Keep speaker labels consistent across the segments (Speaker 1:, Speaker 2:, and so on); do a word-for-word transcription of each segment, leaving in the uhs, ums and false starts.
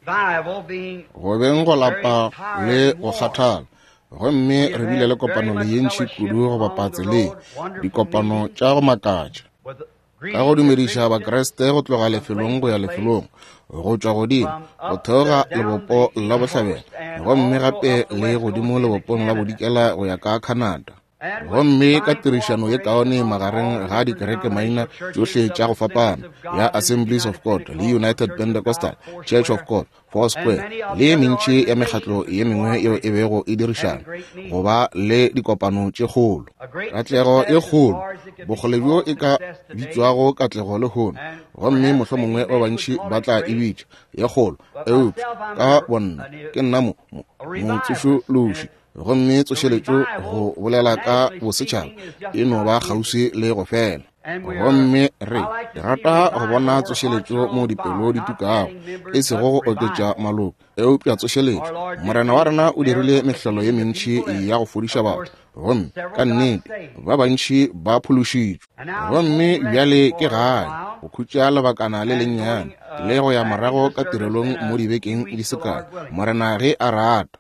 Speaker 1: go beng go lapa le go kgathala gomme re bile le kopano le yentši kudu go bapatse le dikopano tša go makatša ka go dumediša bakreste go tloga lefelong go ya lefelong go tšwa godimo go theoga lebopo la bohlabela gomme gape le godimo lebopong la bodikela go ya ka Canada gomme ka tirišano ye kaone magareng ga dikereke maina tšohle tša go fapana ya Assemblies of God le United Pentecostal Church of God Foursquare le ye mentši ya mekgatlo ye mengwe yeo e bego e dirišana go ba le dikopano tše kgolo katlego e kgolo bogole bjo e ka bitšwago katlego le hono gomme mohlho mongwe wa bantši ba tla e bitša ye kgolo eupša ka bonna ke nna motsošološi gomme tsošeletšo go bolela ka bosetšhaba e no ba kgauswi le go fela gomme re rata go bona tsošeletšo mo dipelo di tukago e sego go oketša maloko eupša tsošeletšo morena wa rena o dirile mehlelo ye mentši ya go fodiša batho gomme ka nnete ba bantši ba phološitšwe gomme bjale ke gae go khutša lebakana le lennyane le go ya morago ka tirelong mo dibekeng di sekae morena ge a rata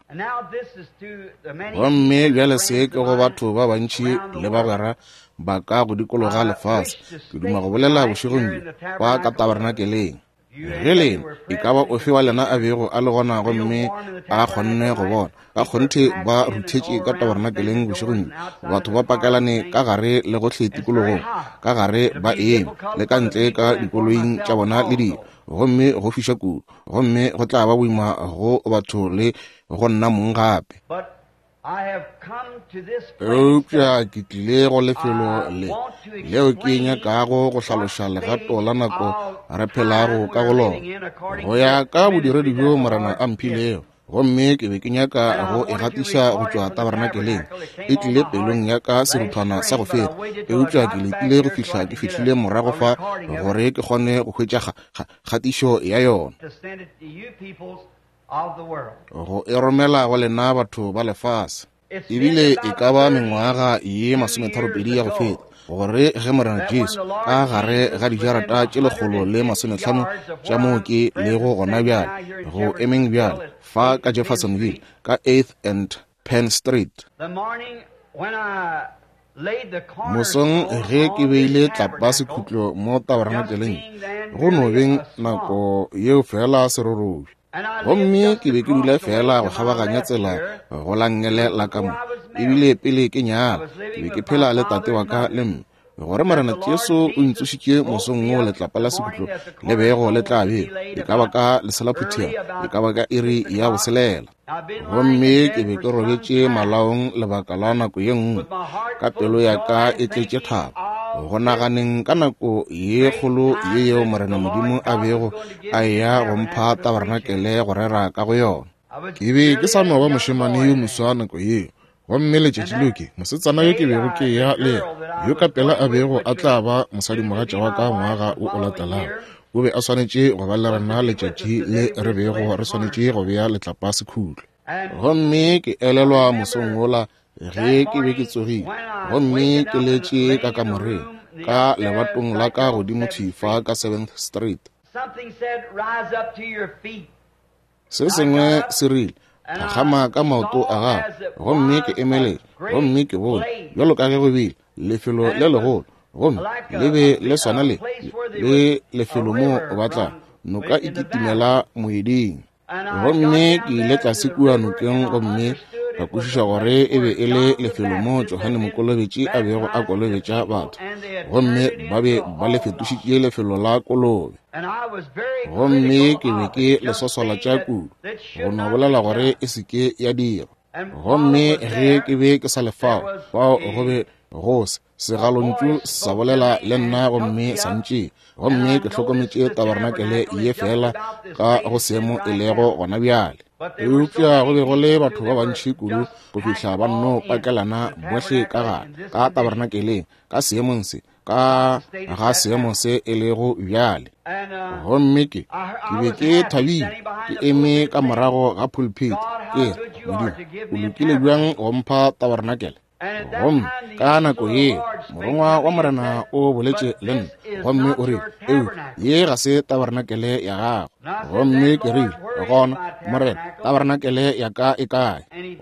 Speaker 1: gomme bjale se ke go batho ba bantši le bagwera ba ka go dikologa lefase ke duma go bolela bošegong kwa ka tabernakeleng ge lena e ka ba ofe wa lena a bego a le gona gomme a kgonne go bona ka kgonthe ba ruthetše ka tabernakeleng bošegong batho ba pakelane ka gare le gohle tikologong ka gare ba eme le ka ntle ka dikoloing tša bona le dilo gomme go fiša kudu gomme go tla ba boima go batho le go nna mong gape eupša ke tlile go lefelo le leo ke nyakago go hlaloša legato la nako re phelago ka go lona go ya ka bodiredi bjo morena a mphilego gomme ke be ke nyaka go e gatiša go tšwa tabernakeleng e tlile pelong ya ka seruthwana sa go feta eupša ke letile go fihla ke fihlile morago fa gore ke kgone go hwetša kgatišo ya yona go e romela go lena batho ba lefase ebile e ka ba mengwaga ye masometharopedi ya go feta gore ge morena Jesu ka gare ga dijarata tše lekgolo le masomehlano tša mooki le go gona bjale go emeng bjale fa ka Jeffersonville ka eighth and Penn Street mosong ge ke beile tlapa sekhutlo mo tabernakeleng go no beng nako yeo fela serorobi gomme ke be ke dula fela go kgabaganya tsela go langele la ka mo ebile pele ke nyala ke be ke phela le tate wa ka le mme gore morena Jesu o ntsošitše mosong o letlapa la sekutlo le bego le tla be e ka ba ka leselaphuthia e ka ba ka iri ya boselela gomme ke be ke robetše malaong lebaka la nako ye nngwe ka pelo ya ka e tletše thaba go naganeng ka nako ye kgolo ye yeo morena modimo a bego a ya go mpha tabernakele go rera ka go yona ke be ke sa no ba mošemane yo moswa nako yeo gomme letšatši loke mosetsana yo ke bego ke ya le yo ka pela a bego a tla ba mosadimogatša wa ka ngwaga o o latelago o be a swanetše go ba le rena letšatši le re bego re swanetše go bea letlapa sekhutlo gomme ke elelwa mosong ola ge ke be ke tsogile gomme ke letše ka kamoreng ka lebatong la ka godimo thifa ka seventh Street se sengwe se rile gama ka maoto a ga gomme ke emele gomme ke bone bjalo ka ge go bile lefelo le legolo gomme le be le swana le le lefelo mo o batla noka e kitimela moeding gomme ke ile tlase kua nokeng gomme ka kwešiša gore e be e le lefelo mo Johane Mokolobetše a bego a kolobetša batho gomme ba be ba le fetošitše lefelo la kolobe gomme ke be ke lesosola tša kudu go no bolela gore e seke ya dira gomme ge ke be ke sa lefao fao go be go se segalontšu sa bolela le nna gomme santše gomme ke hlokometše tabernakele ye fela ka go seemo e lego gona bjale eupša go be go le batho ba bantši kudu go fihla ba nno pakelana bohle ka gare ka tabernakeleng ka seemong se ka ga seemo se e lego bjale gomme ke ke be ke thabile ke eme ka morago ga pulpit ke modimo o lokile bjang go mpha tabernakele gomme ka nako ye morongwa wa morena o boletše le nna gomme o re eo ye ga se tabernakele ya gago gomme ke rile gona morena tabernakele ya ka e kae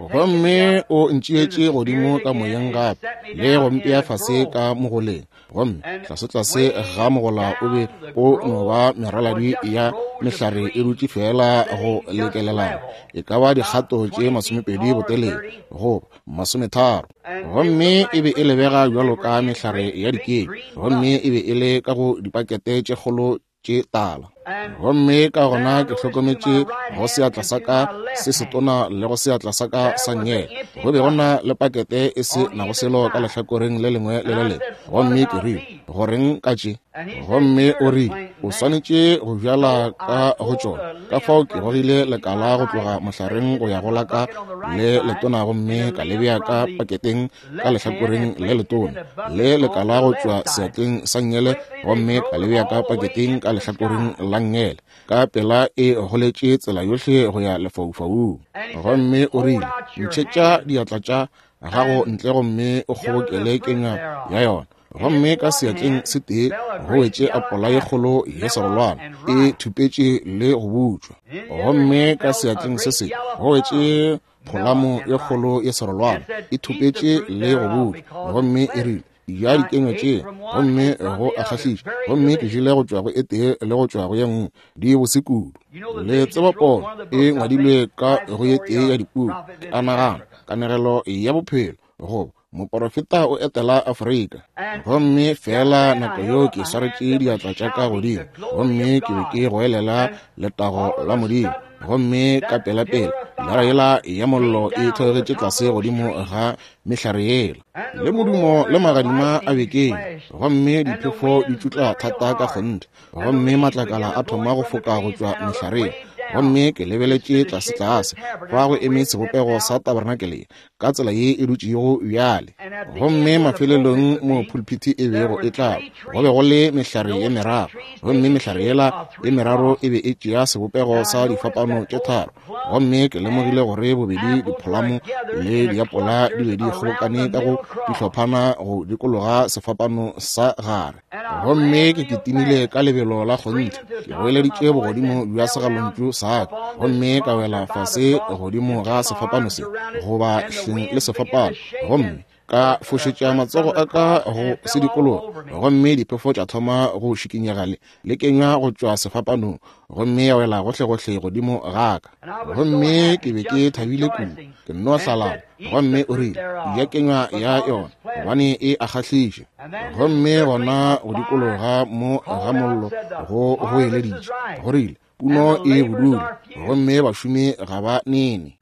Speaker 1: gomme o ntšietše godimo ka moyeng gape le go mpea fase ka mogoleng gomme tlase-tlase ga mogola o be o no ba meraladi ya mehlare e dutše fela go lekelelana e ka ba dikgato tše masomepedi botelele go masometharo gomme e be e lebega bjalo ka mehlare ya dikedi gomme e be e le ka go dipakete tše kgolo tše tala gomme ka gona ke hlokometše go seatla sa ka se setona le go seatla sa ka sa nyele go be gona le pakete e se nago selo ka lehlakoreng le lengwe le le lengwe gomme ke rile goreng ka tše gomme o rile o swanetše go bjala ka go tšona ka fao ke gogile lekala go tloga mohlareng go ya go laka le letona gomme ka lebea ka paketeng ka lehlakoreng le letona le lekala go tšwa seatleng sa nyele gomme ka lebea ka paketeng ka lehlakoreng la ngele ka pela e goletše tsela yohle go ya lefaufaung gomme o rile ntšhetša diatla tša gago ntle gomme o kgobokele kenya ya yona gomme ka seatleng se tee go wetše apola ye kgolo ye serolwana e thupetše le go butšwa gomme ka seatleng se se go wetše pholamo ye kgolo ye serolwana e thupetše le go butšwa gomme e rile ya dikenywa tše gomme go a kgahliša gomme ke jile go tšwa go e tee le go tšwa go ye nngwe di bosekudu le tseba pono e ngwadilwe ka go ye tee ya dipuku a nagana kanegelo ya bophelo go moporofeta o etela Afrika gomme fela nako yo ke swaretše diatla tša ka godimo gomme ke be ke goelela letago la modimo gomme ka pela-pela lara yela ya mollo e tlhogetše tlase godimo ga mehlare yela le modumo le magadima a bekeng gomme diphefo di tšutla thata ka kgonte gomme matlakala a thoma go foka go tšwa mehlareng gomme ke lebeletše tlase-tlase fa go eme sebopego sa tabernakele ka tsela ye e dutšego bjale gomme mafelelong mo pulpiti e bego e tla go be go le mehlare ye meraro gomme mehlare yela ye meraro e be e tšea sebopego sa difapano tše tharo gomme ke lemogile gore bobedi dipholamo le diapola di be di kgobokane ka go dihlophana go dikologa sefapano sa gare gomme ke kitimile ka lebelo la kgonte ke goeleditše bogodimo bja segalontšu sa ka gomme ka wela fase godimo ga sefapano se goba hleng le sefapano gomme ka fošetša matsogo a ka go sedikologa gomme diphefo tša thoma go šikinyega le kenywa go tšwa sefapanong gomme ya wela gohle-gohle godimo ga ka gomme ke be ke thabile kudu ke nnotlala gomme o rile ya kenywa ya yona gobane e a kgahliša gomme gona go dikologa mo ga mollo go go eleditše go rile puno e bodule gomme bašomi ga ba nene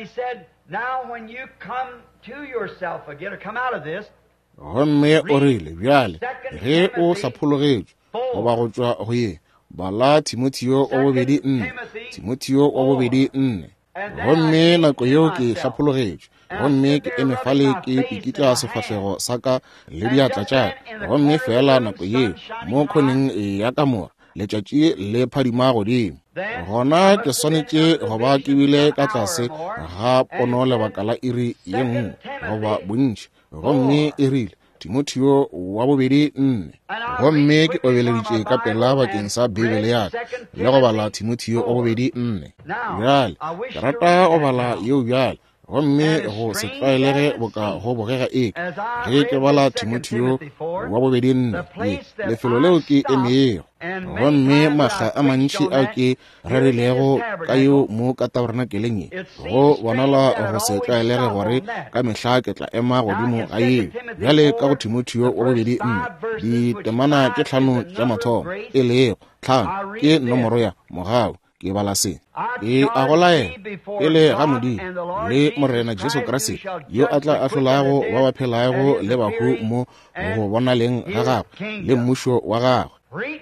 Speaker 1: gomme o rile bjale ge o hlaphologetšwe goba go tšwa go ye bala Timotheo wa bobedi nne Timotheo wa bobedi nne gomme nako yeo ke hlaphologetšwe gomme ke eme fale ke pikitla sefahlego sa ka le diatla tša gomme fela nako ye mo khoneng ya ka mora letšatši le phadima godimo gona ke swanetše goba ke bile ka tlase ga pono lebaka la iri ye nngwe goba bontši gomme e rile Timotheo wa bobedi nne gomme ke obeleditše ka pela bakeng sa bibele yaka le go bala Timotheo wa bobedi nne bjale ke rata go bala yeo bjale gomme go se tlwaelege boka go bogega ek ge ke bala Timotheo wa bobedi nne lefelo leo ke emeego gomme makga a mantši a ke rerilego ka yo mo ka tabernakeleng ye go bonala go se tlwaelege gore ka mehla ke tla ema godimo ga yeo bjale ka go Timotheo wa bobedi nne ditemana ke tlhano tša mathomo e lego tlhano ke nomoro ya mogao ke bala se ke a go laela pele ga modimo le morena Jesu Kriste yo a tla a hlolago ba ba phelago le bahu mo go bonaleng ga gagwe le mmušo wa gagwe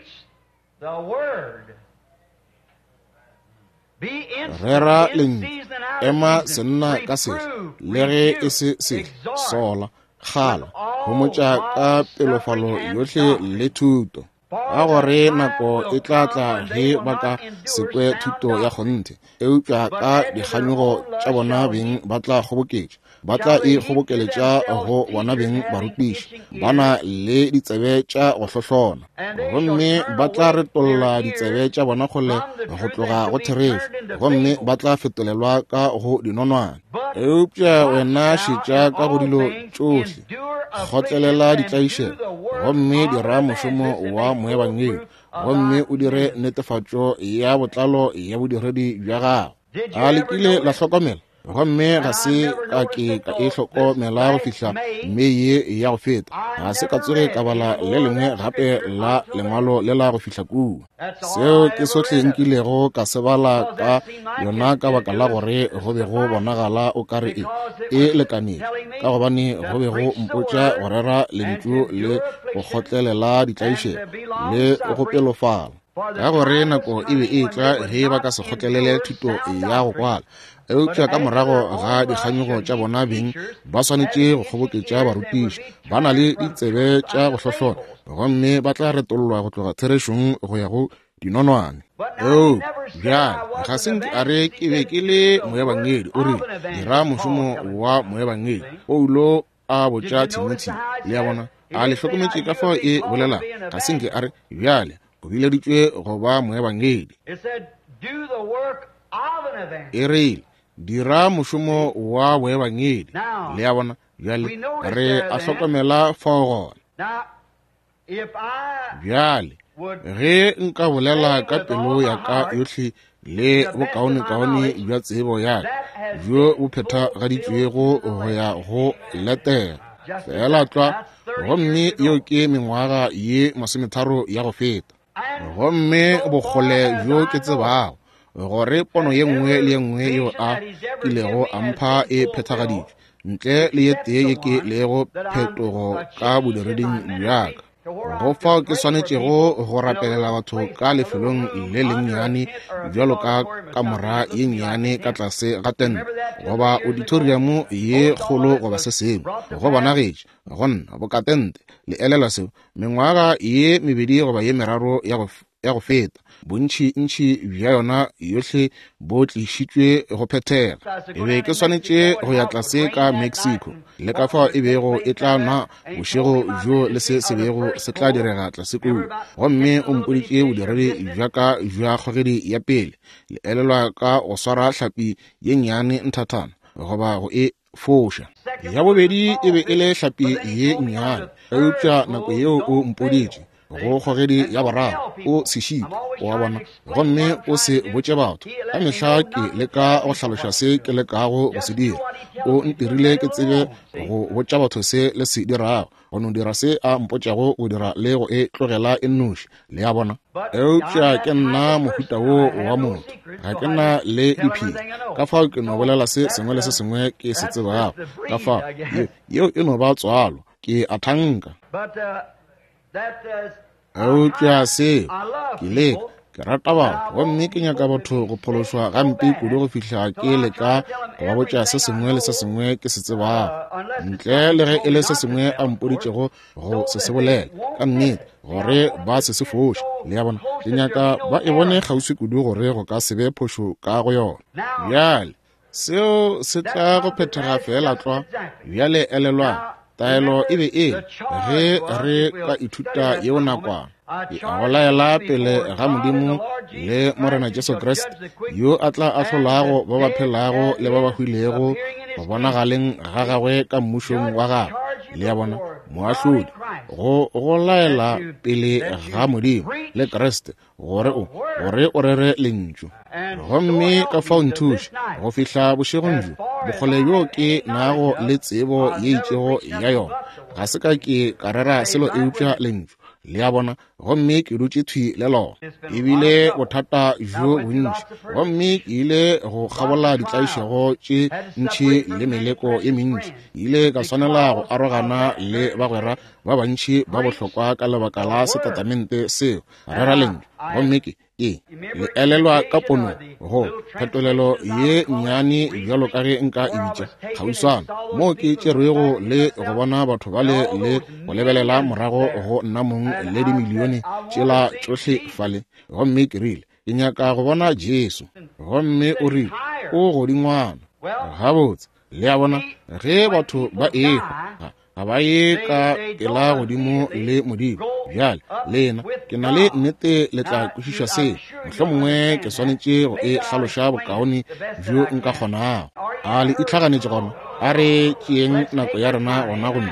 Speaker 1: rera lentswe ema senna ka se le ge e se se sola kgala go motša ka pelofalo yohle le thuto a gore nako e tla tla ge ba ka sekwe thuto ya kgonte eupša ka dikganyogo tša bona beng ba tla kgoboketša ba tla e kgobokeletša go bona beng barutiši ba na le ditsebe tša go hlohlona gomme ba tla retolla ditsebe tša bona kgole go tloga go therefe gomme ba tla fetolelwa ka go dinonwane eupša wena šetša ka go dilo tšohle kgotlelela ditlaišelo gomme dira mošomo wa moebangedi gomme o dire netefatšo ya botlalo ya bodiredi bja gago a lekile la hlokomela gomme ga se ka ke ka e hlokomela go fihla mme ye ya go feta ga se ka tsoge ka bala le lengwe gape la lengwalo le la go fihla kua seo ke sohle nkilego ka se bala ka yona ka baka la gore go be go bonagala o kare e e lekaneng ka gobane go be go mpotša go rera lentšu le go kgotlelela ditlaišelo le go pelofala ka gore nako e be e tla ge ba ka se kgotlelele thuto ya go kwala eupša ka morago ga dikganyogo tša bona beng ba swanetše go kgoboketša barutiši ba na le ditsebe tša go hlohlona gomme ba tla retollwa go tloga therešong go ya go dinonwane eo bjale ga senke a re ke be ke le moebangedi o rile dira mošomo wa moebangedi paulo a botša timothy le ya bona a le hlokometše ka fao e bolela ga senke a re bjale o bileditšwe go ba moebangedi e rile dira mošomo wa boebangedi le ya bona bjale re a hlokomela fao gona bjale ge nka bolela ka pelo ya ka yohle le bokaone-kaone bja tsebo yaka bjo bo phethagaditšwego go ya go letega fela tla gomme yeo ke mengwaga ye masometharo ya go feta gomme bokgole bjo ke tsebago gore pono ye nngwe le ye nngwe yo a kilego a mpha e phethagaditšwe ntle le ye tee ye ke lego phetogo ka bodireding bjaka go fao ke swanetšego go rapelela batho ka lefelong le lennyane bjalo ka kamora ye nnyane ka tlase ga tente goba auditoriamo ye kgolo goba se sengwe go bonagetše go nna bokatente le elela seo mengwaga ye mebedi goba ye meraro ya go ya go feta bontši-ntši bja yona yohle bo tlišitšwe go phethega e be ke swanetše go ya tlase ka Mexico le ka fao e bego e tla na bošego bjo le se se bego se tla direga tlase kudu gomme o mpoditše bodiredi bja ka bja kgogedi ya pele le elelwa ka go swara hlapi ye nnyane nthathana goba go e foša ya bobedi e be e le hlapi ye nnyane eupša nako yeo o mpoditše go kgogedi ya boraro o sešipa wa bona gomme o se botše batho ka mehla ke le ka go hlaloša se ke le kago go se dira o ntirile ke tsebe go botša batho se le se dirago go no dira se a mpotšago go dira le go e tlogela e nnoši le ya bona eupša ke nna mohuta wo wa motho ga ke na le diphiri ka fao ke no bolela se sengwe le se sengwe ke se tsebago ka fao yeo e no ba tswalo ke a thanka eupša seo ke leka ke rata batho gomme ke nyaka batho go phološwa gampe kudu go fihla ke leka go ba botša se sengwe le se sengwe ke se tsebago ntle le ge e le se sengwe a mpoditšego go se se bolela ka nnete gore ba se se foša le ya bona ke nyaka ba e bone kgauswi kudu gore go ka se be phošo ka go yona bjale seo se tla go phethega fela tlwa bjale elelwa taelo e be e ge re ka ithuta yeo nakwana e a go laela pele ga modimo le morena Jesu Kriste yo a tla a hlolago ba ba phelago le ba ba hwilego ba bonagaleng ga gagwe ka mmušong wa gagwe le ya bona moahlodi go go laela pele ga modimo le Kriste gore o gore o rere lentšu gomme ka fao nthuše go fihla bošegong jo bokgole bjo ke nago le tsebo ye itšego ya yona ga se ka ke ka rera selo eupša lentšu le ya bona gomme ke dutše thwi le lona ebile bothata jo bontši gomme ke ile go kgabola ditlaišego tše ntšhi le meleko e mentši ile ka swanela go arogana le bagwera ba bantši ba bohlokwa ka lebaka la setatamente seo rera lentšu gomme ke e le elelwa ka pono go phetolelo ye nyane bjalo ka ge nka e bitša kgauswana mo ke tšerwego le go bona batho ba le le go lebelela morago go nna mong le dimilione tšela tšohle fale gomme ke rile ke nyaka go bona Jesu gomme o rile o godingwana gabotse le a bona ge batho ba ekwa ga ba ye ka pela godimo le modimo bjale lena ke na le nnete le tla kwešiša se mohlomongwe ke swanetše go e hlaloša bokaone bjo nka kgonago a le itlhaganetše gona a re tšeeng nako ya rena gona gomme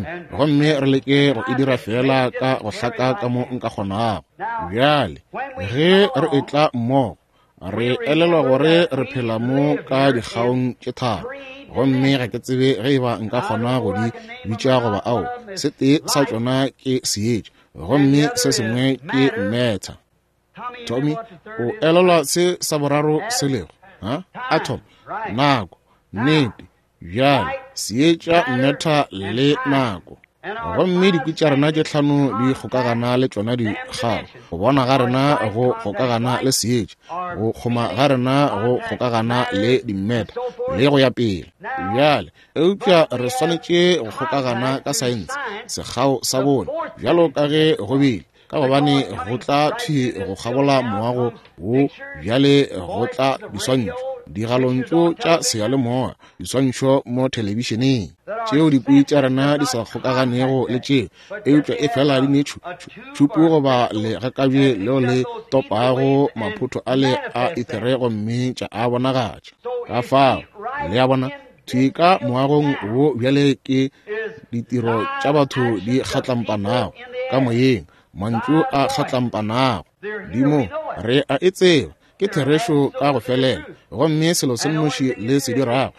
Speaker 1: gomme re leke go e dira fela ka go hlaka ka mo nka kgonago bjale ge re etla mmogo re elelwa gore re phela mo ka dikgaong tše tharo gomme ga ke tsebe ge e ba nka kgona go di bitša goba ao se tee sa tšona ke seetše gomme se sengwe ke metha. Tommy o elelwa se sa boraro se lego atom nako nnete bjale seetša metha le nako gomme dikutša rena tše hlano di kgokagana le tšona di kgago go bona ga rena go kgokagana le seetše go kgoma ga rena go kgokagana le dimeta le go ya pele bjale eupša re swanetše go kgokagana ka saense sekgao sa bone bjalo ka ge go bile ka gobane go tla thwi go kgabola moago wo bjale go tla diswantšho digalontšo tša seyalemoya diswantšho mo telebišeneng tšeo dipui tša rena di sa kgokaganego le tšeo eupša e fela di ne tšhupu goba legakabje leo le topago maphutho a le a itherego mme tša a bonagatša ka fao le a bona thwi ka moagong wo bjale ke ditiro tša batho di kgatlampanago ka moyeng mantšu a kgatlampanago dimo re a e tseba ke therešo ka go felela gomme selo se nnoši le se dirago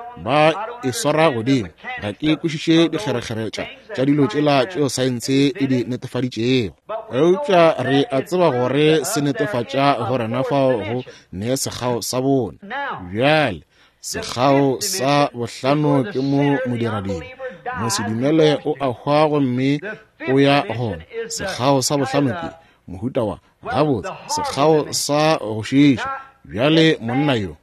Speaker 1: ba e swara godimo ga ke kwešiše dikgerekgere tša dilo tšela tšeo saense e di netefaditšego eupša re a tseba gore se netefatša go rena fao go ne sekgao sa bone bjale sekgao sa bohlano ke mo modiradimo mosedumele o a hwa gomme o ya gona sekgao sa bohlano ke mohuta wa gabotse sekgao sa go šiša bjale monna yo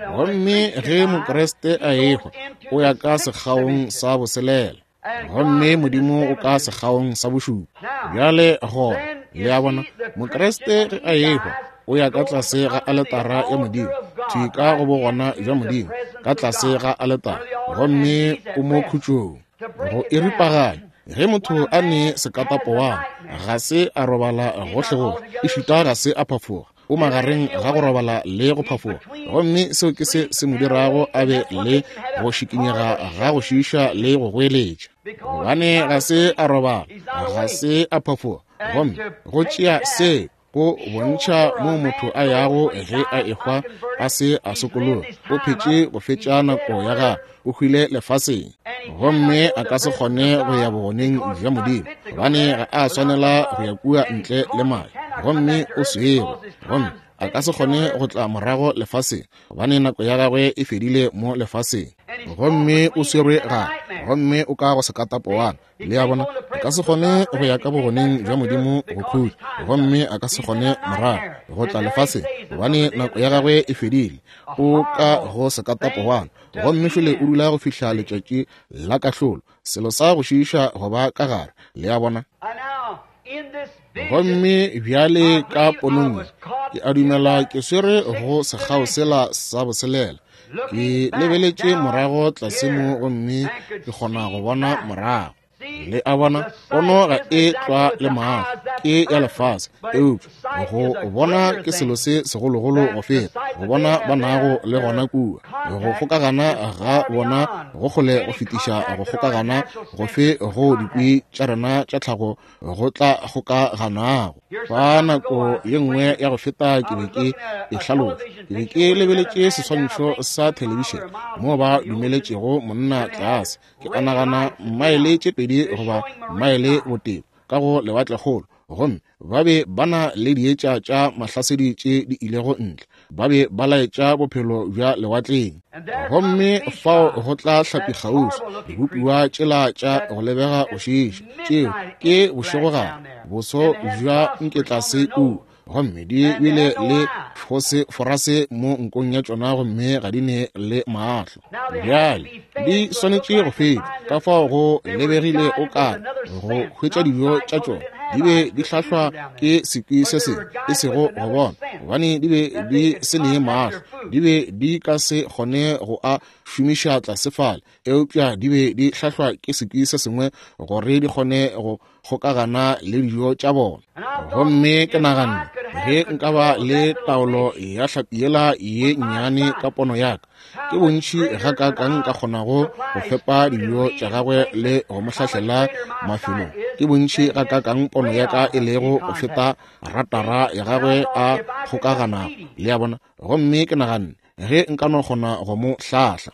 Speaker 1: gomme ge mokreste a ekwa o ya ka sekgaong sa boselela gomme modimo o ka sekgaong sa bošupa bjale gona le a bona mokreste ge a ekwa o ya ka tlase ga aletara ya modimo thwi ka go bo gona jwa modimo ka tlase ga aletara gomme o mo khutšong go e ripaganya ge motho a ne sekatapoang ga se a robala gotlhe e šuta ga se a phafoga o magareng ga go robala le go phafoga gomme seo ke se se mo dirago a be le go šikinyega ga go šiša le go goeletša gobane ga se a robala ga se a phafoga gomme go tšea se go bontšha mo motho a yago ge a ekgwa a se a sokologa o phetše go fetša nako ya ga o hwile lefaseng gomme a ka se kgone go ya bogoneng bja modimo gobane ga a swanela go ya kua ntle le mae gomme o swego gomme a ka se kgone go tla morago lefaseng gobane nako ya gagwe e fedile mo lefaseng gomme o swerwe ga gomme o ka go sekatapoana le a bona a ka se kgone go ya ka bogoneng bja modimo go khutša gomme a ka se kgone morago go tla lefaseng gobane nako ya gagwe e fedile o ka go sekatapoana gomme fele o dula go fihla letšatši la kahlolo selo sa go šiša goba ka gare le a bona gomme bjale ka ponong ke a dumela ke swere go sekgao sela sa boselela ke lebeletše morago tlase mo gomme ke kgona go bona morago le a bona ono ga e tlwa le maago ke ya lefase eupša go bona ke selo se segologolo go feta go bona ba nago le gona kua go kgokagana ga bona go kgole go fetiša go kgokagana go fe go dipui tša rena tša tlhago go tla kgokaganago fa nako ye nngwe ya go feta ke be ke e hlaloša ke be ke lebeletše seswantšho sa telebišene mo ba dumeletšego monna tlase ke anagana mmaele tše pedi goba mmaele botebo ka go lewatlekgolo gomme ba be ba na le dietša tša mahlasedi tše di ilego ntle ba be ba laetša bophelo bja lewatleng gomme fao go tla hlapi kgausi dibopiwa tšela tša go lebega go šiša tšeo ke bošegogana boso bja nketlase u gomme di bile le fose forase mo nkong ya tsona gomme ga di ne le maatlo bjale di swanetše go feta ka fao go lebegile o ka go hwetša dijo tša tsona di be di hlahlwa ke sekwi se se e sego go bona gobane di be di se ne maatlo di be di ka se kgone go a šomiša tlasefale eupša di be di hlahlwa ke sekwi se sengwe gore di kgone go kgokagana le dijo tša bona gomme ke nagana ge nka ba le taolo ya hlapi yela ye nnyane ka pono yaka ke bontši ga ka kang ka kgonago go fepa dijo tša gagwe le go mohlahlela mafelong ke bontši ga ka kang pono yaka e lego go feta ratara ya gagwe a kgokaganago le ya bona gomme ke nagana ge nka no kgona go mo hlahla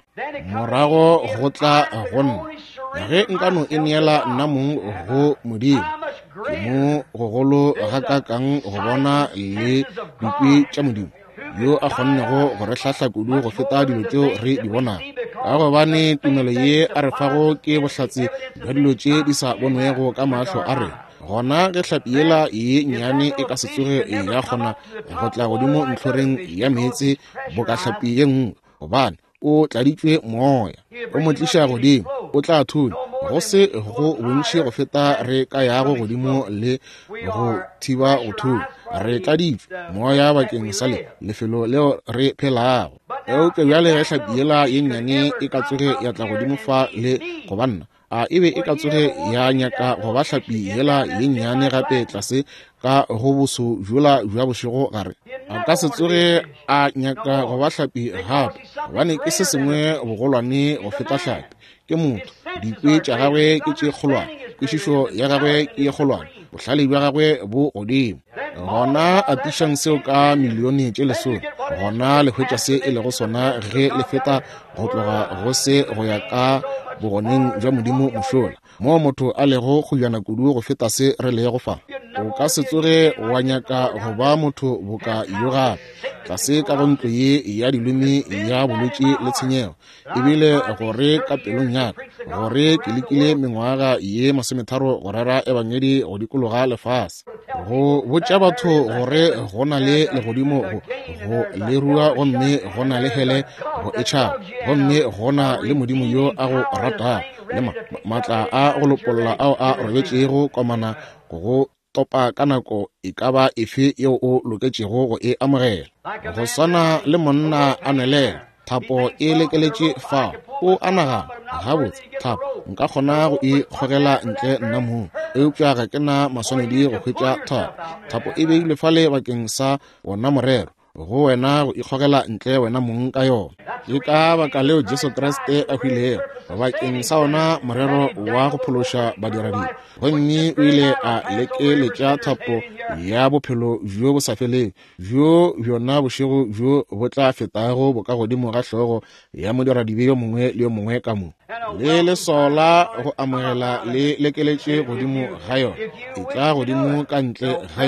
Speaker 1: morago go tla gonna ge nka no e neela nna mong go modimo ke mo gogolo ga ka kang go bona le dikwi tša modimo yo a kgonnego go re hlahla kudu go feta dilo tšeo re di bonang ka gobane tumelo ye a re fago ke bohlatse bja dilo tše di sa bonwego ka mahlo a rena gona ge hlapi yela ye nnyane e ka se tsoge ya kgona go tla godimo ntlhoreng ya meetse boka hlapi ye nngwe gobane o tladitšwe moya o mo tliša godimo o tla thula go se go bontši go feta re ka yago godimo le go thiba go thula re tladitšwe moya bakeng sa le lefelo leo re phelago eupša bjale ge hlapi yela ye nnyane e ka tsoge ya tla godimo fa le go banna a ebe e ka tsoge ya nyaka go ba hlapi yela ye nnyane gape tlase ka go boso jola jwa bošego gare a ka se tsoge a nyaka go ba hlapi gape gobane ke se sengwe bogolwane go feta hlapi ke motho dikwe tša gagwe ke tše kgolwane kwešišo ya gagwe ke ye kgolwane bohlale bja gagwe bo godimo gona a tišang seo ka milione tše lesome gona le hwetša se e lego sona ge le feta go tloga go se go ya ka bogoneng jwa modimo mošola mo motho a lego go jana kudu go feta se re le go fa o ka se tsoge wa nyaka go ba motho boka yo gape tlase ka go ntlo ye ya dilumi ya bolwetši le tshenyego ebile gore ka pelong yaka gore ke lekile mengwaga ye masometharo go rera ebangedi go dikologa lefase go botša batho gore go na le legodimo go le rua gomme go na le hele go etšhaba gomme go na le modimo yo a go ratago le maatla a go lopolola ao a robetšego komana go topa ka nako e ka ba efe yeo o loketšego go e amogela go swana le monna a nelela thapo e lekeletše fao o anagana gabotse thapo nka kgona go e kgogela ntle nna moo eupša ga ke na maswanedi go hwetša thapo thapo e beile fale bakeng sa wona morero go wena go ikgogela ntle wena mong ka yona ke ka baka leo Jesu Kriste a hwilego bakeng sa ona morero wa go phološa badiradi gomme o ile a lekeletša thapo ya bophelo bjo bo sa feleng bjo bjona bošego bjo bo tla fetago bo ka godimo ga hlogo ya modiradi yo mongwe le yo mongwe ka mo le lesola go amogela le lekeletše godimo ga yona e tla godimo ka ntle ga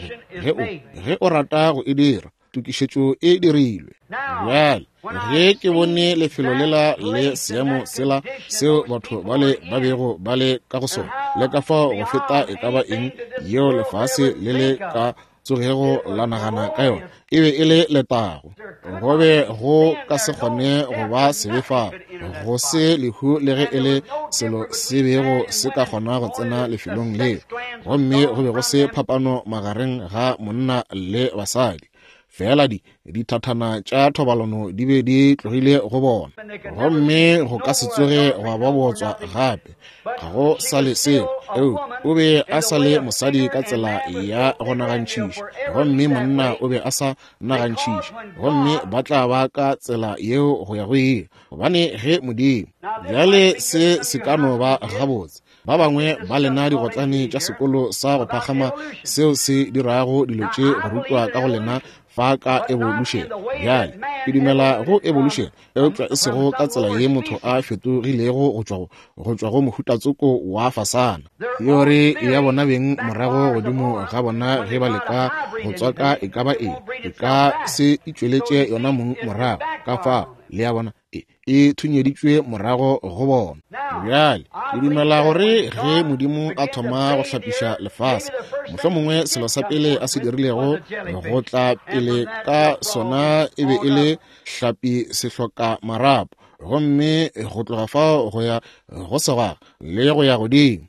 Speaker 1: yona ge o rata go e dira tukišetšo e dirilwe bjale ge ke bone lefelo lela le seemo sela seo batho bale ba bego ba le ka go sona le ka fao go feta e ka ba eng yeo lefase le le ka tsogego la nagana ka yona e be e le letago go be go ka se kgone go ba sebefa go se lehu le ge e le selo se bego se ka kgona go tsena lefelong leo gomme go be go se phapano magareng ga monna le basadi fela di dithathana tša thobalano di be di tlogile go bona gomme go ka se tsoge go ba botswa gape ga go sa le seo eo o be a sa le mosadi ka tsela ya go nagantšhiša gomme monna o be a sa nagantšhiša gomme ba tla ba ka tsela yeo go ya go ye gobane ge modimo bjale se se ka no ba gabotse ba bangwe ba lena digotlane tša sekolo sa go phagama seo se dirago dilo tše go rutwa ka go lena fa ka evolution bjale ke dumela go evolution eupša e sego ka tsela ye motho a fetogilego go tšwa go mohutatsoko wa fasana yore ya bona beng morago godimo ga bona ge ba leka go tswaka e ka ba eng e ka se itšweletše yona mong morago ka fa le ya bona e thunyeditswe morago go bona. Bjale ke dumela gore ge Modimo a thoma go hlapiša lefase, mohlomongwe selo sa pele a se dirilego go tla pele ka sona e be e le hlapi sehloka marapo, gomme go tloga fa go ya go segwaga le go ya godimo.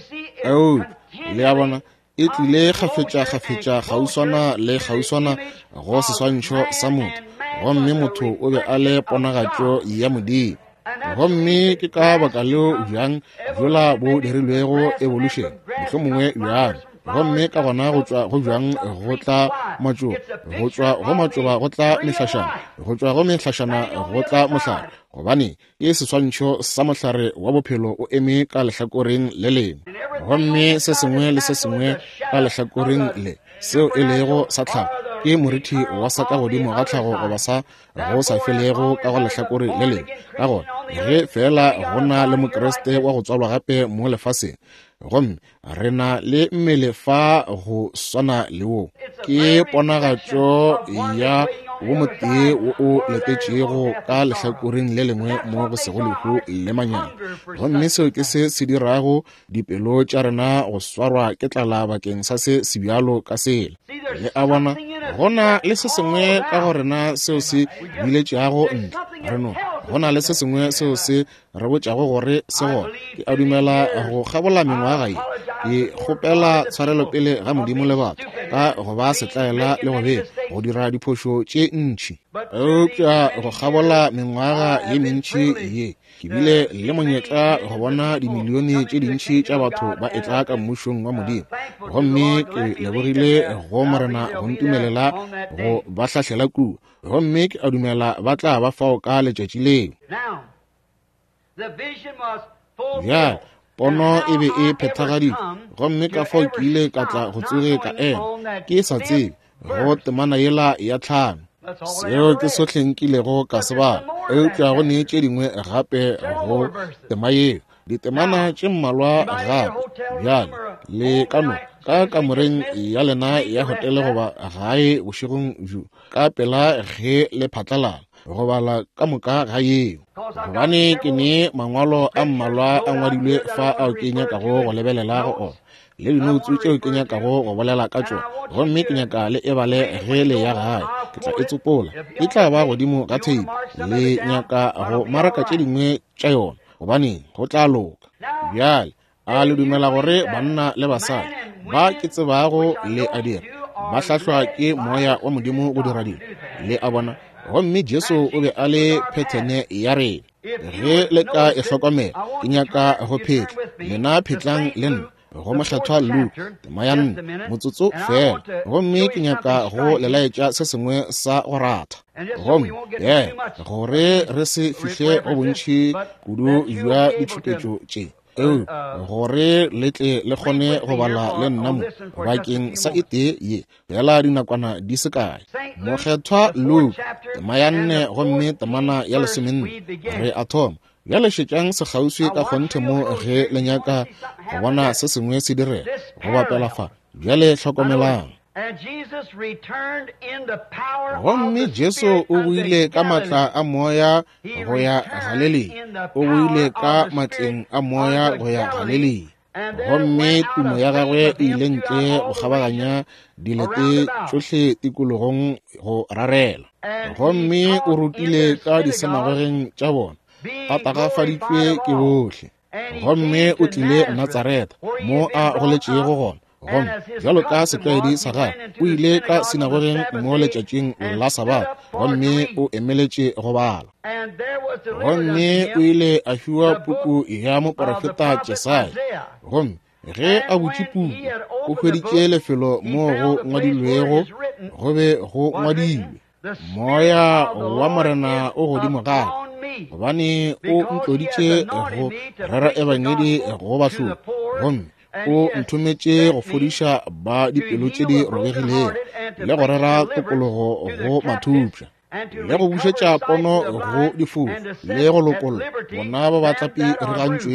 Speaker 1: Eo le ya bona e tlile gafetša gafetša gauswana le gauswana go seswantšho sa motho, gomme motho o be a le ponagatšo ya Modimo. Gomme ke ka baka leo bjang jola bo dirilwego evolution mohlomongwe bjang, gomme ka gona go tšwa go bjang go tla matšoba, go tšwa go matšoba go tla mehlašana, go tšwa go mehlašana go tla mohlare, gobane ke seswantšho sa mohlare wa bophelo o eme ka lehlakoreng le lengwe, gomme se sengwe le se sengwe ka lehlakoreng le seo e lego sa tlhago ke morithi wa sa ka godimo ga tlhago goba sa go sa felego ka go lehlakore le lengwe. Ka gona ge fela go na le mokreste wa go tswalwa gape mo lefaseng, gomme re na le mmele fa go swana le wo, ke ponagatšo ya wo motee wo o letetšego ka lehlakoreng le lengwe mo go segolego le manyalo, gomme seo ke se se dirago dipelo tša rena go swarwa ke tlala bakeng sa se sebjalo ka sela. Le a bona gona le se sengwe ka go rena seo se biletšeago ntle reno, gona le se sengwe seo se re botšago gore se gona. Ke a dumela go gabola mengwaga ye, ke kgopela tshwarelo pele ga Modimo le batho ka go ba setlaela le go be go dira diphošo tše ntšhi. Eupša go gabola mengwaga ye mentši ye, ke bile le monyetla go bona dimilione tše dintšhi tša batho ba etla ka mmušong wa Modimo, gomme ke lebogile go morena go ntumelela go ba hlahlela kua, gomme ke a dumela ba tla ba fao ka letšatši leo. Bjale pono e be e phethagaditšwe, gomme ka fao ke ile ka tla go tsoge ka ema ke sa tsebe go temana yela ya tlhano. Seo ke sohleng kilego ka se bala, eupša go ne tše dingwe gape go tema yeo, ditemana tše mmalwa gape. Bjale le kano ka kamoreng ya lena ya hotele goba gae bošegong bjo ka pela ge le phatlalala go bala ka moka ga yeo, gobane ke ne mangwalo a mmalwa a ngwadilwe fa ao ke nyakago go lebelela go ona, le dinotsu tšeo ke nyakago go bolela ka tšona, gomme ke nyaka le e bale ge le ya gae ke tla e tsopola, e tla ba godimo ga theipi, le nyaka go maraka tše dingwe tša yona, gobane go tla loka. Bjale a le dumela gore banna le basadi ba ke tsebago le a dira ba hlahlwa ke moya wa Modimo go dira dilo, le a bona, gomme Jesu o be a le phethene ya rena. Ge le ka e hlokomela ke nyaka go phetla lena phetlang le nna go mohlathwa Luke tema ya nna motsotso fela, gomme ke nyaka go lelaetša se sengwe sa go ratha, gomme ye gore re se fihle go bontšhi kudu jwa ditšhupetšo tše eo, gore le tle le kgone go bala le nna mo bakeng sa ete ye fela dinakwana di se kae. Mokgethwa Luke tema ya nne gomme temana ya lesomenne re a thoma. Bjale šetšang se kgauswi ka kgonthe mo ge le nyaka go bona se sengwe se direga go bapela fa, bjale hlokomelang. Gomme Jesu o buile ka matla a moya go ya Galili, o buile ka matleng a moya go ya Galili, gomme tumo ya gagwe e ile ntle go kgabaganya dilete tšohle tikologong go rarela, gomme o rutile ka disenagogeng tša bona, a tagafaditšwe ke bohle, gomme o tlile Nazareta mo a goletšego gona, gomme jalo ka setlwaedi sa gagwe o ile ka sinagogeng mo letšatšing la Sabata, gomme o emeletše go bala, gomme o ile a fiwa puku ya moprofeta Jesaya, gomme ge a butše puku o hweditše lefelo mo go ngwadilwego go be go ngwadilwe, moya wa morena o godimo gae, gobane o ntloditše go rera ebanyedi go bahlodi, gomme o nthometše go fodiša ba dipelo tše di robegilego, le go rera tokologo go mathupša, le go bušetša pono go difofu, le go lokolla bona ba batlapi re gantšwego.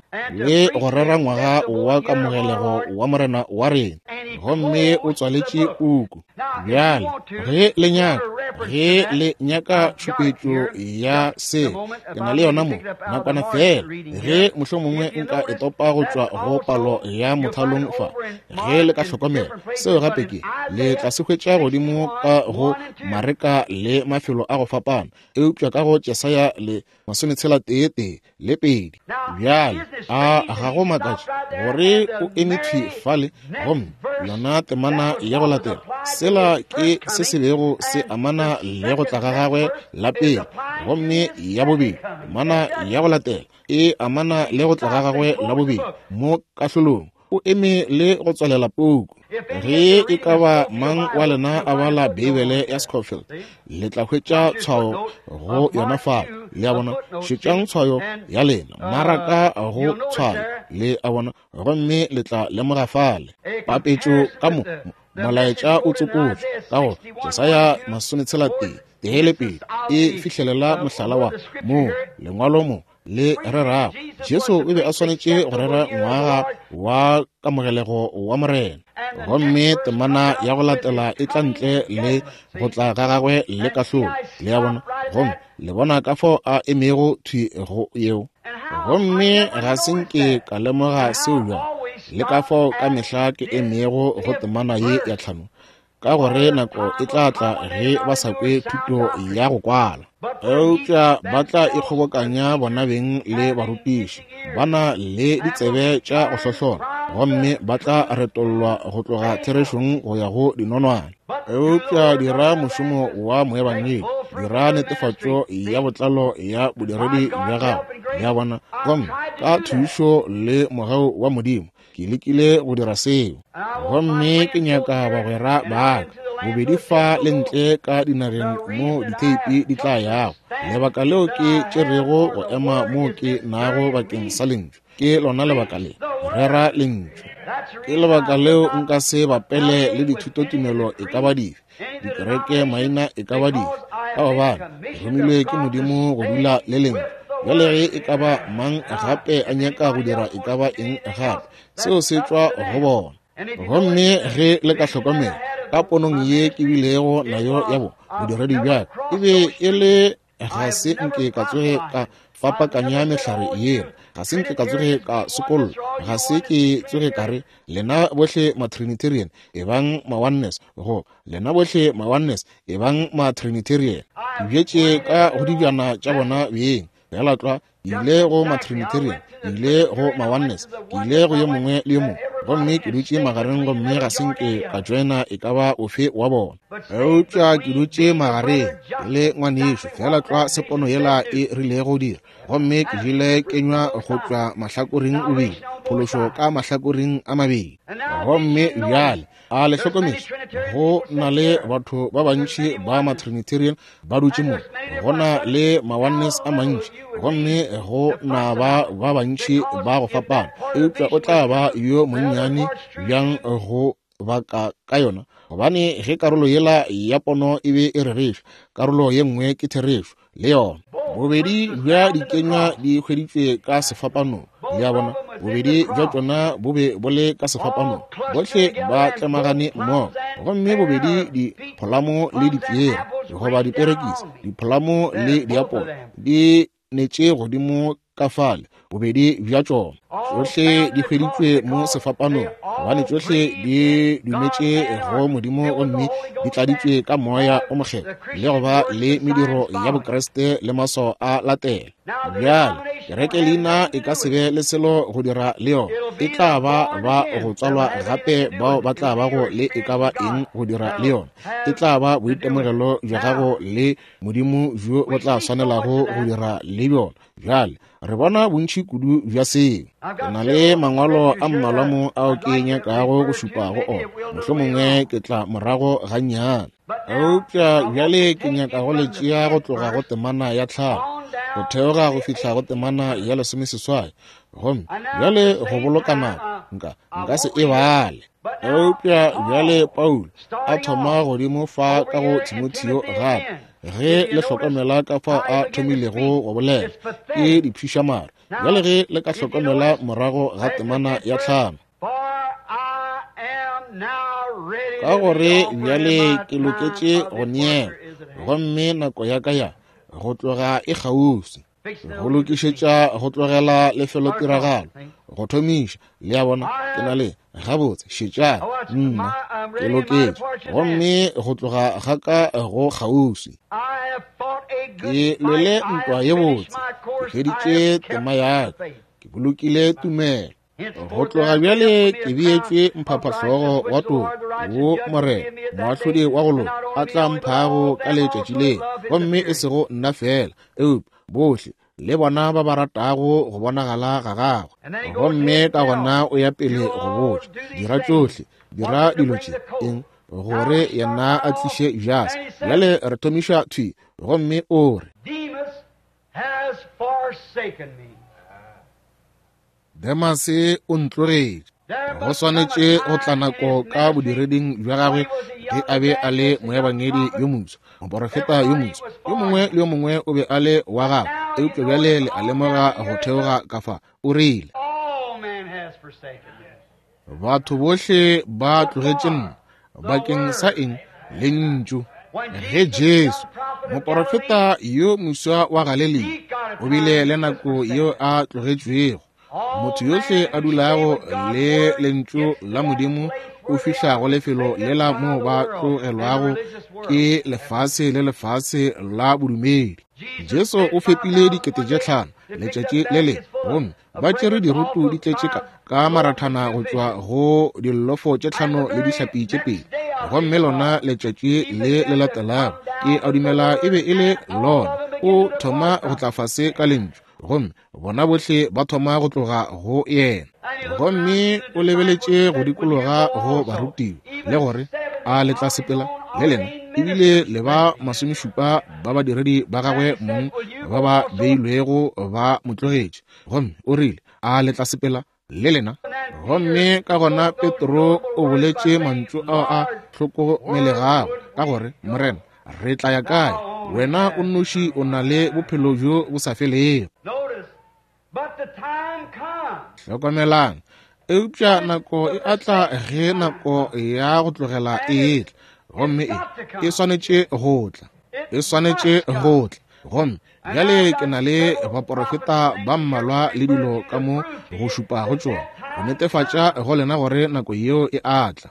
Speaker 1: le go rera ngwaga wa kamogelego wa morena wa rena gomme o tswaletše puku. Bjale ge le nyaka ge le nyaka tšhupetšo ya se ke na le yona mo nakwana fela ge mohlomongwe nka e topa go tšwa go palo ya mothalong fa ge le ka hlokomela seo gape ke le tla se hwetša godimo ka go mareka le mafelo a go fapana eupša ka go Jesaya le masometshela tee le pedi. Bjale a ga go makatša gore o emethwi fale gomme yona temana ya go latela sela ke se se bego se amana le go tla ga gagwe la pele gomme ya bobedi temana ya go latela e amana le go tla ga gagwe la bobedi mo kahlolong o eme le go tswalela puku. Ge e ka ba mang wa lena a bala Bibele ya Scofield le tla hwetša tshwao go yona fa le a bona šetšang tshwao ya lena maraka go tshwao le a bona gomme le tla lemoga fale papetšo ka mo molaetša o tsokotšwe ka go Jesaya masometshela tee le pedi e fihlelela mohlala wa mo lengwalo mo le rerago Jesu o be a swanetše go rera ngwaga wa kamogelego wa morena gomme temana ya go latela e tla ntle le go tla ga gagwe le kahlolo le ya bona gomme le bona ka fo a emego thwi go yeo gomme ga senke ka lemoga seo bjang le ka fo ka mehla ke emego go temana ye ya tlhano ka gore nako e tla tla ge ba sa kwe thuto ya go kwala eupša ba tla ikgobokanya bona beng le barutiši bana le ditsebe tša go hlohlora gomme ba tla retolwa go tloga therešong go ya go dinonwane. Eupša dira mošomo wa moebangedi dira netefatšo ya botlalo ya bodiredi bja gago ya bona gomme ka thušo le mogau wa modimo ke lekile go dira seo gomme ke nyaka bagwera baaka bobedi fa le ntle ka dinageng mo diteipi di tla yago lebaka leo ke tšerego go ema mo ke nago bakeng sa lentšu ke lona lebaka le rera lentšu ke lebaka leo nka se bapele le dithutotumelo e ka ba dife dikereke maina e ka ba dife ka gobane romilwe ke modimo go dula le lentšu bjale ge e ka ba mang gape a nyaka go dira e ka ba eng gape seo se tšwa go bona gomme ge le ka hlokomela ka ponong ye ke bilego nayo ya bo bodiredi bjaka e be e le ga se nke ka tsoge ka fapakanya mehlare ye ga se nke ka tsoge ka sekolo ga se ke tsoge kare lena bohle ma-trinitarian e bang ma-oneness go lena bohle ma-oneness e bang ma-trinitarian ke bjetše ka go dibjana tša bona beng bjala tloa ile go ma-trinitarian ile go ma-oneness ile go ye mongwe le ye mongwe gomme ke dutše magareng gomme ga senke ka joina e ka ba ofe wa bona eupša ke dutše magareng le ngwanešo fela tloa sepono yela e rile go dira gomme ke jile kenywa go tšwa mahlakoreng o bedi phološo ka mahlakoreng a mabedi gomme bjale a le hlokomešo go na le batho ba bantši ba ma-trinitarian ba dutše mo go na le ma-oneness a mantši gomme go na ba ba bantši ba go fapana eupša o tla ba yo monnyane bjang go baka ka yona gobane ge karolo yela ya pono e be e rerešwa karolo ye nngwe ke therešo le yona bobedi bja dikenywa di hweditšwe ka sefapano le ya bona bobedi bja tšona bo be bo le ka sefapano bohle ba tlemagane mmogo gomme bobedi dipholamo le dipeere goba diperekisi dipholamo le diapole di netše godimo ka fale bobedi bja tšona tšohle di hweditšwe mo sefapanong gobane tšohle di dumetše go modimo gomme di tladitšwe ka moya o mokgethwa le goba le mediro ya bokreste le maso a latela bjale kereke leina e ka sebe le selo go dira le yona e tla ba ba go tswalwa gape bao ba tla ba go le e ka ba eng go dira le yona e tla ba boitemogelo bja gago le modimo jo bo tla swanelago go dira le bjona bjale re bona bontši kudu bja seo ke na le mangwalo a mmalwamo ao ke nyakago go šupa go ona mohlomongwe ke tla morago ga nnyane eupša bjale ke nyaka go letšea go tloga go temana ya tlhano go theoga go fihla go temana ya lesomeseswai gomme bjale go bolokana nka nka se e bale eupša bjale paulo a thoma godimo fa ka go timotheo gape ge le hlokomela ka fa a thomilego go bolela ke diphišamare jale ge le ka hlokomela morago ga temana ya tlhano ka gore bjale ke loketše go neela gomme nako ya ka ya go tloga e kgauswi go lokišetša go tlogela lefelo tiragalo go thomiša le ya bona ke na le gabotse šetšana nna ke loketše gomme go tloga ga ka go kgauswi ke lwele ntwa ye botse ke feditše tema yaka ke bolokile tumelo go tloga bjale ke beetšwe mphaphahlogo wa toro wo morena moahlodi wa go lona a tla mphago ka letšatši le gomme e sego nna fela eupa bohle le bona ba ba ratago go bonagala ga gagwe gomme ka gona o ya pele go botša dira tšohle dira dilo tše eng gore yena a tliše jas bjale re thomiša thwi gomme o re Demase o ntlogetše go swanetše go tla nako ka bodireding jwa gagwe ge a be a le moebangedi yo moso moporofeta yo moso yo mongwe le yo mongwe o be a le wa gagwe eupša bjale le a lemoga go theoga ka fa o rile batho bohle ba tlogetše nna bakeng sa eng le ntšu ge jesu moporofeta yo moswa wa galilei o bile le nako yo a tlogetšwego motho yohle a dulago le lentšu la modimo o fihlago lefelo le la moo ba tlogelwago ke lefase le lefase la bodumedi jesu o fepile dikete tše hlano letšatši le le gomme ba tšere dirutu di tletše ka marathana go tšwa go dillofo tše hlano le dihlapi tše pedi gomme lona letšatši le le latelago ke a dumela e be e le lona o thoma go tla fase ka lentšu gomme bona bohle ba thoma go tloga go yena gomme o lebeletše go dikologa go barutiwa le gore a le tla sepela le lena ebile le ba masomešupa ba badiredi ba gagwe mong ba ba beilwego ba motlogetše gomme o rile a le tla sepela le lena gomme ka gona petro o boletše mantšu ao a hlokomelegago ka gore morena re tla ya kae wena o nnoši o na le bophelo jo bo sa felego hlokomelang eupša nako e atla ge nako ya go tlogela e tla gomme e e swanetše go tla e swanetše go tla gomme bjale ke na le baporofeta ba mmalwa le dilo ka mo go šupa go tšona go netefatša go lena gore nako yeo e atla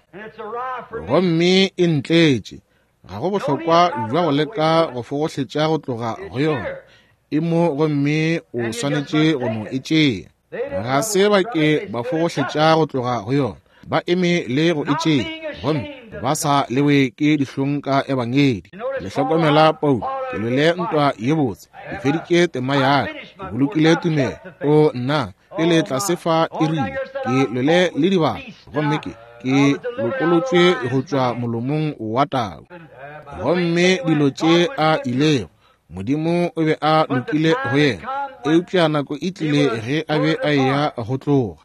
Speaker 1: gomme e ntletše ga go bohlokwa jwa go leka go fogohletša go tloga go yona e mo gomme o swanetše go no e tšea ga se ba ke ba fogohletša go tloga go yona ba eme le go e tšea gomme ba sa lewe ke dihlong ka ebangedi le hlokomela paulo ke lwele ntwa ye botse ke feditše tema yaka ke bolokile tumelo o nna pele tla sefa e rile ke lwele le dibaka gomme ke ke lokolotšwe go tšwa molomong wa tau gomme dilo tše a ilego modimo o be a lokile go yena eupša nako e tlile ge a be a eya go tloga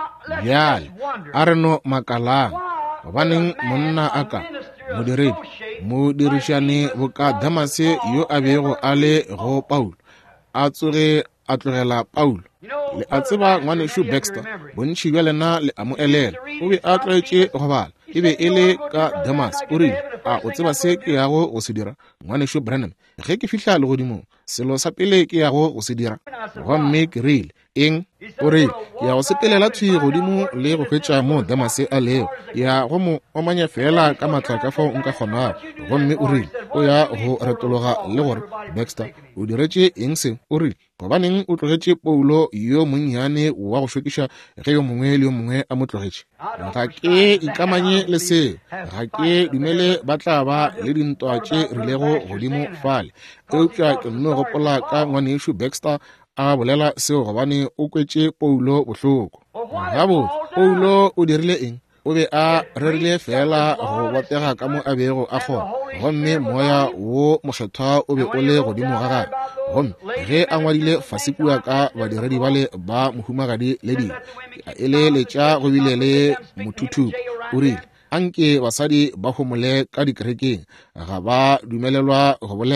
Speaker 1: bjale a re no makalang gobaneng monna a ka modiredi modirišane boka damase yo a bego a le go paulo a tsoge a tlogela paulo le a tseba ngwanešo baxter bontši bja lena le a mo elela o be a tlwaetše go bala e be e le ka damas o rile a o tseba se ke yago go se dira ngwanešo branham ge ke fihla legodimong selo sa pele ke yago go se dira gomme ke rile eng o rile ke ya go sepelela thwi godimo le go hwetša mo damase a leo ya go mo omanya fela ka maatla ka fao nka kgonago gomme o rile o ya go retologa le gore baxter o diretše eng se o rile gobaneng o tlogetše paulo yo monnyane wa go šokiša ge yo mongwe le yo mongwe a mo tlogetše ga ke ikamanye le se ga ke dumele ba tla ba le dintwa tše rilego godimo fale eupša ke nno gopola ka ngwanešo baxter a bolela seo gobane o kwetše paulo bohloko gabotse paulo o dirile eng o be a rerile fela go botega ka mo a bego a kgona gomme moya wo mokgethwa o be o le godimo ga gagwe gomme ge a ngwadile fasikua ka badiredi ba le ba mohumagadi le dilo e le letša go bile le mothuthupi o rile anke basadi ba homole ka dikerekeng ga ba dumelelwa go bolela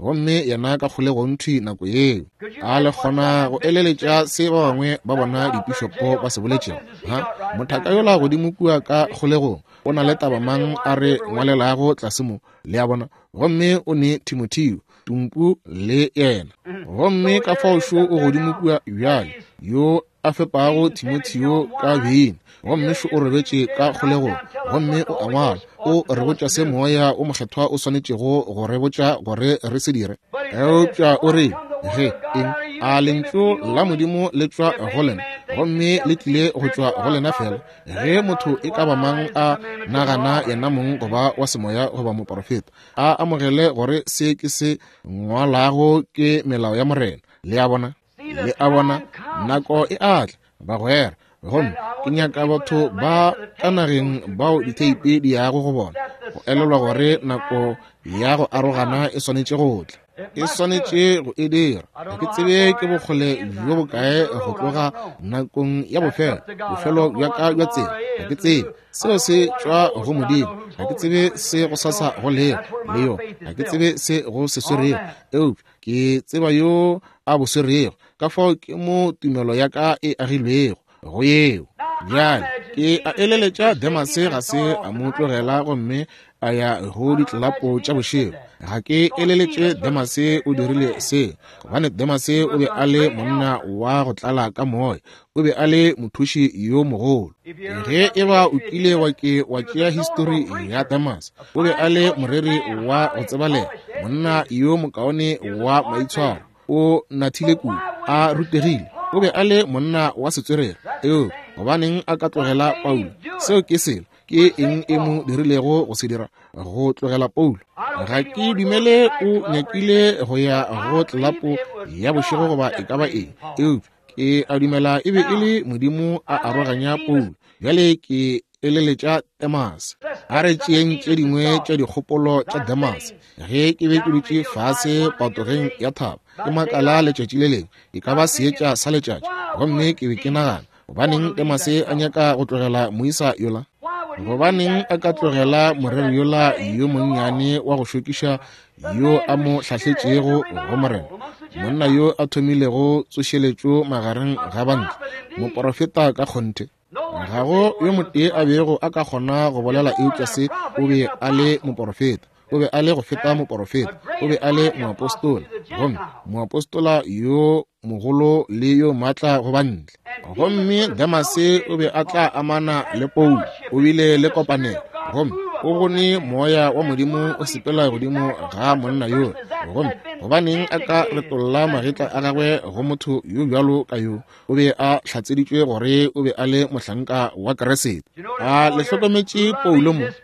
Speaker 1: gomme yena ka kgolego nthui nako eo a le kgona go eleletša se ba bangwe ba bona dipišopo ba se boletšego ha mothaka yola godimo kua ka kgolegong o na le tabamang a re ngwalelago tlase mo le a bona gomme o ne Timotheo tumpu le yena gomme ka faošo o godimo kua bjale yo a fepago Timotheo ka bene gomme šo o rebetše ka kgolegong gomme o a ngwala o re botša se moya o mokgethwa o swanetšego go re botša gore re se dire eupša o re he eng a lentšu la modimo le tšwa go lena gomme le tlile go tšwa go lena fela ge motho e ka ba mang a nagana yena mong goba wa semoya goba moprofeta a amogele gore se ke se ngwalago ke melao ya morena le a bona le a bona nako e atla ba gwera gomme ke nyaka batho ba ka nageng bao ditheipe di yago go bona go elelwa gore nako ya go arogana e swanetše go tla e swanetše go e dira ga ke tsebe ke bokgole jo bokae go tloga nakong ya bofelo bofelo bja ka bja tsela ga ke tsebe seo se tšwa go modimo ga ke tsebe se go sasa go leo le yo ga ke tsebe se go se swerego eo ke tseba yo a bo swerego ka fao ke mo tumelo ya ka e agilwego go yeo bjale ke a eleletša Demase ga se a mo tlogela gomme a ya go ditlelapo tša bošego ga ke eleletše Demase o dirile se gobane Demase o be a le monna wa go tlala ka moya o be a le mothuši yo mogolo ge e ba o kile wa ke wa tšea histori ya Demase o be a le moreri wa go tsebalela monna yo mokaone wa maitshwaro o nathile kudu a rutegile o be a le monna wa setswerere eo gobaneng a ka tlogela Paulo seo ke selo ke eng e mo dirilego go se dira go tlogela Paulo ga ke dumele o nyakile go ya go tlelapo ya bošego goba e ka ba eng eo ke a dumela e be e le modimo a aroganya Paulo bjale ke eleletša Demase a re tšeeng tše dingwe tša dikgopolo tša Demase ge ke be ke dutše fase patogeng ya thaba ke makala letšatši le lengwe e ka ba seetša sa letšatši gomme ke be ke nagana gobaneng Demase a nyaka go tlogela moisa yola gobaneng a ka tlogela morero yola yo monnyane wa go šokiša yo a mo hlahletšego go morena monna yo a thomilego tsošeletšo magareng ga bantle moprofeta ka kgonthe ga go yo motee a bego a ka kgona go bolela eupša se o be a le moprofeta o be a le go feta moprofeta o be a le moapostola gomme moapostola yo mogolo le yo maatla go bantle gomme Demase o be a tla amana le Paulo o bile le kopanelo gomme o gone moya wa modimo o sepela godimo ga monna yo gomme gobaneng a ka retolla magetla a gagwe go motho yo bjalo ka yo o be a hlatseditšwe gore o be a le mohlanka wa keresete a le hlokometše Paulo mo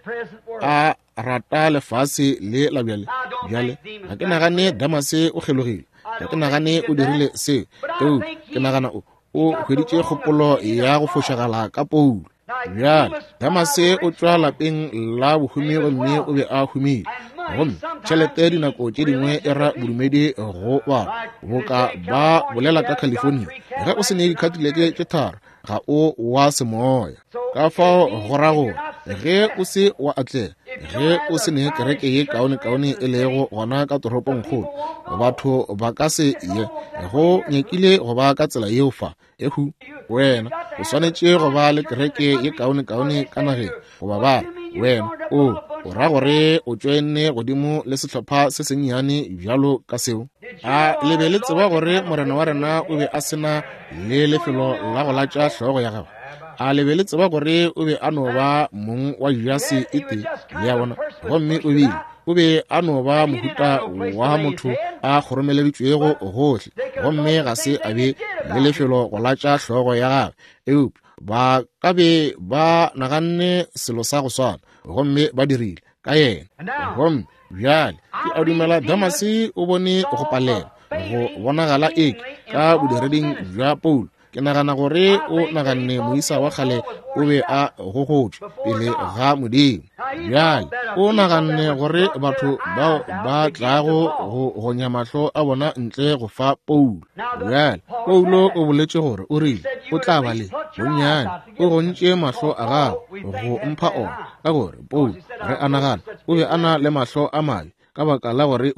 Speaker 1: a rata lefase le la bjale bjale ga ke nagane Demase o kgelogile ga ke nagane o dirile se eo ke nagana o o hweditše kgopolo ya go fošagala ka Paulo bjale Demase o tšwa lapeng la bohumi gomme o be a humile gomme tšhelete dinako tše dingwe e ra bodumedi go ba bo ka ba bolela ka California ge o se ne dikhatileke tše tharo ga o wa semoya ka fao go rago ge o se wa atlega ge o se ne kereke ye kaone-kaone e lego gona ka toropong kgolo batho ba ka se ye go nyekile go ba ka tsela yeo fa ehu wena o swanetše go ba le kereke ye kaone-kaone ka nageng goba ba wena o o ra gore o tšwenne godimo le sehlopha se sennyane bjalo ka seo a lebe le tseba gore morena wa rena o be a sena le lefelo la go latša hlogo ya gagwe a lebe le tseba gore o be a no ba mong wa jase ete ya bona gomme o bile o be a no ba mohuta wa motho a kgoromeleditšwego gohle gomme ga se a be le lefelo go latša hlogo ya gagwe eo ba ka be ba naganne selo sa go swana gomme ba dirile ka yena gomme bjale ke a dumela Demase o bone go palela go bonagala eke ka bodireleng bja Paulo ke nagana gore o naganne moisa wa kgale o be a gogotšwe pele ga modimo bjale o naganne gore batho bao ba tlago go gonya mahlo a bona ntle go fa Paulo bjale Paulo o boletše gore o rile o tla ba le bonnyane o gontše mahlo a gago go mpha ona ka gore Paulo ge a nagana o be a na le mahlo a male ka baka la gore o rile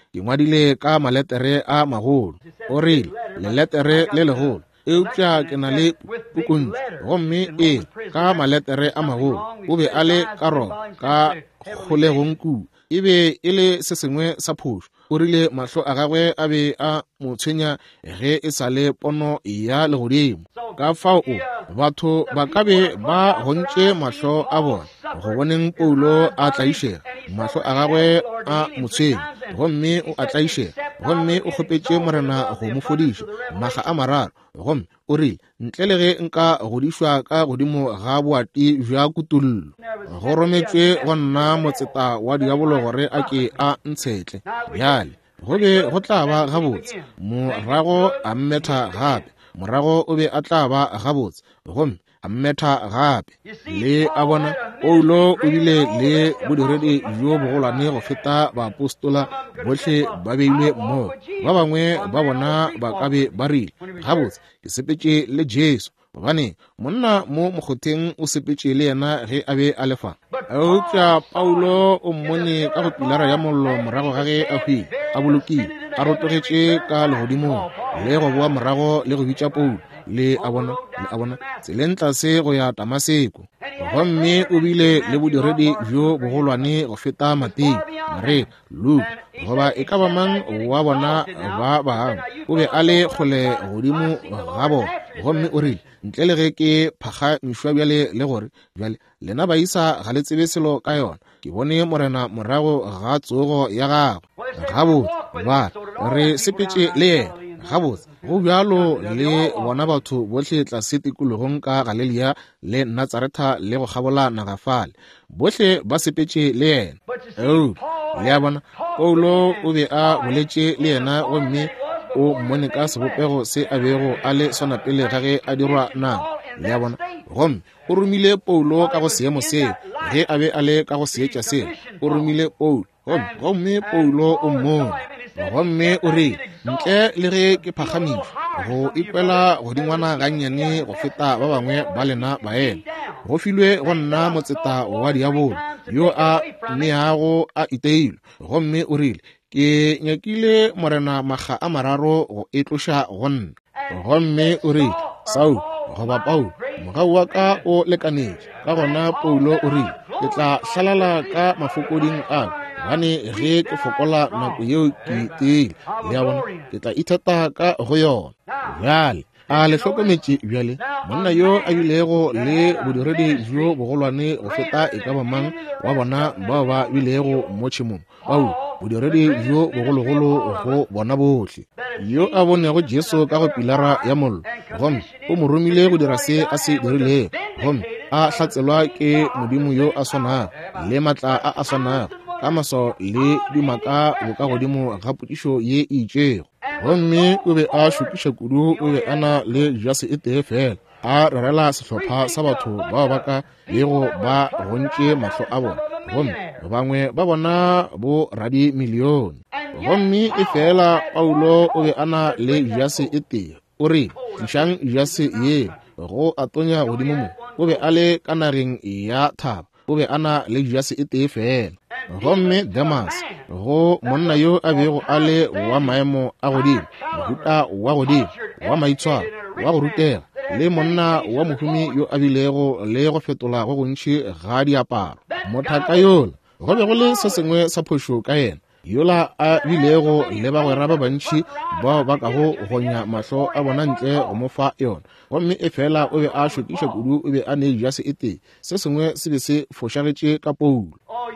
Speaker 1: ke ngwadile ka maletere a magolo o rile leletere le legolo eupša ke na le pukuntši gomme e ka maletere a magolo o be a le karolo ka kgolegong kua e be e le se sengwe sa phošo o rile mahlo a gagwe a be a mo tshwenya ge e sa le pono ya legodimo ka fao batho ba ka be ba gontše mahlo a bona go boneng Paulo a tlaišega mahlo a gagwe a mo tshwenya gomme o a tlaišega gomme o kgopetše morena go mo fodiša maga a mararo gomme o rile ntle le ge nka godišwa ka godimo ga boati bja kutullo go rometšwe go nna motseta wa diabolo gore a ke a ntshetle bjale go be go tla ba gabotse morago a mmetha gape morago o be a tla ba gabotse gomme a mmetha gape le a bona Paulo o bile le bodiredi jo bogolwane go feta baapostola botlhe ba beilwe mo ba bangwe ba bona ba ka be ba rile gabotse ke sepetše le Jesu gobane monna mo mokgotheng o sepetše le yena ge a be a lefa eupša Paulo o mmone ka go pilara ya mollo morago ga ge a hwile a bolokile a rotogetše ka legodimong le go boa morago le go bitša Paulo le a bona le a bona tseleng tlase go ya Damaseko gomme o bile le bodiredi bjo bogolwane go feta Matei Mareka Luka goba e ka ba mang wa bona ba bang o be a le kgole godimo ga bona gomme o rile ntle le ge ke phaga mešwa bjale le gore bjale lena ba isa ga le tsebe selo ka yona ke bone morena morago ga tsogo ya gago gabotse ba re sepetše le yena gabotse go bjalo le bona batho botlhe tlase tikologong ka Galilea le Nazareta le go gabola nagafale botlhe ba sepetše le yena eo le a bona Paulo o be a boletše le yena gomme o mmone ka sebopego se a bego a le sona pele ga ge a dirwa nang le a bona gomme o romile Paulo ka go seemo seo ge a be a le ka go seetša seo o romile Paulo gomme Paulo o mmone gomme o rile ntle le ge ke phagamišwa go ikwela godingwana gannyane go feta ba bangwe ba lena baena go filwe go nna motseta wa diabolo yo a neago a iteilwe gomme o rile ke nyakile morena maga a mararo go etloša go nna gomme o rile Saul goba Paulo mogau wa ka o lekanetše ka gona Paulo o rile ke tla hlalala ka mafokoding a gane ge ke fokola nako yeo ke iteile le a bona ke tla ithata ka go yona bjale a le hlokometše bjale monna yo a bilego le bodiredi bjo bogolwane go feta e ka ba mang wa bona bao ba bilego mo tšhemong bao bodiredi bjo bogologolo go bona botlhe yo a bonego Jesu ka go pilara ya mollo gomme o mo romile go dira se a se dirilego gomme a hlatselwa ke modimo yo a swanang le matla a a swanang ka maso le dimaka go ka godimo ga putišo ye e itšego gomme o be a šupiša kudu o be a na le jase e tee fela a rerela sehlopha sa batho bao ba ka lego ba gontše mahlo a bona gomme bangwe ba bona bo radi milione gomme e fela Paulo o be a na le jase e tee o re tlišang jase ye go atonya godimo mo o be a le ka nageng ya thaba o be a na le jase e tee fela gomme Demas go monna yo a bego a le wa maemo a godimo mohuta wa godimo wa maitshwaro wa go rutega le monna wa mohumi yo a bilego le go fetola go gontši ga diaparo mothaka yola go be go le se sengwe sa phošo ka yena yola a bilego le bagwera ba bantši bao ba ka go gonya mahlo a bona ntle go mo fa yona gomme e fela o be a šokiša kudu o be a ne jase e tee se sengwe se be se fošagetše ka Paulo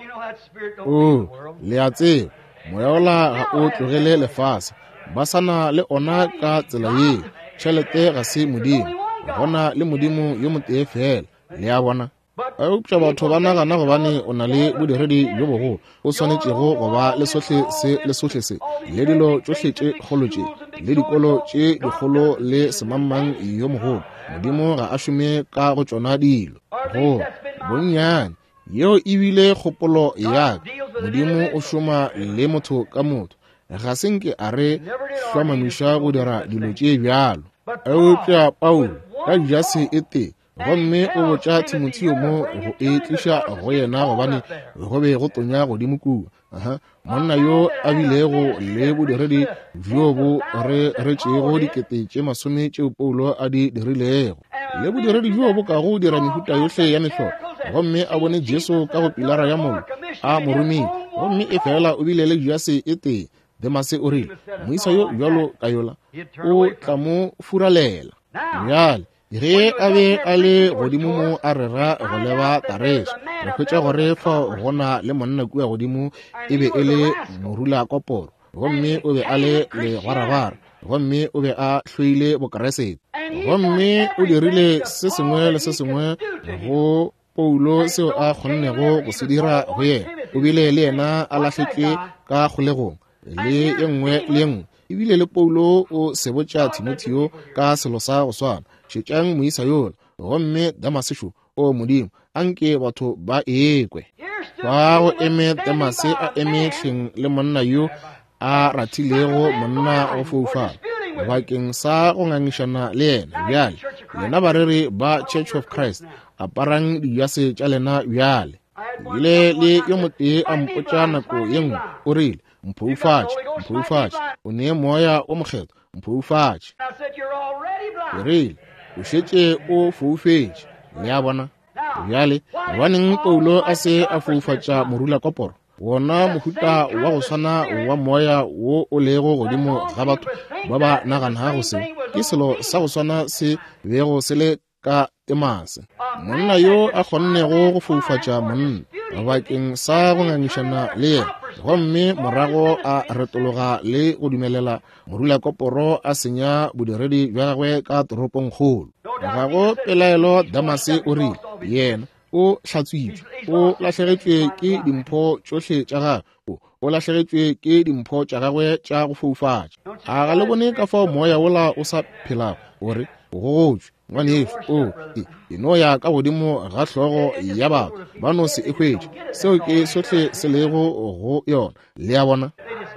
Speaker 1: o le a tseba moya ola ga o tlogele lefase ba sana le ona ka tsela ye tšhelete ga se modimo gona le modimo yo motee fela le a bona eupša batho ba nagana gobane o na le bodiredi jo bogolo o swanetšego go ba le sohle se le sohle se le dilo tšohle tše kgolo tše le dikolo tše dikgolo le semangmang yo mogolo modimo ga a šome ka go tšona dilo go bonnyane yeo e bile kgopolo ya modimo o šoma le motho ka motho ga senke a re hlwamamiša go dira dilo tše bjalo eupša Paulo ka jase e tee gomme o botša Timotheo mo go e tliša go yena gobane go be go tonya godimo kua aha monna yo a bilego le bodiredi bjo bo re re tšego dikete tše masome tšeo Paulo a di dirilego le bodiredi bjo bo ka go dira mehuta yohle ya mehlo gomme a bone Jesu ka go pilara ya molo a morumile gomme e fela o bile le Judase e tee Demase o rile moisa yo bjalo ka yola o tla mo furalela bjale ge a be a le godimo mo a rera go leba Tareso re hwetša gore fa gona le monna kua godimo e be e le morula koporo gomme o be a le legwaragwara gomme o be a hloile bokeresete gomme o dirile se sengwe le se sengwe go Paulo seo a kgonnego go se dira go yena o bile le yena a lahletswe ka kgolegong le e nngwe le nngwe ebile le Paulo o se botša Timotheo ka selo sa go swana šetšang moisa yola gomme Damasešo o modimo anke batho ba ekwe ba go eme Damase a eme hleng le monna yo a ratilego monna go foufala bakeng sa go ngangišana le yena bjale lena bareri ba Church of Christ aparang dijase tša lena bjale ile le yo motee a mpotša nako ye nngwe o rile mpoufatše mpoufatše o nee moya o mokgetho mpoufatše o rile o šetše o foufetše le a bona bjale gobaneng Paulo a se a foufatša morula koporo wona mohuta wa go swana wa moya wo o lego godimo ga batho ba ba nagana go se ke selo sa go swana se bego se le ka Demase monna yo a kgonnego go foufatša monna bakeng sa go ngangišana le yena gomme morago a retologa le go dumelela morula koporo a senya bodiredi bja gagwe ka toropong kgolo ga go pelaelo Damase o rile yena o hlatswitšwe o lahlegetšwe ke dimpho tšohle tša gagwe o lahlegetšwe ke dimpho tša gagwe tša go foufatša a ga le bone ka fao moya wola o sa phelago gore o gogotšwe ngwaneefe o e no ya ka godimo ga hlogo ya batho ba no se e hwetše seo ke sohle se lego go yona le ya bona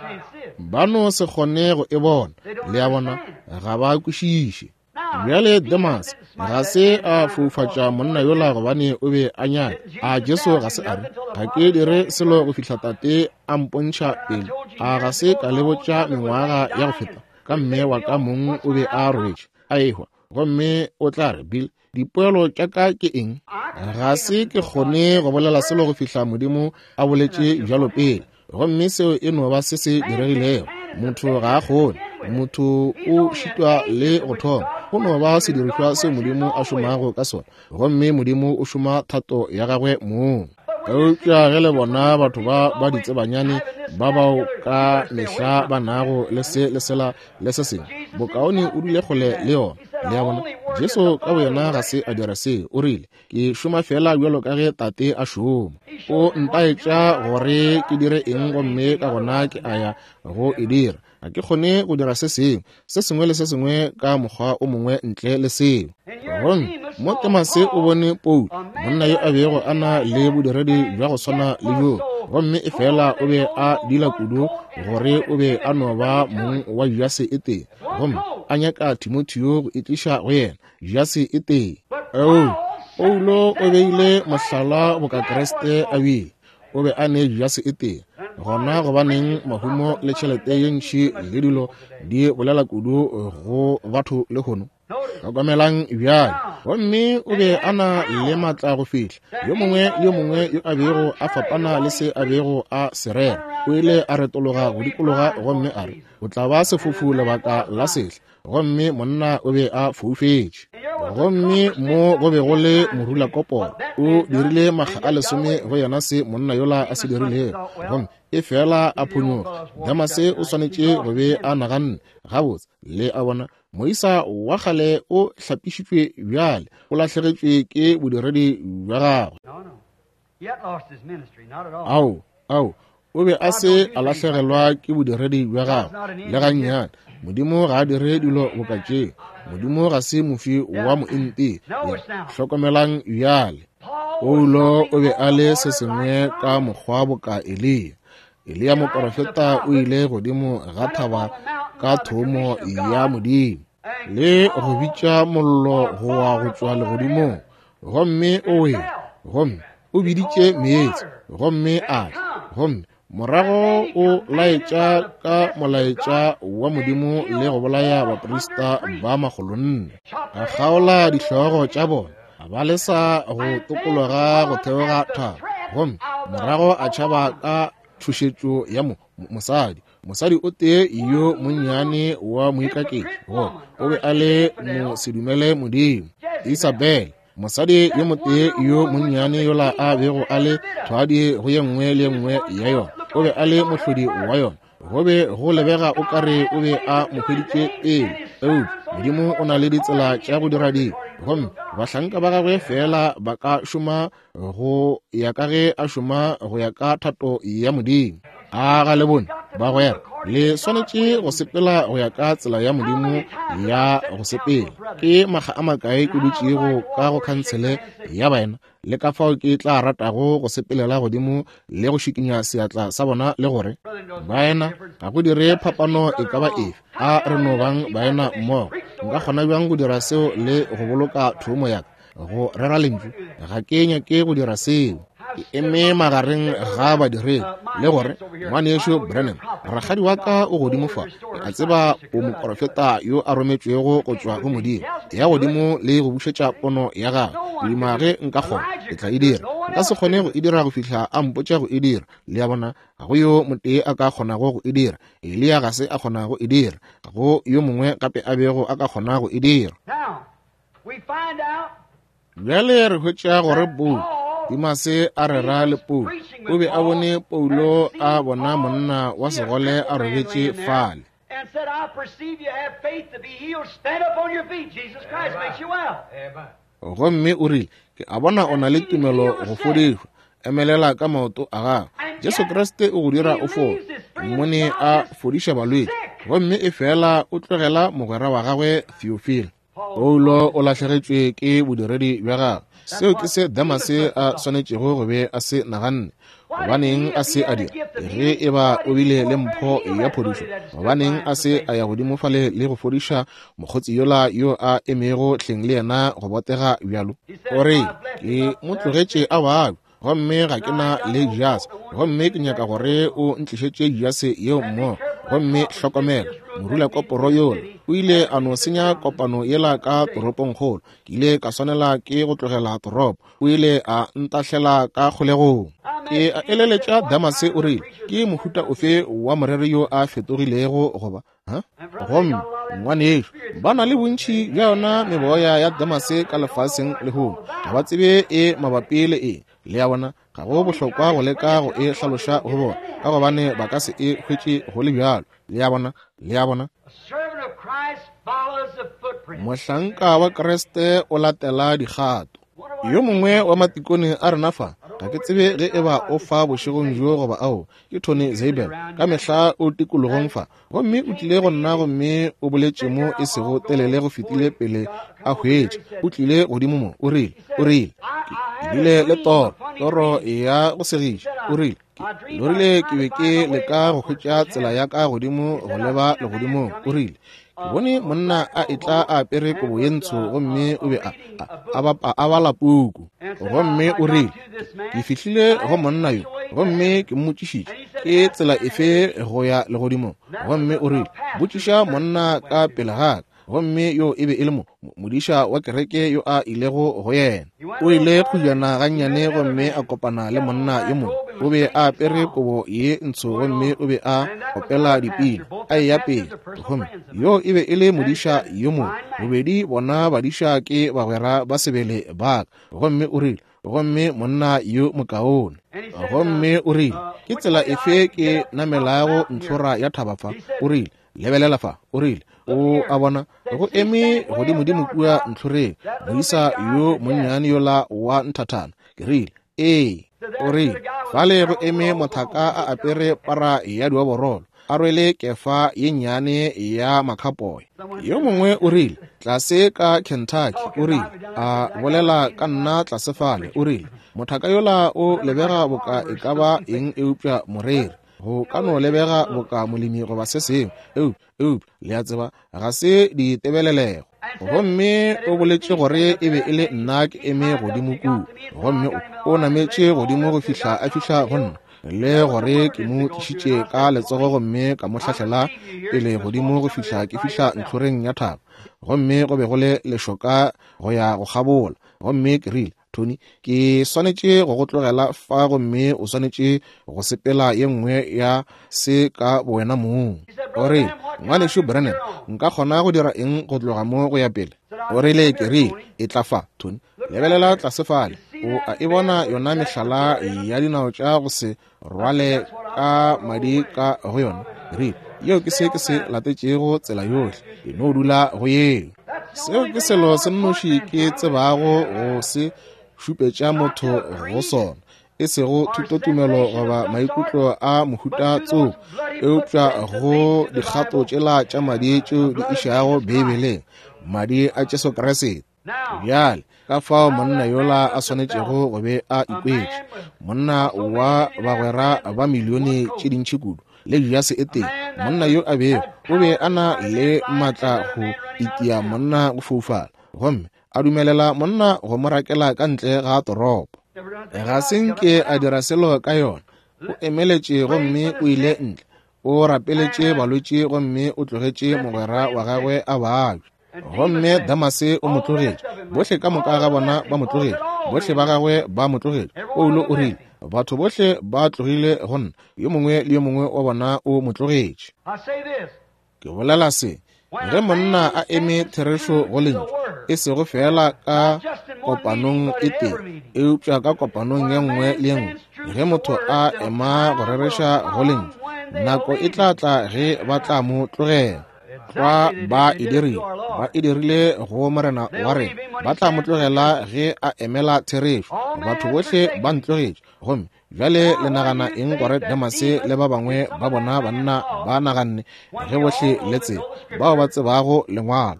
Speaker 1: ba no se kgone go e bona le ya bona ga ba kwešiše bjale Demase ga se a foufatša monna yola gobane o be a nyane a Jesu ga se a re ga ke dire selo go fihla tate a mpontšha pele a ga se ka lebotša mengwaga ya go feta ka mme wa ka mong o be a roetše a ehwa gomme o tla re Bill dipoelo tša ka ke eng ga se ke kgone go bolela selo go fihla modimo a boletše bjalo pele gomme seo e no ba se se diregilego motho ga a kgone motho o šitwa le go thoma go no ba sedirišwa se modimo a šomago ka sona gomme modimo o šoma thato ya gagwe moo eupša ge le bona batho ba ba ditsebanyane ba bao ka mehla ba nago le se le sela le se sengwe bokaone o dule kgole le yona le ya bona Jesu ka boyena ga se a dira seo o rile ke šoma fela bjalo ka ge tate a šoma o ntaetša gore ke dire eng gomme ka gona ke aya go e dira ga ke kgone go dira se sengwe se sengwe le se sengwe ka mokgwa o mongwe ntle le seo gomme mo Demase o bone Paulo monna yo a bego a na le bodiredi bja go swana le jo gomme e fela o be a dila kudu gore o be a no ba mong wa Judase e tee gomme a nyaka Timotheo go itliša go yena Judase e tee eo Paulo o beile mohlala boka Kriste a bile o be a ne Judase e tee gona gobaneng mahumo le tšhelete ye ntši le dilo di bolela kudu go batho le kgono tlhokomelang bjale gomme o be a na le maatla go fihla yo mongwe yo mongwe yo a bego a fapana le se a bego a serera o ile a retologa go dikologa gomme a re o tla ba sefofu lebaka la sehle gomme monna o be a foufetše gomme mo go be go le morula koporo o dirile makga a lesome go yona se monna yola a se dirilego gomme e fela a phonyoga Demase o swanetše go be a naganne gabotse le a bona moisa wa kgale o hlapišitšwe bjale o lahlegetšwe ke bodiredi bja gagwe ao ao o be a se a lahlegelwa ke bodiredi bja gagwe le gannyane modimo ga a dire dilo bokatšeng modimo ga se mofi wa moenti hlokomelang bjale Paulo o be a le se sengwe ka mokgwa boka Elia Elia moprofeta o ile godimo ga thaba ka thomo ya modimo le go bitša mollo go wa go tšwa legodimong gomme o we gomme o biditše meetse gomme a gomme morago o laetša ka molaetša wa modimo le go bolaya baporista ba magolonne, a kgaola dihlogo tša bona, a ba lesa go tokologa go theoga thaba. Gomme morago a tšhaba ka thušetšo ya mo mosadi mosadi o tee yo monnyane wa moikakedi go o be a le mo sedumele modimo. Isabel mosadi yo motee yo monnyane yola a bego a le thwadi go ye nngwe le nngwe ya yona, o be a le mohlodi wa yona. Go be go lebega o kare o be a mokhweditše pele. Eupša modimo o na le ditsela tša go dira dilo, gomme bahlanka ba gagwe fela ba ka šoma go ya ka ge a šoma go ya ka thato ya modimo. A ga le bone ba gwera le swanetše go sepela go ya ka tsela ya modimo ya go sepela. Ke maga a makae ke dutšego ka go khantsele ya baena le ka fao ke tla ratago go sepelela godimo le go šikinya seatla sa bona, le gore baena ga go dire phapano e ka ba efe a re no bang baena mmogo. Nka kgona bjang go dira seo le go boloka thomo yaka go rera lentšu, ga ke nyake go dira seo. Ke eme magareng ga badiredi le gore ngwaneso Branham ragadi wa ka o godimo fa, a tseba o moprofeta yo a rometšwego go tšwa go modimo ya godimo le go bušetša pono ya gagwe. Dima ge nka kgona ke tla e dira, nka se kgone go e dira go fihla a mpotša go e dira. Le ya bona ga go yo motee a ka kgonago go e dira, Elia ga se a kgona go e dira, ga go yo mongwe gape a bego a ka kgona go e dira. Bjale re hwetša gore Paul Dimase a rera le Paul o be a bone Paulo a bona monna wa segole a robetše fale,
Speaker 2: and said, I perceive you have faith to be healed. Stand up on your feet. Jesus Christ makes you well.
Speaker 1: gomme o rile ke a bona o na le tumelo go fodišwa, emelela ka maoto a gago. Jesu Kriste o go dira o fole, mmone a fodiša balwetši, gomme e fela o tlogela mogwera wa gagwe Theophile. Paulo o latlhegetšwe ke bodiredi bja gagwe, seo ke se Damase a swanetšego go be a se naganne. Gobaneng a se a dira ge e ba o bile le mpho ya phodišo? Gobaneng a se a ya godimo fale le go fodiša mokgotsi yola yo a emego hleng le yena go botega bjalo? O re ke mo tlogetše a baagwe, gomme ga ke na le jase, gomme ke nyaka gore o ntlišetše jase yeo mmogo. Gomme hlokomela morula koporo yola o ile a no senya kopano yela ka toropong kgolo. Ke ile ka swanela ke go tlogela toropo, o ile a ntahlela ka kgolegong. Ke a eleletša Damase o rile ke mohuta ofe wa morero yo a fetogilego goba gomme ngwaneso ba na le bontši bja yona meboya ya Damase ka lefaseng le hong, ga ba tsebe e mabapi le e le ya bona. Ga go bohlokwa go leka go e hlaloša go bona, ka gobane ba ka se e hwetše go le bjalo. Le ya bona le ya bona mohlanka wa Kriste o latela dikgato. Yo mongwe wa matikone a rena fa ga ke tsebe ge e ba o fa bošegong jo goba ao ke Tony Zabel ka mehla o tikologong fa, gomme o tlile go nna gomme o boletše mo e sego telele go fetile pele a hwetše. O tlile godimo mo o rile o rile ke bile le toro toro ya go segiša. O rile o rile ke be ke leka go hwetša tsela ya ka godimo go leba le godimo. O rile ke bone monna a etla a apere kobo ye ntsho, gomme o be a bala puku. Gomme o rile ke fihlile go monna yo, gomme ke mmotšišitše ke tsela efe go ya le godimo. Gomme o rile botšiša monna ka pele gaka, gomme yo e be e le mo modiša wa kereke yo a ilego go yena. O ile go jana gannyane, gomme a kopana le monna yo mongwe. O be a apere kobo ye ntsho, gomme o be a opela dipina a e ya pele. Gomme yo e be e le modiša yo mongwe. Bobedi bona badiša ke bagwera ba sebele baka. Gomme o rile gomme monna yo mokaone. Gomme o rile ke tsela efe ke namelago ntlhora ya thaba fa? O rile lebelela fa. O rile o a bona go eme godimodimo kua ntlhoreng moisa yo monnyane yola wa nthathana. Ke rile ee. O rile fale go eme mothaka a apere para ya diwaborolo, a rwele kefa ye nnyane ya makhapoy. Yo mongwe o rile tlase ka Kentucky. O rile a bolela ka nna tlase fale. O rile mothaka yola o lebega boka e ka ba eng eupša moreri, go ka no lebega boka molemi goba se sengwe eu eu le a tseba ga se ditebelelego. Gomme o boletše gore e be e le nna ke eme godimo kudu. Gomme o nametše godimo go fihla a fihla go nna. le gore ke mo tlišitše ka letsogo gomme ka mo hlahlela pele godimo go fihla ke fihla ntlhoreng ya thaba, gomme go be go le lešoka go ya go gabola, gomme ke rile Tony ke swanetše go go tlogela fa gomme o swanetše go sepela ye nngwe ya se ka boena mong. O re ngwanešo Brennan, nka kgona go dira eng go tloga mo go ya pele? O rile ke rile e tla fa Tony, lebelela tlasefale o a e bona yona mehlala ya dinao tša go se rwale ka madi ka go yona. Rile yeo ke se ke se latetšego tsela yohle e no dula go yeo. Seo ke selo se nnoši ke tsebago go se šupetša motho go sona, e sego thutotumelo goba maikutlo a mohuta tsoko eupša go dikgato tšela tša madi tšeo di išago bebeleng, madi a Jesu Kriste. Bjale ka fao monna yola a swanetšego go be a ikwetše, monna wa bagwera ba milione tše dintšhi kudu le Jase e teng, monna yo a bego o be a na le maatla go itia monna go foufala, gomme a dumelela monna go mo rakela ka ntle ga toropo. Ga senke a dira selo ka yona, o emeletše gomme o ile ntle, o rapeletše balwetše gomme o tlogetše mogwera wa gagwe a baabje, gomme Damase o mo tlogetše, bohle ka moka ga bona ba mo tlogetše, bohle ba gagwe ba mo tlogetše. Paulo o rile batho bohle ba tlogile go nna, yo mongwe le yo mongwe wa bona o mo tlogetše. Ke bolela se, ge monna a eme therešo go lentšu, e sego fela ka kopanong e teng, eupša ka kopanong ye nngwe le ye nngwe. Ge motho a ema go rereša go lentšu, nako e tla tla ge ba tla mo tlogela. Tla ba e dirile, ba e dirile go morena wa rena, ba tla mo tlogela ge a emela therešo. Batho bohle ba ntlogetše, gomme bjale le nagana eng gore Damase le ba bangwe ba bona banna ba naganne ge bohle le tseba bao ba tsebago lengwalo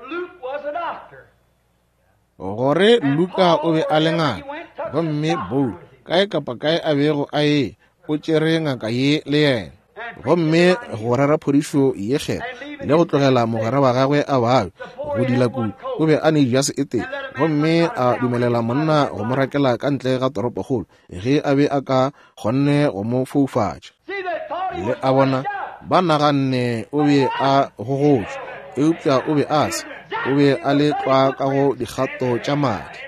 Speaker 1: gore Luka o be a le ngaka, gomme bou kae kapa kae a bego a ye o tšere ngaka ye le yena, gomme go rera phodišo ye kgetha le go tlogela mogwera wa gagwe a baabje go dila kudu, o be a ne Jase e teng, gomme a dumelela monna go mo rakela ka ntle ga toropokgolo ge a be a ka kgonne go mo foufatša. Le a bona ba naganne o be a gogotšwe, eupša o be a se, o be a le tlwa ka go dikgato tša madi.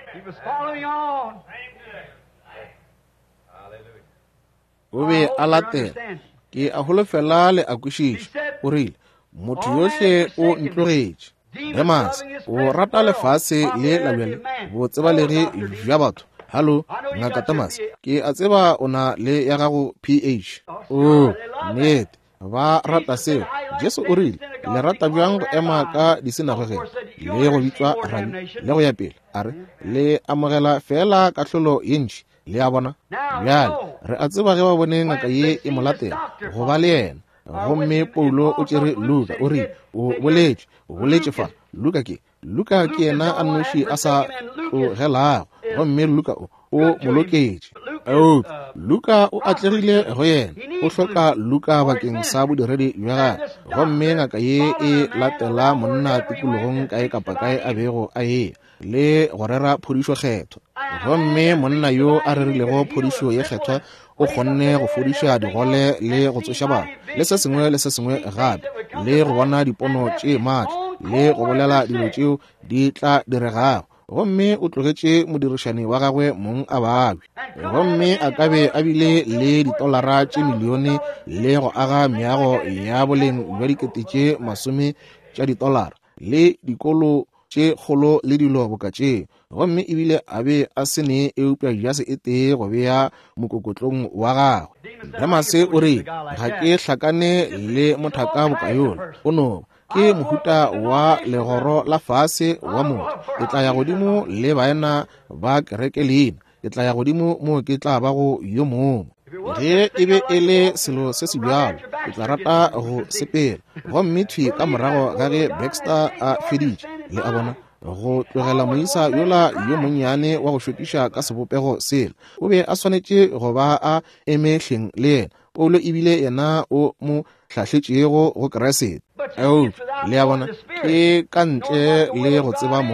Speaker 1: O be a latela, ke a holofela le a kwešiša, o rile motho yohle o ntlogetše. Demas o rata lefase le labjale bo tseba le ge bja batho. Hallo ngaka Thomas, ke a tseba o na le ya gago P H. O nnete ba rata seo. Jesu o rile le rata bjang go ema ka disenagoge le go bitswa rabi le go ya pele, a re le amogela fela kahlolo ye ntši le a bona. Bjale re a tseba ge ba bone ngaka ye e molatela go ba le yena, gomme Paulo o tšere Luka o rile o boletše o boletše fa Luka ke Luka ke yena a nnoši a sa tlogelago, gomme Luka o o moloketše. O Luka o atlegile go yena, o hloka Luka bakeng sa bodiredi bja gagwe, gomme ngaka ye e latela monna tikologong kae kapa kae a bego a ye le go rera phodišo kgetho, gomme monna yo a rerilego phodišo ye kgethwa o kgonne go fodiša digole le go tsoša batho le se sengwe le se sengwe gape, le go bona dipono tše maatla le go bolela dilo tšeo di tla diregago, gomme o tlogetše modirišani wa gagwe mong a baabje, gomme a kabe a bile le ditolara tše milione le go aga meago ya boleng bja dikete tše masome tša ditolara le dikolo tše kgolo le dilo bokatšeng, gomme ebile a be a sene eupša Jase e tee go bea mokokotlong wa gagwe. Damase o re ga ke hlakane le mothaka bokayona o no ke mohuta wa legoro la fase wa motho, ke tla ya godimo le baena ba kereke leena, ke tla ya godimo mo ke tla ba go yo mongwe. Ge e be e le selo se se bjalo, ke tla rata go sepela, gomme thwi ka morago ga ge Baxter a feditše le a bona go tlogela moisa yola yo monnyane wa go šokiša ka sebopego sela, o be a swanetše go ba a emehleng le yena. Paulo ebile yena o mo hlahletšego go Kriste. Ao le a bona ke ka ntle le go tseba moya,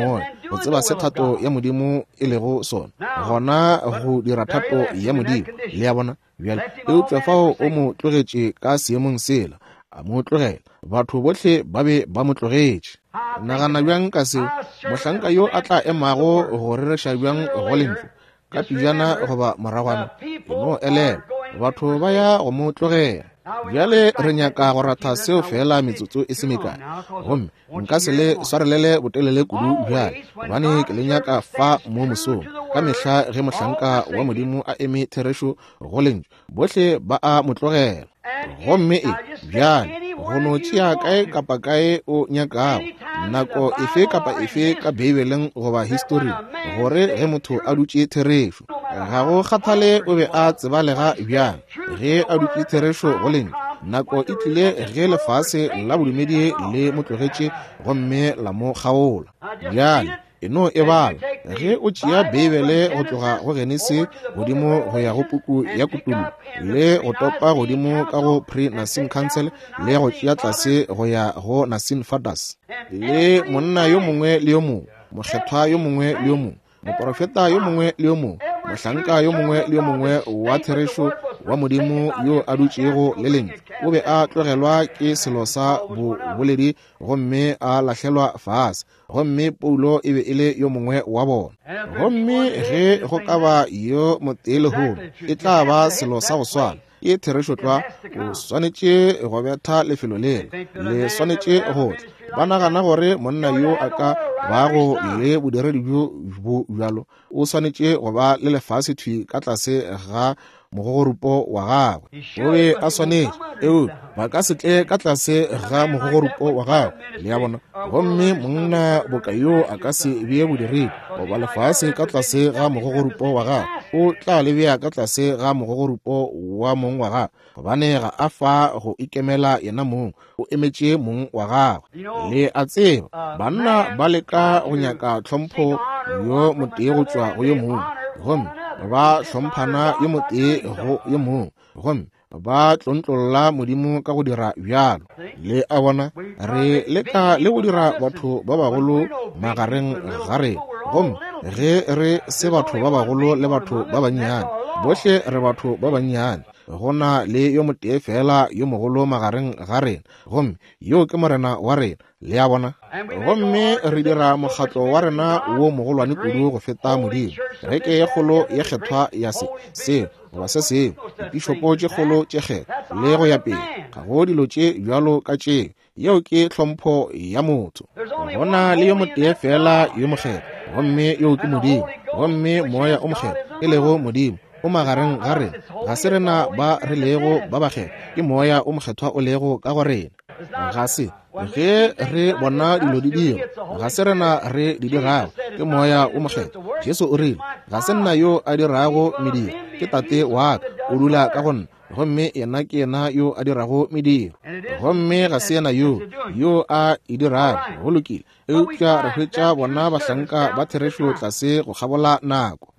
Speaker 1: go tseba se thato ya modimo e lego sona gona go dira thato ya modimo le ya bona bjale e utlwa fao o mo tlogetše ka seemong sela a mo tlogela batho botlhe ba be ba mo tlogetše nagana bjang ka seo mohlanka yo a tla emago go rereša bjang go lentlo ka pijana goba moragwana eno elela batho ba ya go mo tlogela bjale re nyaka go ratha seo fela metsotso e se mekane gomme nka se le swarelele botelele kudu bjale gobane ke le nyaka fa mo mosong ka mehla ge mohlanka wa modimo a eme therešo go lentso botlhe ba a mo tlogela gomme e bjale go no tšea kae kapa kae o nyakago nako efe kapa efe ka beibeleng goba histori gore ge motho a dutše therešo ga go kgathale o be a tsebalega bjang ge a dutše therešo go lentso nako e tlile ge lefase la bodumedi le motlogetše gomme la mo kgaola bjale eno e bala ge o tšea beibele go tloga go genese godimo go ya go puku ya kutulu le go topa godimo ka go pre-Nicene Council le go tšea tlase go ya go Nicene Fathers le monna yo mongwe le yo mongwe mokgethwa yo mongwe le yo mongwe moprofeta yo mongwe le yo mongwe mohlanka yo mongwe le yo mongwe wa therešo wa modimo yo a dutšego le lentso o be a tlogelwa ke selo sa boledi gomme a lahlelwa fase gomme Paulo e be e le yo mongwe wa bona gomme ge go ka ba yo motelegolo e tla ba selo sa go swana e therešo tla o swanetše go betha lefelo lele le swanetše gohle ba nagana gore monna yo a ka bago le bodiredi bjo bjalo o swanetše go ba le lefase thwi ka tlase ga mogogorupo wa gagwe o be a swanetše eo ba ka se tle ka tlase ga mogogorupo wa gagwe le ya bona gomme monna bokayo a ka se bee bodiredi goba lefase ka tlase ga mogogorupo wa gagwe o tla le bea ka tlase ga mogogorupo wa mong wa gagwe gobane ga a fa go ikemela yena mong o emetše mong wa gagwe le a tseba banna ba leka go nyaka tlhompho yo motee go tšwa go yo mongwe gomme ba hlomphana yo motee go yo mongwe gomme ba tlontlolola modimo ka go dira bjalo le a bona re leka le go dira batho ba bagolo magareng ga rena gomme ge re se batho ba bagolo le batho ba bannyane bohle re batho ba bannyane gona le yo motee fela yo mogolo magareng ga rena gomme yo ke morena wa rena le a bona gomme re dira mokgatlo wa rena wo mogolwane kudu go feta modimo ge ke ye kgolo ye kgethwa ya se seo goba se seo dipišopo tše kgolo tše kgetho le go ya pele ga go dilo tše bjalo ka tšeo yeo ke tlhompho ya motho gona le yo motee fela yo mokgetho gomme yo ke modimo gomme moya o mokgetho e lego modimo o magareng ga rena ga se rena ba re lego ba bakgetho ke moya o mokgethwa o lego ka go rena ga se ge re bona dilo di dira ga se rena re di dirago ke moya o mokgetho Jesu o rile ga se nna yo a dirago mediro ke tate wa ka o dula ka gonna gomme yena ke yena yo a dirago mediro gomme ga se yena yo yo a e dirago go lokile eupša re hwetša bona bahlanka ba therešo tlase go kgabola nako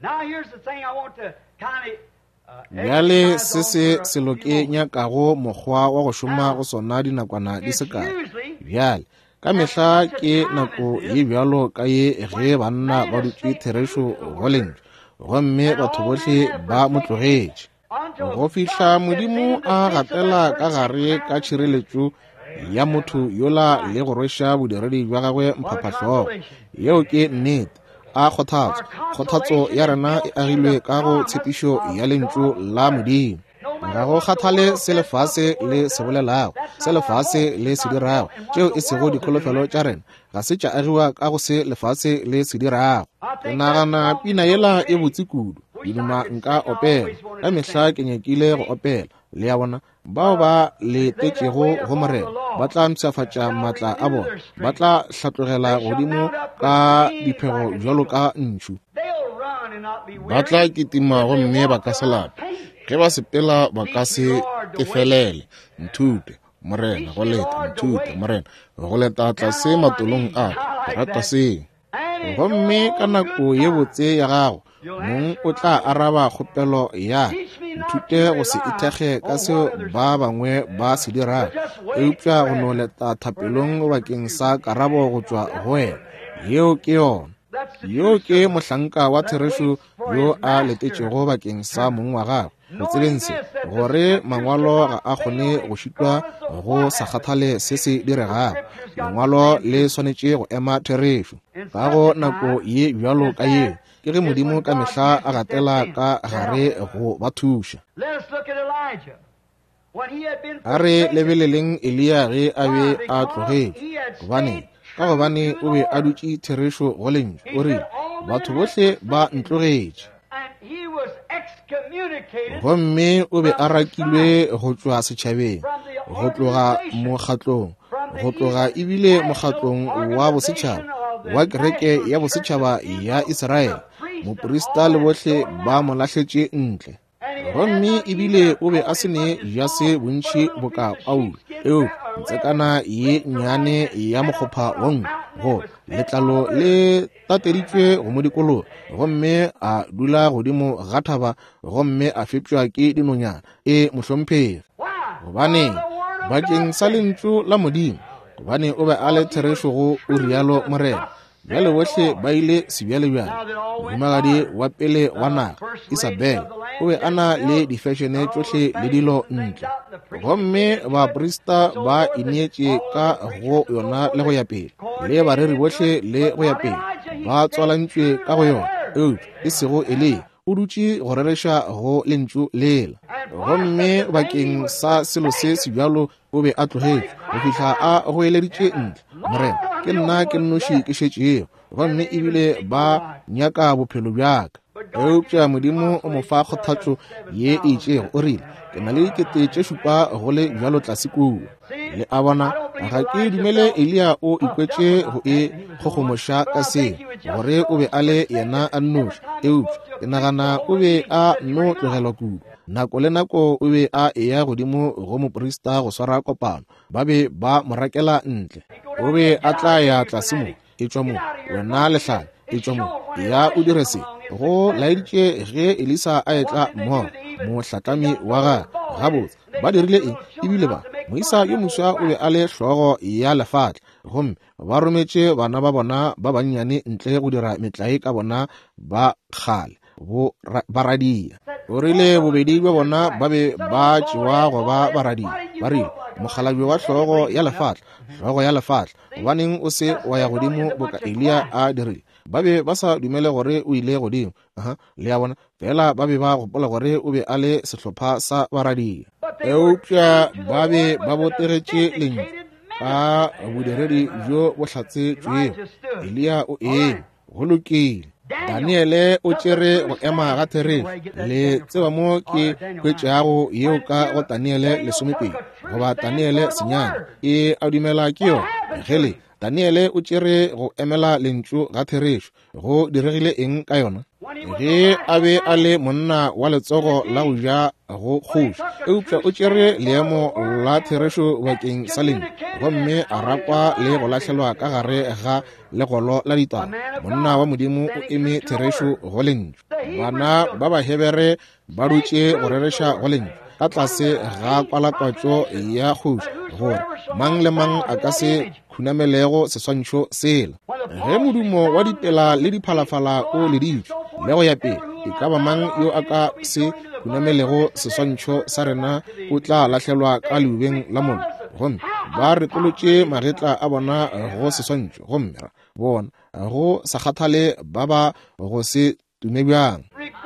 Speaker 1: bjale se se selo ke nyakago mokgwa wa go šoma go sona dinakwana di se kae bjale ka mehla ke nako ye bjalo ka ye ge banna ba dutše therešo go lentso gomme batho bohle ba mo tlogetše go fihla modimo a gatela ka gare ka tšhireletšo ya motho yola le go rweša bodiredi bja gagwe mphaphahlogo yeo ke nnete a kgothatso kgothatso ya rena e agilwe ka go tshepišo ya lentšu la modimo ga go kgathale se lefase le se bolelago se lefase le se dirago tšeo e sego dikholofelo tša rena ga se tša agiwa ka go se lefase le se dirago ke nagana pina yela e botse kudu dinuma nka opela ka mehla ke nyakile go opela le ya bona bao ba letetšego go morena ba tla mpšhafatša maatla a bona ba tla hlatlogela godimo ka diphego bjalo ka ntšu ba tla kitima gomme ba ka se lata ge ba sepela ba ka se tefelele nthute morena go leta nthute morena go leta tlase matolong a go rata seng gomme ka nako ye botse ya gago mong o tla araba kgopelo ya nthute go se ithekge ka seo ba bangwe ba se dirago eupša go no leta thapelong bakeng sa karabo go tšwa go wena yeo ke yona yo ke mohlanka wa therešo yo a letetšego bakeng sa mong wa gagwe go tsebense gore mangwalo ga a kgone go šitwa go sa kgathale se se diregago. Lengwalo le swanetše go ema therešo ka go nako ye bjalo ka ye ke ge Modimo ka mehla a gatela ka gare go ba thuša. A re lebeleleng Elia ge a be a tlogetše gobane ka gobane o be a dutše therešo go lentšu o rile batho bohle ba ntlogetše, gomme o be a rakilwe go tšwa setšhabeng go tloga mokgatlong go tloga ebile mokgatlong wa bosetšhaba wa kereke ya bosetšhaba ya Israele. Moporista le bohle ba mo lahletše ntle, gomme ebile o be a se ne ja se bontši boka Paulo eo ntsekana ye nnyane ya mokgopha wong go letlalo le tateditšwe go mo dikolong, gomme a dula godimo ga thaba, gomme a fepšwa ke dinonyana e mohlomphegi gobane bakeng sa lentšu la Modimo, gobane o be a le therešogo o rialo morena. Bjale bohle ba ile sebjalebjale. Mohumagadi wa pele wa naga Isabel o be a na le difešene tšohle le dilo ntle, gomme baporista ba ineetše ka go yona le go ya pele, le bareri bohle le go ya pele ba tswalantšwe ka go yona eo e sego Elia o dutše go rereša go lentšu lela. Gomme bakeng sa selo se sebjalo o be a tlogetše go fihla a go eleditše ntle. Morena, ke nna ke nnoši ke šetšego, gomme ebile ba nyaka bophelo bjaka. Eupša Modimo o mo fa kgothatšo ye e tšego o rile ke na le dikete tše šupa go le bjalo tlase kudu. Le a bona ga ke dumele Elia o ikwetše go e kgogomoša ka se gore o be a le yena a nnoši. Eupša ke nagana o be a no tlogelwa kudu. Nako le nako o be a eya godimo go moporista go swara kopano, ba be ba morakela ntle. O be a tla ya tlase mo e tšwa mo wena lehlale e tšwa mo ya o dire se go laeditše ge Elisa a etla mo mohlatlami wa ga gabotse ba dirile eng ebile ba moisa yo moswa o be a le hlogo ya lefatla, gomme ba rometše bana ba bona ba bannyane ntle go dira metlae ka bona ba kgale bo baradia. O rile bobedi bja bona ba be ba tšewa go ba baradia, ba rile mokgalabje wa hlogo ya lefatla hlogo ya lefatla gobaneng o se wa ya godimo boka Elia a dirile. Ba be ba sa dumele gore o ile godimo aha le ya bona fela ba be ba gopola gore o be a le sehlopha sa baradia. Eupša ba be ba botegetše lentšu ka bodiredi bjo bo hlatsetšwego. Elia o eng go lokile. Daniele o tšere go ema ga therešo le tseba mo ke hwetšago yeo ka go Daniele lesomepedi goba Daniele senyane e a dumela ke yo gele. Daniele o tšere go emela lentšu ga therešo go diregile eng ka yona ge a be a le monna wa letsogo la go ja go kgoši. Eupša o tšere leemo la therešo bakeng sa lentšu, gomme a rakwa le go lahlelwa ka gare ga legolo la ditaba. Monna wa Modimo o eme therešo go lentšu. Bana ba ba Hebere ba dutše go rereša go lentšu ka tlase ga kwalakwatšo ya kgoši gore mang le mang a ka se khunamelego seswantšho sela. Ge modumo wa dipela le diphalafala o leditšwe le go ya pele, e ka ba mang yo a ka se khunamelego seswantšho sa rena o tla lahlelwa ka leubeng la monna. Gomme ba rekolotše magetla a bona go seswantšho, gomme bona go sa kgathale ba ba go se tume bjang.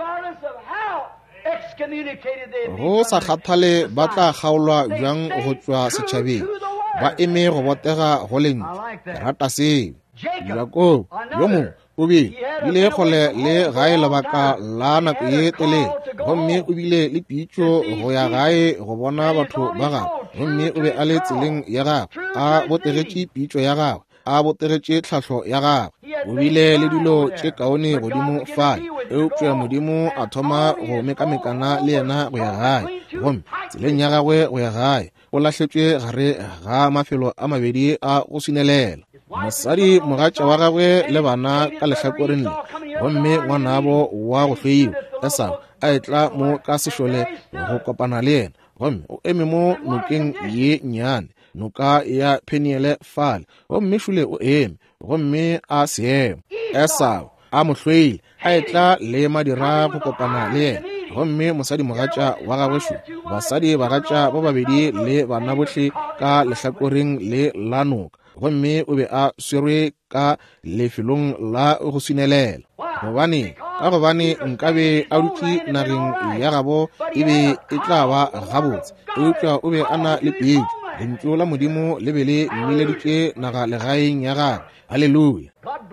Speaker 1: Go sa kgathale ba tla kgaolwa bjang go tšwa setšhabeng, ba eme go botega go lentšu. Rata seo Jakobo yo mongwe o be ile kgole le gae lebaka la nako ye telele, gomme o bile le pitšo go ya gae go bona batho ba gagwe, gomme o be a le tseleng ya gagwe a botegetše pitšo ya gagwe, a botegetše tlhahlo ya gagwe. O bile le dilo tše kaone godimo fae. Eupša Modimo a thoma go mekamekana le yena go ya gae, gomme tseleng ya gagwe go ya gae o lahletšwe gare ga mafelo a mabedi a go swinelela. Mosadi mogatša wa gagwe le bana ka lehlakoreng le, gomme ngwanabo wa go hloiwa Esau a etla mo ka sešole go kopana le yena, gomme o eme mo nokeng ye nnyane noka ya Peniele fale gomme šule o eme gomme a seemo. Esau a mohlweile a etla le madira go kopana le ena gomme mosadi mogatša wa gagwešo basadi bagatša ba babedi le bana bohle ka lehlakoreng le la noka gomme o be a swerwe ka lefelong la go swinelela gobane ka gobane nkabe a dutse nageng ya gabo e be e tla ba gabotse eupša o be a na le pedi lentšu la modimo le be le mmileditše naga legaeng ya gagwe. Halleluja.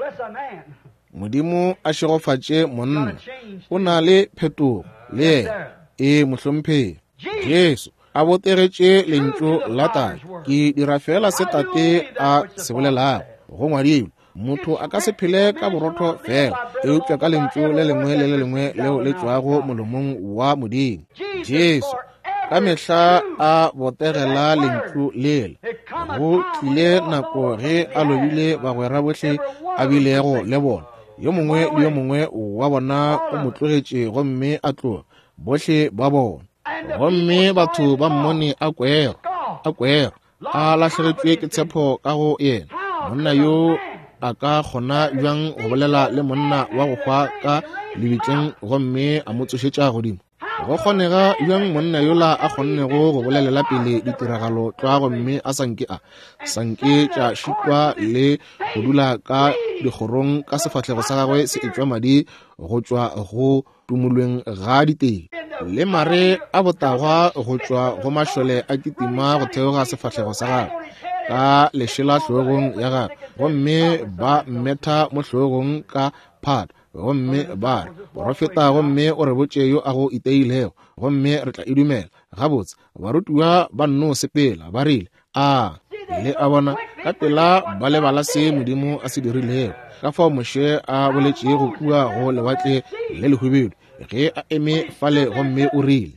Speaker 1: Modimo a šegofatše monna o na le phetogo le ena e mohlomphe. Jesu a botegetše lentšu la tate, ke dira fela se tate a se bolelago go ngwadilwe. Motho a ka se phele ka borotho fela eupša ka lentšu le lengwe le le lengwe leo le tšwago molomong wa Modimo. Jesu ka mehla a botegela lentšu lele. Go tlile nako ge a lobile bagwera bohle a bilego le bona, yo mongwe le yo mongwe wa bona o mo tlogetše gomme a tloga bohle ba bona. Gomme batho ba mmone a kwero a kwero a lahlegetšwe ke tshepo ka go yena. Monna yo a ka kgona bjang go bolela le monna wa go hwa ka lebitleng gomme a mo tsošetša godimo. Go kgonega bjang monna yola a kgonnego go bolelela pele ditiragalo twa gomme a sanke a sanke tša šitwa le go dula ka dikgorong ka sefatlhego sa gagwe se etšwa madi go tšwa go tumolweng ga diteng le mare a botagwa go tšwa go mašole a kitima go theoga sefatlhego sa gagwe ka lešela hlogong ya gagwe gomme ba mmetha mo hlogong ka phata gomme ba re profeta gomme o re botše yo a go iteilego gomme re tla idumela gabotse. Barutiwa ba nno sepela ba rile a le a bona ka pela ba lebala se Modimo a se dirilego ka fao moše a boletše go kua go lewatle le lehubedu ge a eme fale gomme o rile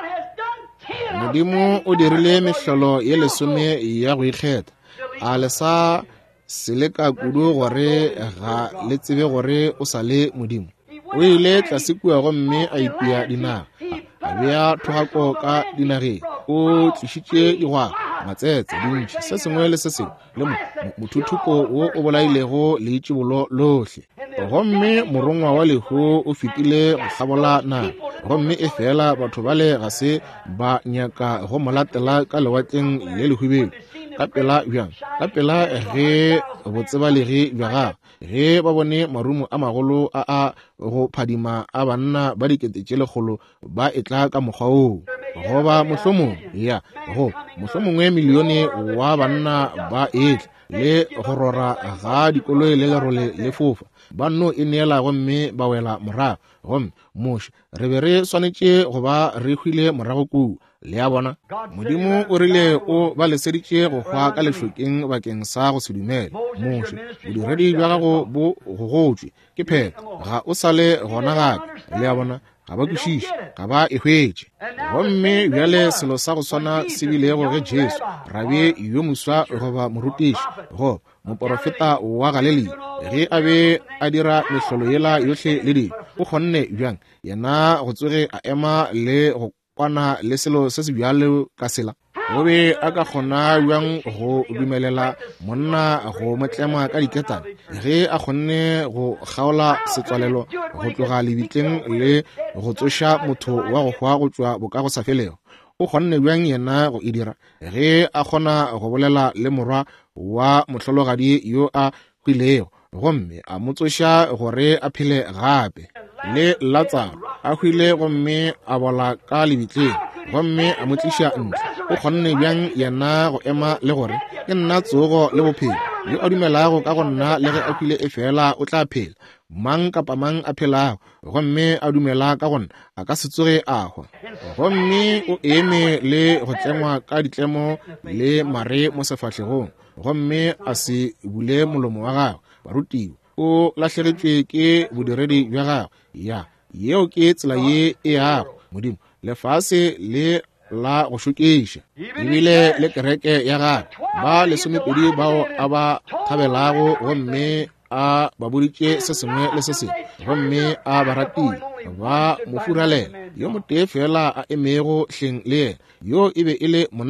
Speaker 1: Modimo o dirile mehlolo ye lesome ya go ikgetha a le sa se le ka kudu gore ga le tsebe gore o sa le Modimo. O ile tlase kua gomme a ipea dinaga a bea thogako ka dinageng o tlišitše digwa matsetse dintši se sengwe le se sengwe le mothuthuko wo o bolailego le itšibolo lohle. Gomme morongwa wa lehu o fetile go hlabola naga gomme e fela batho bale ga se ba nyaka go molatela ka lewatleng le lehubedu ka pela bjang ka pela ge botsebalegi bja gagwe ge ba bone marumo a magolo a a go phadima a banna ba dikete tše lekgolo ba etla ka mokgwa oo goba mohlomong ya go mohlomongwe milione wa banna ba etla le go rora ga dikoloi le lerole le fofa ba no e neela gomme ba wela morago gomme moše re be re swanetše go ba re hwile morago kua le a bona. Modimo o rile o ba leseditše go hwa ka lešokeng bakeng sa go se dumele moše bodiredi bja gago bo go gotšwe ke pheta ga o sa le gona gape le a bona ga ba kwešiše ga ba e hwetše gomme bjale selo sa go swana se bilego ge Jesu rabe yo moswa goba morutiši go moprofeta wa Galilea ge a be a dira mehlolo yela yohle le di o kgonne bjang yena go tsoge a ema le go kwana le selo se se bjalo ka sela o be a ka kgona bjang go dumelela monna go motlema ka diketane ge a kgonne go kgaola setswalelo go tloga lebitleng le go tsoša motho wa go hwa go tšwa boka go sa felego. O kgonne bjang yena go e dira ge a kgona go bolela le morwa wa mohlologadi yo a hwilego gomme a mo tsoša gore a phele gape. Le Lazaro a hwile gomme a bola ka lebitleng gomme a mo tliša ntle. O kgonne bjang yena go ema le gore ke nna tsogo le bophelo yo a dumelago ka go nna le ge a hwile e fela o tla phela mang kapa mang a phelago gomme a dumela ka gona a ka se tsoge a hwa gomme o eme le go tlengwa ka ditlemo le mare mo sefatlhegong gomme a se bule molomo wa gagwe. Barutiwa o lahlegetšwe ke bodiredi bja gagwe ya yeo ke tsela ye e yago Modimo lefase le la go šokiša ebile le kereke ya gagwe ba lesomepedi bao a ba thabelago gomme a ba boditše se sengwe le se sengwe gomme a ba ratile ba mo furalela yo motee fela a emego hleng le yena yo e be e le monna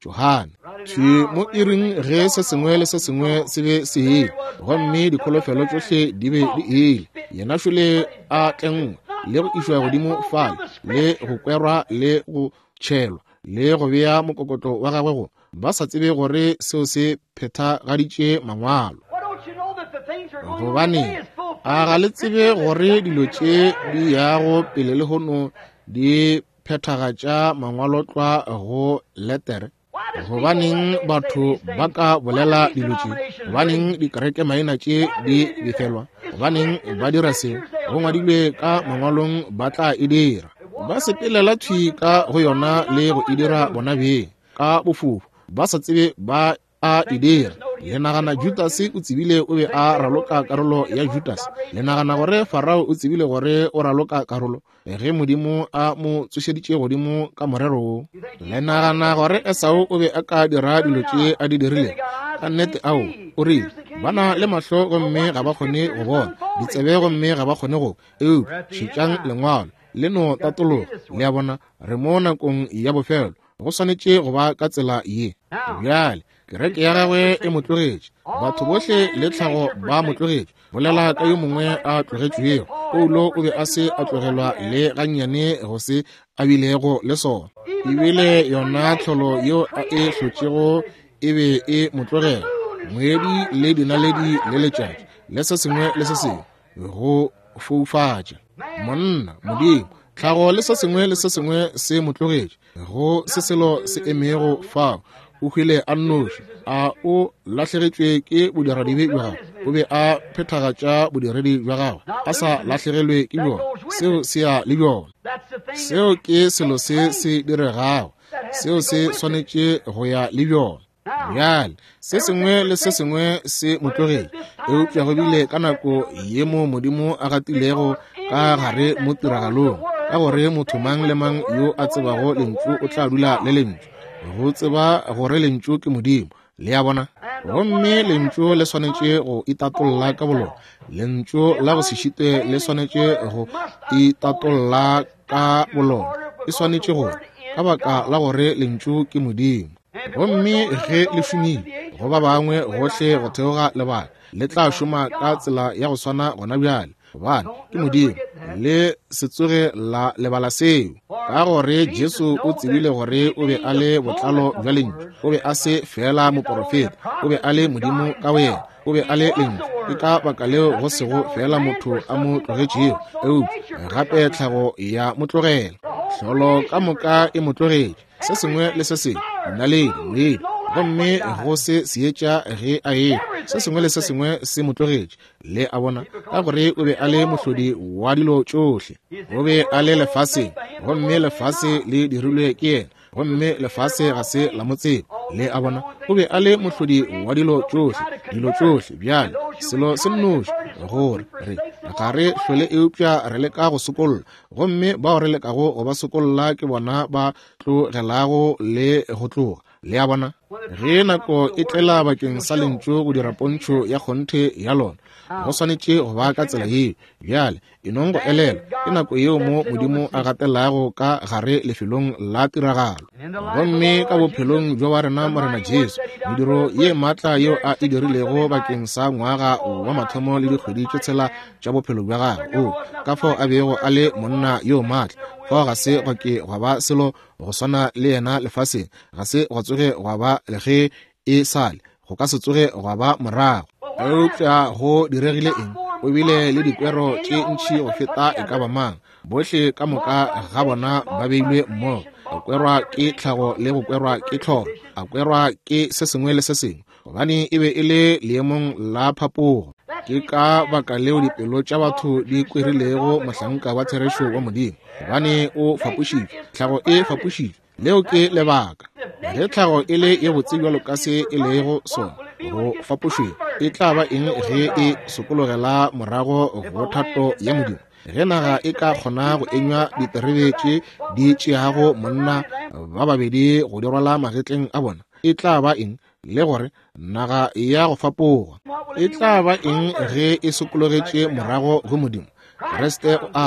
Speaker 1: Johana. Tši mo iring ge se sengwe le se sengwe se be se ile, gomme dikholofelo tšohle di be di ile. Yena šole a tlengwe le go išwa godimo fale, le go kwerwa le go tšhelwa, le go bea mokokoto wa gagwe go ba sa tsebe gore seo se phethagaditše mangwalo. Gobane a ga le tsebe gore dilo tše di yago pele le hono di phethagatša mangwalotlwa go letere. Gobaneng batho ba ka bolela dilo tše, gobaneng dikereke maina tše di befelwa, gobaneng ba dira seo, go ngwadilwe ka mangwalong ba tla e dira. Ba sepelela thwi ka go yona le go e dira bona beng ka bofufo, ba sa tsebe ba a e dira. Le nagana Judas o tsebile o be a raloka karolo ya Judas. Le nagana gore Farao o tsebile gore o raloka karolo ge Modimo a mo tsošeditše godimo ka morero o. Le nagana gore Esau o be a ka dira dilo tše a di dirile ka nnete ao o rile. Bana le mahlo gomme ga ba kgone go bona, ditsebe gomme ga ba kgone go eu šitšang lengwalo le no tatolo le a bona. Re mo nakong ya bofelo, go swanetše go ba ka tsela ye. Bjale kereke ya gagwe e mo tlogetše, batho bohle le tlhago ba mo tlogetše. Bolela ka yo mongwe a tlogetšwego, Paulo o be a se a tlogelwa le gannyane go se a bilego le sona. Ebile yona tlholo yo a e hlotšego e be e mo tlogela, moedi le dinaledi le letšatši le se sengwe le se sengwe go foufatša. Monna Modimo, tlhago le se sengwe le se sengwe se mo tlogetše, go se selo se emego fao. O hwile a nnoši, a o lahlegetšwe ke bodiredi bja gagwe, o be a phethagatša bodiredi bja gagwe, a sa lahlegelwe ke bjona, seo se a le bjona. Seo ke selo se se diregago, seo se swanetše go ya le bjona. Bjale se sengwe le se sengwe se mo tlogetše, eupša go bile ka nako ye mo Modimo a gatilego ka gare mo tiragalong, ka gore motho mang le mang yo a tsebago lentšu o tla dula le lentšu. Go tseba gore lentšu ke Modimo, le a bona. Gomme lentšu le swanetše go itatolola ka bolona, lentšu la go se šite le swanetše go itatolola ka bolona, e swanetše gore ka baka la gore lentšu ke Modimo. Gomme ge le šomile go ba bangwe gohle go theoga lebaka, le tla šoma ka tsela ya go swana gona bjale, gobane ke Modimo. Le se tsoge la lebala seo, ka gore Jesu o tsebile gore o be a le botlalo bja lentšu, o be a se fela moprofeta, o be a le Modimo ka wena, o be a le lentšu. Ke ka baka leo go sego fela motho a mo tlogetšego, eupša gape tlhago ya mo tlogela. Hlolo ka moka e mo tlogetše, se sengwe le se sengwe dinaledi moedi, gomme go se seetša ge a ye, se sengwe le se sengwe se mo tlogetše le a bona, ka gore o be a le mohlodi wa dilo tšohle. O be a le lefaseng, gomme lefase le dirilwe ke yena, gomme lefase ga se la motsebe le a bona. O be a le mohlodi wa dilo tšohle, dilo tšohle. Bjale selo se nnoši gore re ga re hlwele eupša re leka go sokolola, gomme bao re lekago go ba sokolola ke bona ba tlogelago le go tloga le a bona. Ge nako e tlela bakeng sa lentšu go dira pontšho ya kgonthe ya lona, go swanetše go ba ka tsela yeo. Bjale e nongo elela ke nako yeo mo Modimo a gatelago ka gare lefelong la tiragalo. Gomme ka bophelong jo wa rena morena Jesu, mediro ye maatla yeo a e dirilego bakeng sa ngwaga wa mathomo le dikgwedi tše tshela tša bophelo bja gagwe, o ka fao a bego a le monna yo maatla, fao ga se go ke go ba selo go swana le yena lefaseng, ga se go tsoge go ba le ge e sale, go ka se tsoge go ba morago. Eupša go diregile eng, o bile le dikwero tše ntši go feta e ka ba mang, bohle ka moka ga bona ba beilwe mmogo. A kwerwa ke tlhago le go kwerwa ke tlhoro, a kwerwa ke se sengwe le se sengwe, gobane e be e le leemong la phapogo. Ke ka baka leo dipelo tša batho di kwerilego mohlanka wa therešo wa Modimo, gobane o fapošitšwe, tlhago e fapošitšwe, leo ke lebaka. Ge tlhago e le ye botse bjalo ka se e lego sona go fapošwe, e tla ba eng ge e sokologela morago go thato ya Modimo? Ge naga e ka kgona go enywa diterebe tše di tšeago monna ba babedi go di rwala magetleng a bona, e tla ba eng? Le gore naga ya go fapoga e tla ba eng ge e sokologetše morago go Modimo? Kriste o atla,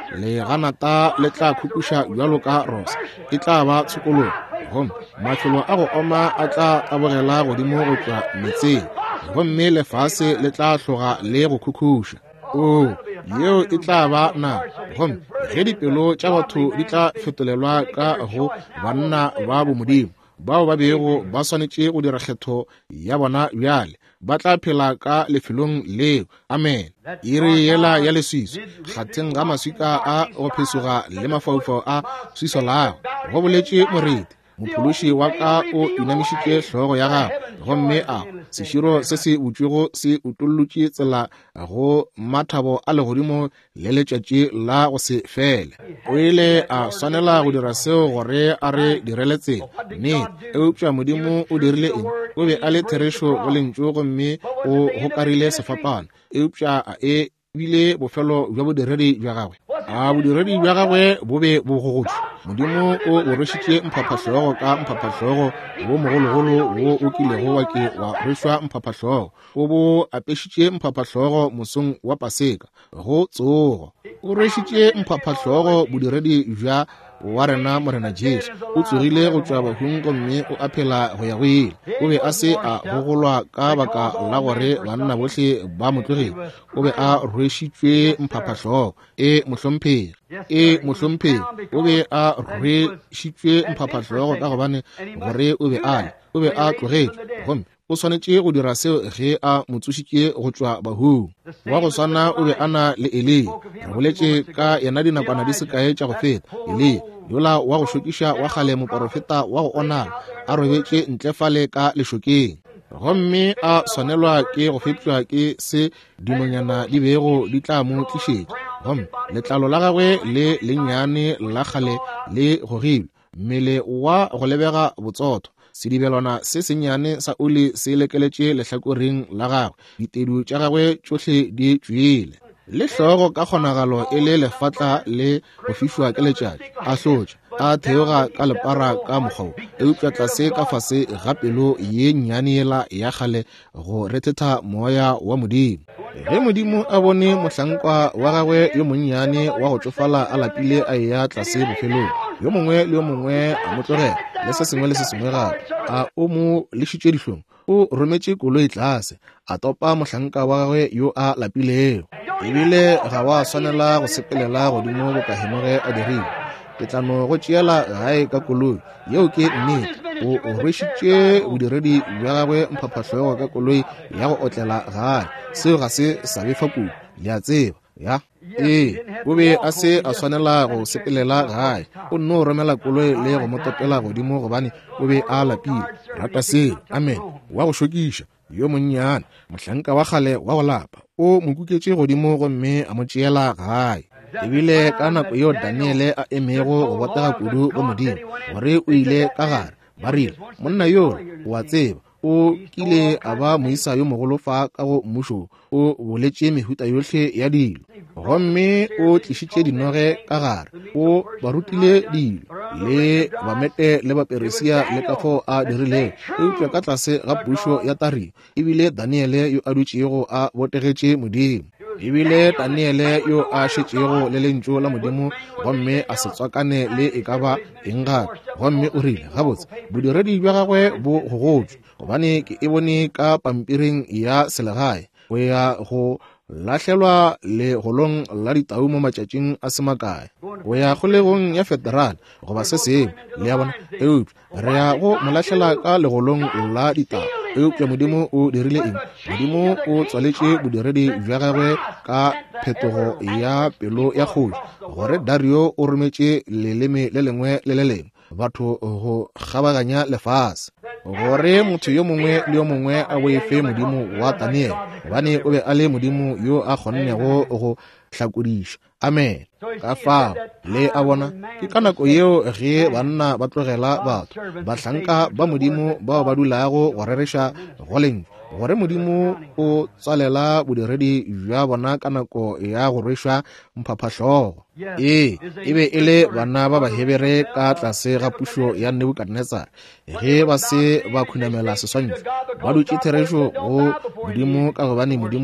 Speaker 1: le ganata le tla khukusha bjalo ka rosa e tla ba tshokolo gomme mafelo a go oma a tla tabogela godimo go tswa metseng gomme lefase le tla tloga le go khukhusha o yeo e tla ba na gomme ge dipelo tša batho di tla fetolelwa ka go banna ba bomodimo bao ba bego ba swanetše go dira kgetho ya bona bjale ba tla phela ka lefelong leo amen iri yela ya leswiswi kgatheng ga maswika a go phesoga le mafaufao a swiso lago go boletše moreti mophološi wa ka o inamišitše hlogo ya gago gomme a seširo se se botšwego se utollotše tsela go mathabo a legodimo le letšatši la go se fele o ile a swanela go dira seo gore a re direletseng nnete eupša modimo o dirile eng o be a le therešo go lentšu gomme o gokarile sefapano eupša a e bile bofelo bja bodiredi bja gagwe a bodiredi bja gagwe bo be bo gogotšwe modimo o o rwešitše mphaphahlogo ka mphaphahlogo bo mogologolo wo o kilego wa ke wa rwešwa mphaphahlogo o bo apešitše mphaphahlogo mosong wa paseka go tsogo o rwešitše mphaphahlogo bodiredi bja wa rena morena Jesu o tsogile go tšwa bahung gomme o aphela go ya go ile o be a se a gogolwa ka baka la gore banna bohle ba motlogile o be a rwešitšwe mphaphahlogo e mohlomphegi e mohlomphegi o be a rwešitšwe mphaphahlogo ka gobane gore o be a le o be a tlogetšwe gomme o swanetše go dira seo ge a motsošitše go tšwa bahung wa go swana o be a na le Elia re boletše ka yena dinakwana di se kae tša go feta Elia yola wa go šokiša wa kgale moprofeta wa go onala a robetše ntlefale ka lešokeng gomme a swanelwa ke go fetšwa ke se dinonyana di bego di tla mo tlišetša gomme letlalo la gagwe le lennyane la kgale le gogilwe mmele wa go lebega botsotho sedibelwana se senyane sa oli se lekeletše lehlakoreng la gagwe ditedu tša gagwe tšohle di tšwele le hlogo ka kgonagalo e le lefatla le go fišwa ke letšatši a hlotša a theoga ka lepara ka mokgao e upša tlase ka fase ga pelo ye nnyane yela ya kgale go rethetha moya wa modimo ge modimo a bone mohlankwa wa gagwe yo monnyane wa go tsofala a lapile a eya tlase bofelong yo mongwe le yo mongwe a mo tlogela le se sengwe le se sengwe gape a o mo lešitše dihlong o rometše koloi tlase a topa mohlanka wa gagwe yo a lapilego ebile ga wa swanela go sepelela godimo bokaheno ge a dirile ke tla no go tšeela gae ka koloi yeo ke nnete o rwešitše bodiredi bja gagwe mphaphahlogo ka koloi ya go otlela gae seo ga se sa befa kudu le a tseba ya ee o be a se a swanela go sepelela gae o nne o romela koloi le go motopela godimo gobane o be a lapile rata seo amen wa go šokiša yo monnyane mohlanka wa kgale wa go lapa o mokuketše godimo gomme a mo tšeela gae ebile ka nako yeo Daniele a emego go botega kudu go modimo gore o ile ka gare ba rile monna yo wa tseba o kile a ba moisa yo mogolo fa ka go mmušo o boletše mehuta yohle ya dilo gomme o tlišitše dinoge ka gare o barutile dilo le bamete le baperisia le ka fo a dirilego e upša ka tlase ga pušo ya tari ebile Daniele yo a dutšego a botegetše modimo ebile Daniele yo a šetšego le lentšu la modimo gomme a se tswakane le e ka ba eng gape gomme o rile gabotse bodiredi bja gagwe bo gogotšwe gobane ke e bone ka pampiring ya selegae go ya go lahlelwa legolong la ditau mo matšatšing a semakae go ya kgolegong ya federal goba se sengwe le ya bona eupša re ya go mo lahlela ka legolong la ditau eupša modimo o dirile eng modimo o tswaletše bodiredi bja gagwe ka phetogo ya pelo ya kgoši gore Dario o rometše leleme le lengwe le le lengwe batho go kgabaganya lefase gore motho yo mongwe le yo mongwe a boefe modimo wa Daniel gobane o be a le modimo yo a kgonnego go hlakodiša amen ka fao le a bona ke ka nako yeo ge banna ba tlogela batho bahlanka ba modimo bao ba dulago go rereša go leng gore modimo o tsalela bodiredi bja bona ka nako ya go rwešwa mphaphahlogo ee e be e le bana ba bahebere ka tlase ga pušo ya Nebukadnezar ge ba se ba khunamela seswantšho ba dutše therešo go modimo ka gobane modimo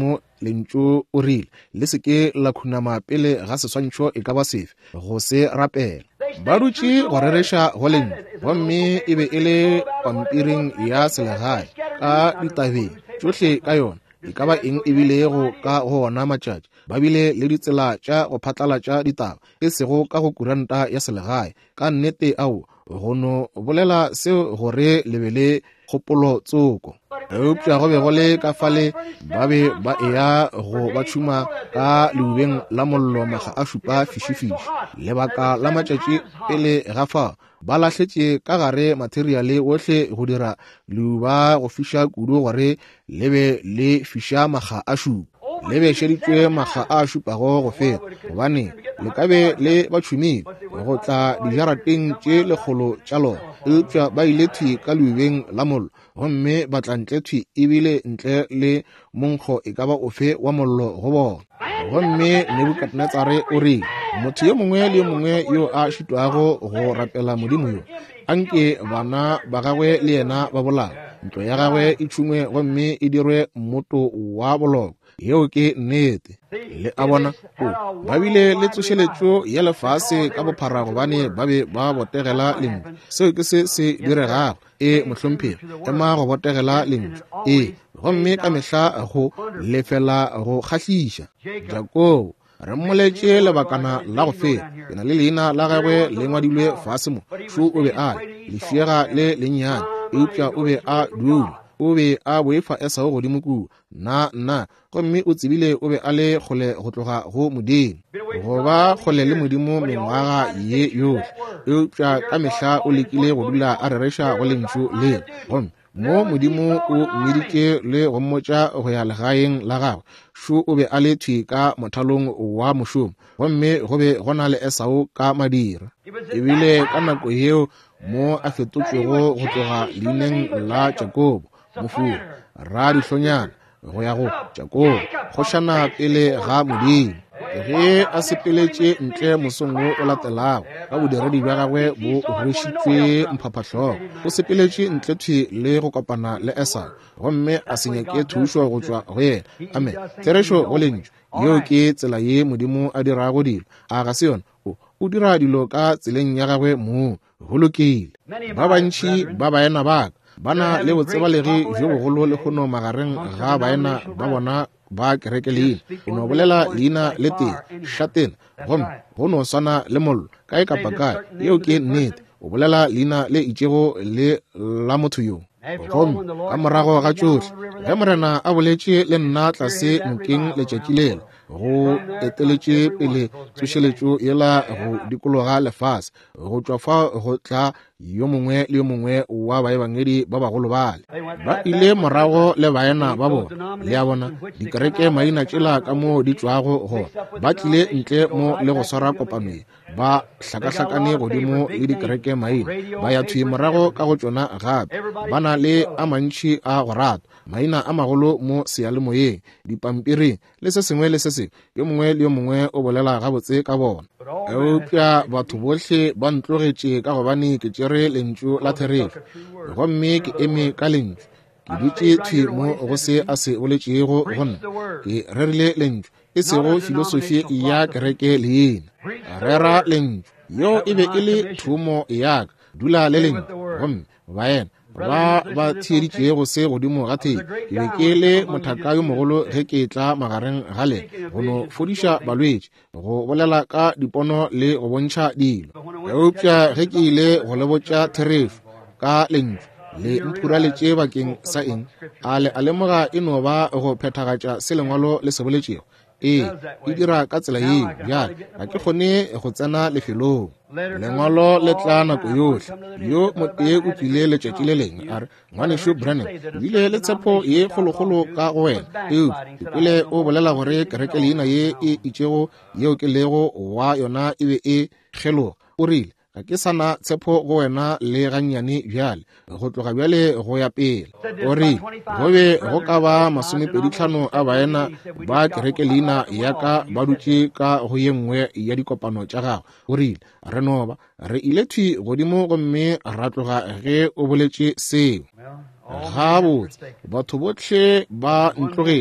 Speaker 1: lentšu o rile le seke la khunama pele ga seswantšho e ka ba sefe go se rapela. Ba dutše go rereša go lentšu gomme e be e le pampiring ya selegae ka ditabeng tšohle ka yona. E ka ba eng ebile go ka go ona matšatši ba bile le ditsela tša go phatlalatša ditaba e sego ka go kuranta ya selegae. Ka nnete ao go no bolela seo gore le be le kgopolo tsoko. Eupša go be go le ka fale ba be ba eya go ba tšhuma ka leubeng la mollo makga a šupa fišifiši. Lebaka la matšatši pele ga fa ba lahletše ka gare materiale ohle go dira leuba go fiša kudu gore le be le fiša makga a šupa. Le be šeditšwe makga a šupago go feta gobane le ka be le batšhumile go tla dijarateng tše lekgolo tša lona. Eupša ba ile thwi ka leubeng la mollo gomme ba tla ntle thwi ebile ntle le monkgo e ka ba ofe wa mollo go bona. Gomme Nebukadnezare o rile motho yo mongwe le yo mongwe yo a šitwago go rapela modimo yo anke bana ba gagwe le yena ba bolawa, ntlo ya gagwe e tšhumwe gomme e dirwe mmoto wa boloko. Yeo ke nnete. Le a bona o ba bile le tsošeletšo ya lefase ka bophara gobane ba be ba botegela lentšu. Seo ke se se diregago e mohlomphegi ema go botegela lentšu. E gomme ka mehla go lefela go kgahliša. Jakobo re mmoletše lebakana la go feta. Ke na le leina la gagwe le ngwadilwe fase mo. Shu o be a lefiega le lennyane. Eupša o be a dula. O be a boefa esao godimo kudu na nna gomme o tsebile o be a le kgole go tloga go modimo go ba kgole le modimo mengwaga ye yohle. Eupša ka mehla o lekile go dula a rereša go lentšu le gomme mo modimo o mmeditše le go mmotša go ya legaeng la gagwe. Shu o be a le thwi ka mothalong wa mošomo gomme go be go na le esao ka madira. Ebile ka nako yeo mo a fetotšwego go tloga leineng la Jakobo mofura ra dihlonyana go ya go Jakobo kgošana pele ga modimo. Ge a sepeletše ntle mosong o latelago ka bodiredi bja gagwe bo hwešitšwe mphaphahlogo. O sepeletše ntle thwi le go kopana le Esau gomme a se nyake thušo go tšwa go yena. Ame therešo go lentšu yeo ke tsela ye modimo a dirago dilo. A ga se yona o dira dilo ka tseleng ya gagwe moo go lokile. Ba bantši ba baena baka bana le botsebalegi jo bogolo le kgono magareng ga baena ba bona ba kereke leina. E no bolela leina le teng Shatena gomme go no swana le mollo kae kapa kae. Yeo ke nnete o bolela leina le itšego le la motho yo. Gomme ka morago ga tšohle ge morena a boletše le nna tlase nokeng letšatši lela go eteletše pele tsošeletšo yela go dikologa lefase go tšwa fa go tla yo mongwe le yo mongwe wa baebangedi ba bagolo bale. Ba ile morago le baena ba bona le a bona dikereke maina tšela ka mo di tšwago go ba tlile ntle mo le go swara kopanoe ba hlakahlakane godimo le dikereke maina ba ya thwi morago ka go tšona gape. Ba na le a mantši a go rata maina a magolo mo seyalemoyeng dipampiring le se sengwe le se sengwe. Yo mongwe le yo mongwe o bolela gabotse ka bona. Eupša batho bohle ba ntlogetše ka gobane ke tšere lentšu la therešo gomme ke eme ka lentšu ke dutše thwi mo go se a se boletšego gonna ke rerile lentšu e sego filosofi ya kereke le yena. Rera lentšu yo e be e le thumo yaka dula le lentšu gomme baena ba ba thieditše go se godimo ga thei. Ke be ke le mothaka yo mogolo ge ke tla magareng ga le go no fodiša balwetši go bolela ka dipono le go bontšha dilo. Eupša ge ke ile go le botša therešo ka lentšu le mphuraletše bakeng sa eng a le a lemoga e no ba go phethagatša se lengwalo le se boletšego. Ee e dira ka tsela yeo bjale ga ke kgone go tsena lefelong. Lengwalo le tla nako yohle. Yo motee o tlile letšatši le lengwe a re ngwaneso Branham ebile le tshepo ye kgolokgolo ka go wena. Eo ekwele o bolela gore kereke leina ye e itšego yeo ke lego wa yona e be e kgeloga. O rile ga ke sana tshepo go wena le gannyane bjale go tloga bjale go ya pele. O rile go be go ka ba masomepedihlano a baena ba kereke leina yaka ba dutše ka go ye nngwe ya dikopano tša gagwe. O rile re no ba re ile thwi godimo gomme ra tloga ge o boletše seo. Gabotse batho bohle ba ntlogetše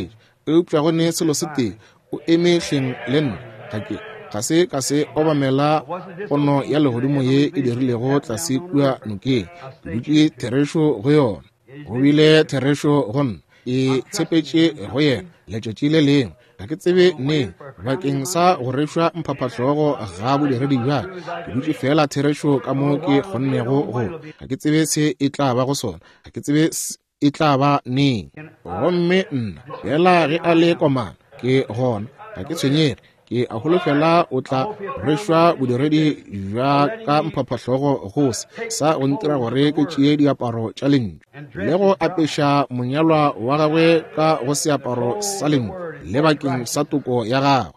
Speaker 1: eupša go ne selo se teng o eme hleng le nna ga se ka se obamela pono ya legodimo ye e dirilego tlase kua nokeng ke dutše therešo go yona go bile therešo go nna e tshepetše go yena letšatši le lengwe ga ke tsebe neng bakeng sa go rešwa mphaphahlogo ga bodiredi bja ke dutše fela therešo ka mo ke kgonnego go ga ke tsebe se e tla ba go sona ga ke tsebe e tla ba neng gomme nna fela ge a le komana ke gona ga ke tshwenyege ke a holofela o tla rešwa bodiredi bja ka mphaphahlogo gose sa go ntira gore ke tšee diaparo tša lentšu le go apeša monyalwa wa gagwe ka go seaparo sa lentšu le bakeng sa toko ya gagwe.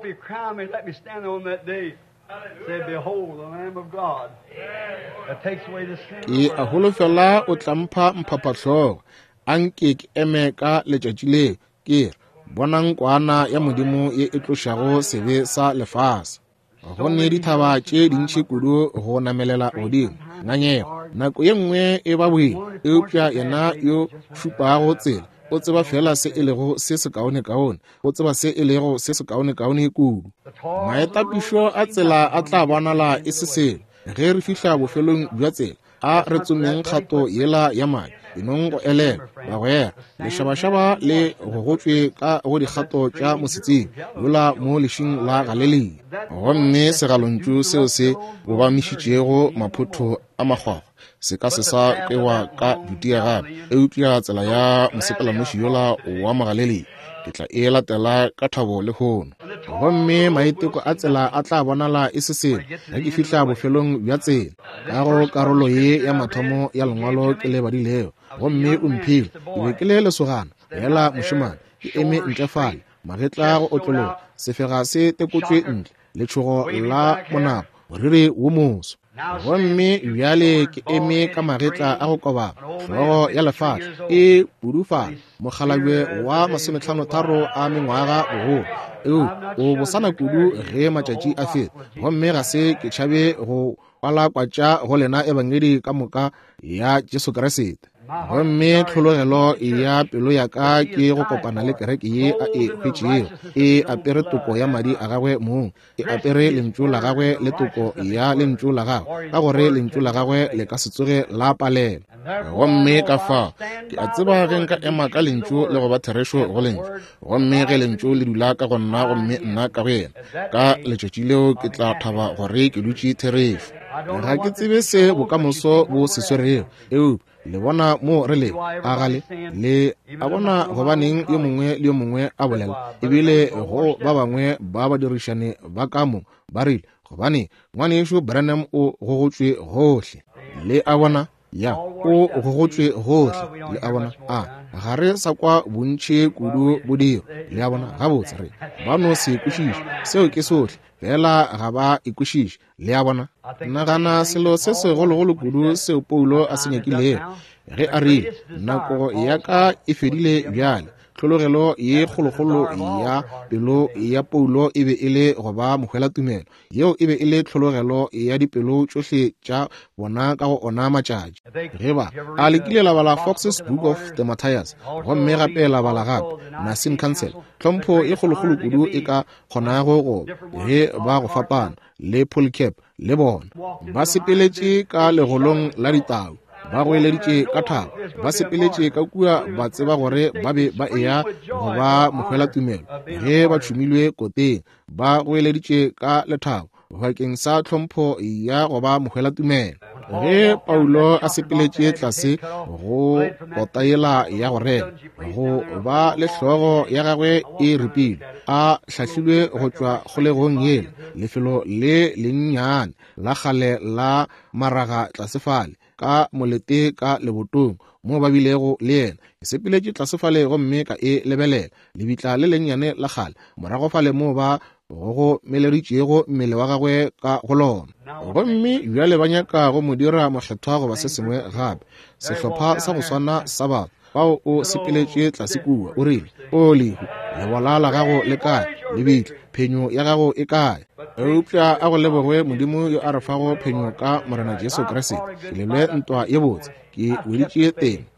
Speaker 1: Ke a holofela o tla mpha mphaphahlogo a nke ke eme ka letšatši leo ke re bonang kwana ya modimo ye e tlošago sebe sa lefase go ne dithaba tše dintšhi kudu go namelela godimo ngangego nako ye nngwe e ba boima eupša yena yo šupago tsela o tseba fela se e lego se se kaone-kaone o tseba se e lego se se kaone-kaone kudu maetapišo a tsela a tla bonala e se selo ge re fihla bofelong bja tsela a re tsomeng kgato yela ya mae enong go elela bagwera lešabašaba le go gotšwe ka go dikgato tša mosetsing yola mo lešing la galilei gomme segalontšu seo se bobamišitšego maphotho a makgwakgwa se ka se sa kwewa ka dutia gape eupša tsela ya mosepelamoši yola wa magalilei ke tla e latela ka thabo le kgono gomme maiteko a tsela a tla bonala e se selo ge ke fihla bofelong bja tsela ka go karolo ye ya mathomo ya lengwalo ke le badilego gomme o mphile ke be ke le lesogana fela mošemane ke eme ntefale magetla go otlologa sefega se tekotšwe ntle letšhogo la monapo moriri wo moso gomme bjale ke eme ka magetla a go kobama hlogo ya lefatlha e pudufala mokgalabje wa masomehlano tharo a mengwaga bogolo eo o bosana kudu ge matšatši a feta gomme ga se ke tšhabe go kwalakwatša go lena ebangedi ka moka ya Jesu Kriste gomme tlhologelo ya pelo ya ka ke go kopana le kereke ye a e hwetšego e apere toko ya madi a gagwe mong e apere lentšu la gagwe le toko ya lentšu la gagwe ka gore lentšu la gagwe le ka se tsoge la palela gomme ka fao ke a tseba ge nka ema ka lentšu le go ba therešo go lentšu gomme ge lentšu le dula ka go nna gomme nna ka go yena ka letšatši leo ke tla thaba gore ke dutše therešo ga ke tsebe se bokamoso bo seswerego eo le bona mo re le a gale le a bona gobaneng yo mongwe le yo mongwe a bolela ebile go ba bangwe ba ba dirišane ba ka mo ba rile gobane ngwanešo Branham o gogotšwe gohle le a bona ya o gogotšwe gohle le a bona a ga re sa kwa bontšhi kudu bodiro le a bona gabotse re ba no se kwešiša seo ke sohle fela ga ba ikwešiša le a bona nagana selo se segologolo kudu seo Paulo a se nyakilego ge a rile nako ya ka e fedile bjale tlhologelo ye kgologolo ya pelo ya Paulo e be e le go ba mogwelatumelo yeo e be e le tlhologelo ya dipelo tšohle tša bona ka go ona matšatši ge ba a lekile la bala Fox's Book of the Matthias gomme gape la bala gape Nicene Council tlhompho e kgologolo kudu e ka kgonago go ge ba go fapana le Polycarp le bona ba sepeletše ka legolong la ditau ba go eleditše ka thabo ba sepeletše ka kua ba tseba gore ba be ba eya go ba mogwelatumelo ge ba tšhomilwe koteng ba go eleditše ka lethabo bakeng sa tlhompho ya go ba mogwelatumelo ge Paulo a sepeletše tlase go kotaela ya go rela go ba le hlogo ya gagwe e ripile a hlahlilwe go tšwa kgolegong yela lefelo le lennyane la gale la maraga tlasefale ka molete ka lebotong mo ba bilego le yena e sepeletše tlasefale gomme ka e lebelela lebitla le lennyane la gale morago fale mo ba go meleditšego mmele wa gagwe ka go lona gomme bjale ba nyaka go mo dira mokgethwa goba se sengwe gape sehlopha sa go swana sa batho bao o sepeletše tlase kua o rile o lehu lebola la gago le kae lebitla phenyo ya gago e kae eupša a go lebogwe modimo yo a re fago phenyo ka morena Jesu Kriste ke lelwe ntwa ye botse ke weditše teng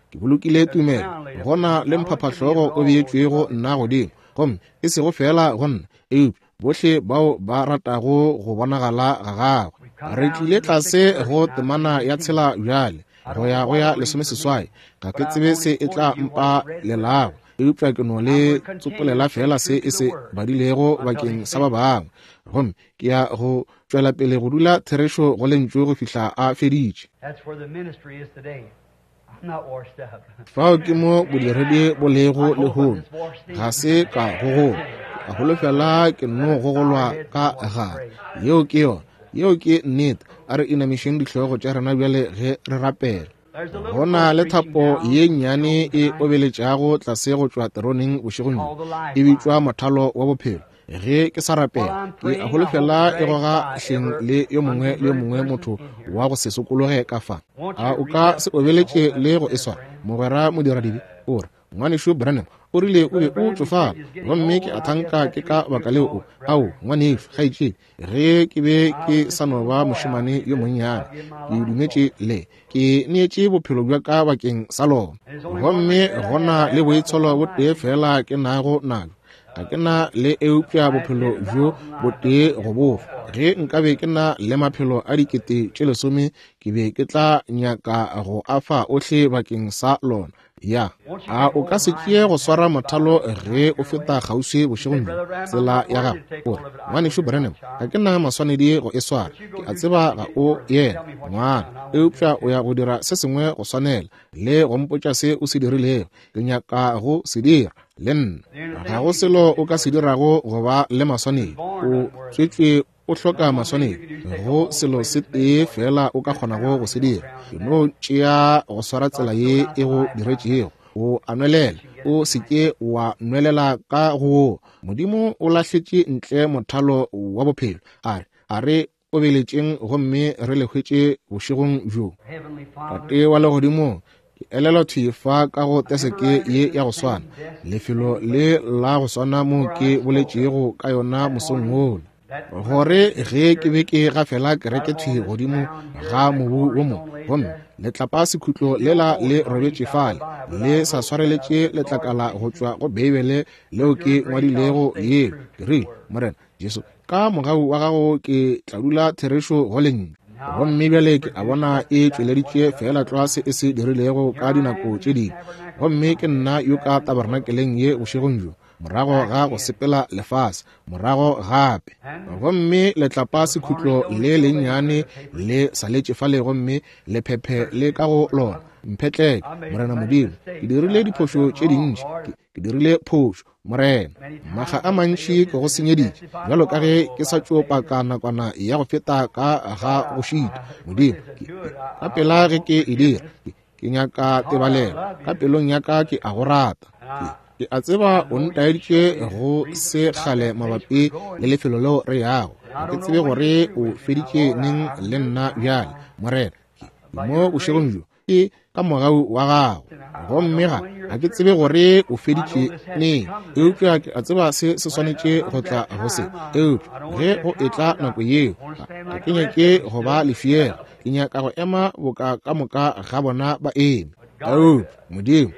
Speaker 1: ke bolokile tumelo gona le mphaphahlogo o beetšwego nna godimo gomme e sego fela go nna eupša bohle bao ba ratago go bonagala ga gagwe re tlile tlase go temana ya tshela bjale go ya go ya lesomeseswai ga ke tsebe se e tla mpa lelago eupša ke no le tsopolela fela se e se badilego bakeng sa ba bangwe gomme ke ya go tšwela pele go dula therešo go lentšwe go fihla a feditše fao ke mo bodiredi bo lego lehono ga se ka gogola a holofela ke no gogolwa ka gare yeo ke yona yeo ke nnete a re inamišeng dihlogo tša rena bjale ge re rapela gona le thapo ye nnyane e obeletšago tlase go tšwa teroneng bošegong e bitšwa mothalo wa bophelo ge ke sa rapela ke a holofela e goga hleng le yo mongwe le yo mongwe motho wa go se sokologe ka fa a o ka se obeletše le go eswa mogwera modiradibi o re ngwaneso Branham o rile o be o tsofala gomme ke a thanka ke ka baka leo ao ngwaneso kgaetšedi ge ke be ke sa no ba mošemane yo monnyane ke dumetše le ke neetše bophelo bja ka bakeng sa lona gomme gona le boitsholo bo tee fela ke nago nalo ga ke na le eupša bophelo bjo bo tee go bofa ge nkabe ke na le maphelo a dikete tše lesome ke be ke tla nyaka go afa ohle bakeng sa lona ya a o ka se tšee go swara mothalo ge o feta kgauswi bošegong tsela ya gago ore ngwaneso Branham ga ke na maswanedi go e swara ke a tseba ga o yena ngwana eupša o ya go dira se sengwe go swanela le go mpotša se o se dirilego ke nyaka go se dira le nna ga go selo o ka se dirago go ba le maswanedi o tswetswe o hloka maswanedi go selo se tee fela o ka kgonago go se dira ke no tšea go swara tsela ye e go diretšego o anwelela o seke wa nwelela ka go modimo o lahletše ntle mothalo wa bophelo a a re obeletšeng gomme re lehwetše bošegong bjo tate wa legodimo ke elela thuefa ka go teseke ye ya go swana lefelo le la go swana mo ke boletšego ka yona mosong wole gore ge ke be ke gafela kereke thue godimo ga mobu wo mo gomme letlapa sekhutlo lela le robetše fale le sa swareletše letlakala go tšwa go beibele leo ke ngwadilego yeo ke rile morena jesu ka mogau wa gago ke tla dula therešo go lenngwe gomme bjale ke a bona e tšweleditše fela tlwase e se dirilego ka dinako tše dingwe gomme ke nna yo ka tabernakeleng ye bošegong jo morago ga go sepela lefase morago gape gomme letlapa sekhutlo le lennyane le saletše fale gomme lephephe le ka go lona mphetlele morena modimo ke dirile diphošo tše dintši ke dirile phošo morena maga a mantši ke go senyeditše bjalo ka ge ke sa tšopa nakwana ya go feta ka ga go šita modimo ka pela ge ke e dira ke nyaka tebalelo ka pelong ya ka ke a go rata ke a tseba o ntaeditše go se kgale mabapi le lefelo leo re yago ke tsebe gore o feditše neng le nna bjale morena mo bošegong jo ke ka mogau wa gago gomme ga ga ke tsebe gore o feditše neng eupša ke a tseba se se swanetše go tla go se eupša ge go e tla nako yeo ga ke nyake go ba lefiela ke nyaka go ema boka ka moka ga bona ba eme ao modimo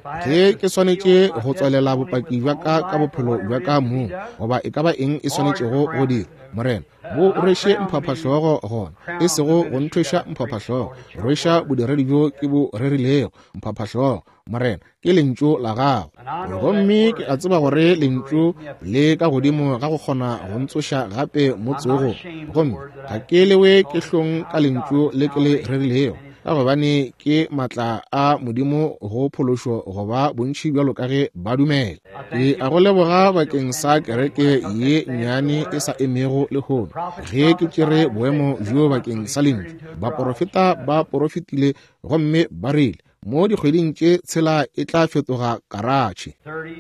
Speaker 1: ge ke swanetše go tswalela bopaki bja ka ka bophelo bja ka mo goba e ka ba eng e swanetšego go dira morena bo rwešwe mphaphahlogo gona e sego go nthweša mphaphahlogo rweša bodiredi bjo ke bo rerilego mphaphahlogo morena ke lentšu la gago gomme ke a tseba gore lentšu le ka godimo ga go kgona go ntsoša gape mo tsogo gomme ga ke lewe ke hlong ka lentšu le ke le rerilego ka gobane ke matla a modimo go phološo goba bontši bjalo ka ge ba dumela ke a go leboga bakeng sa kereke ye nnyane e sa emego lehono ge ke tšere boemo bjo bakeng sa lentšu baporofeta ba porofetile gomme ba rile mo dikgweding tše tshela e tla fetoga karatšhe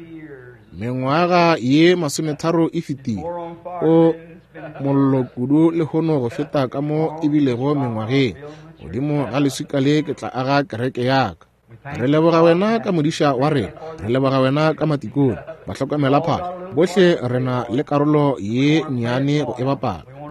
Speaker 1: mengwaga ye masometharo e fetile o mollo kudu lehono go feta ka mo ebilego mengwageng godimo ga leswika le ke tla aga kereke yaka re leboga wena ka modiša wa rena re leboga wena ka matikone batlhokomela phalo bohle re na le karolo ye nnyane go e bapala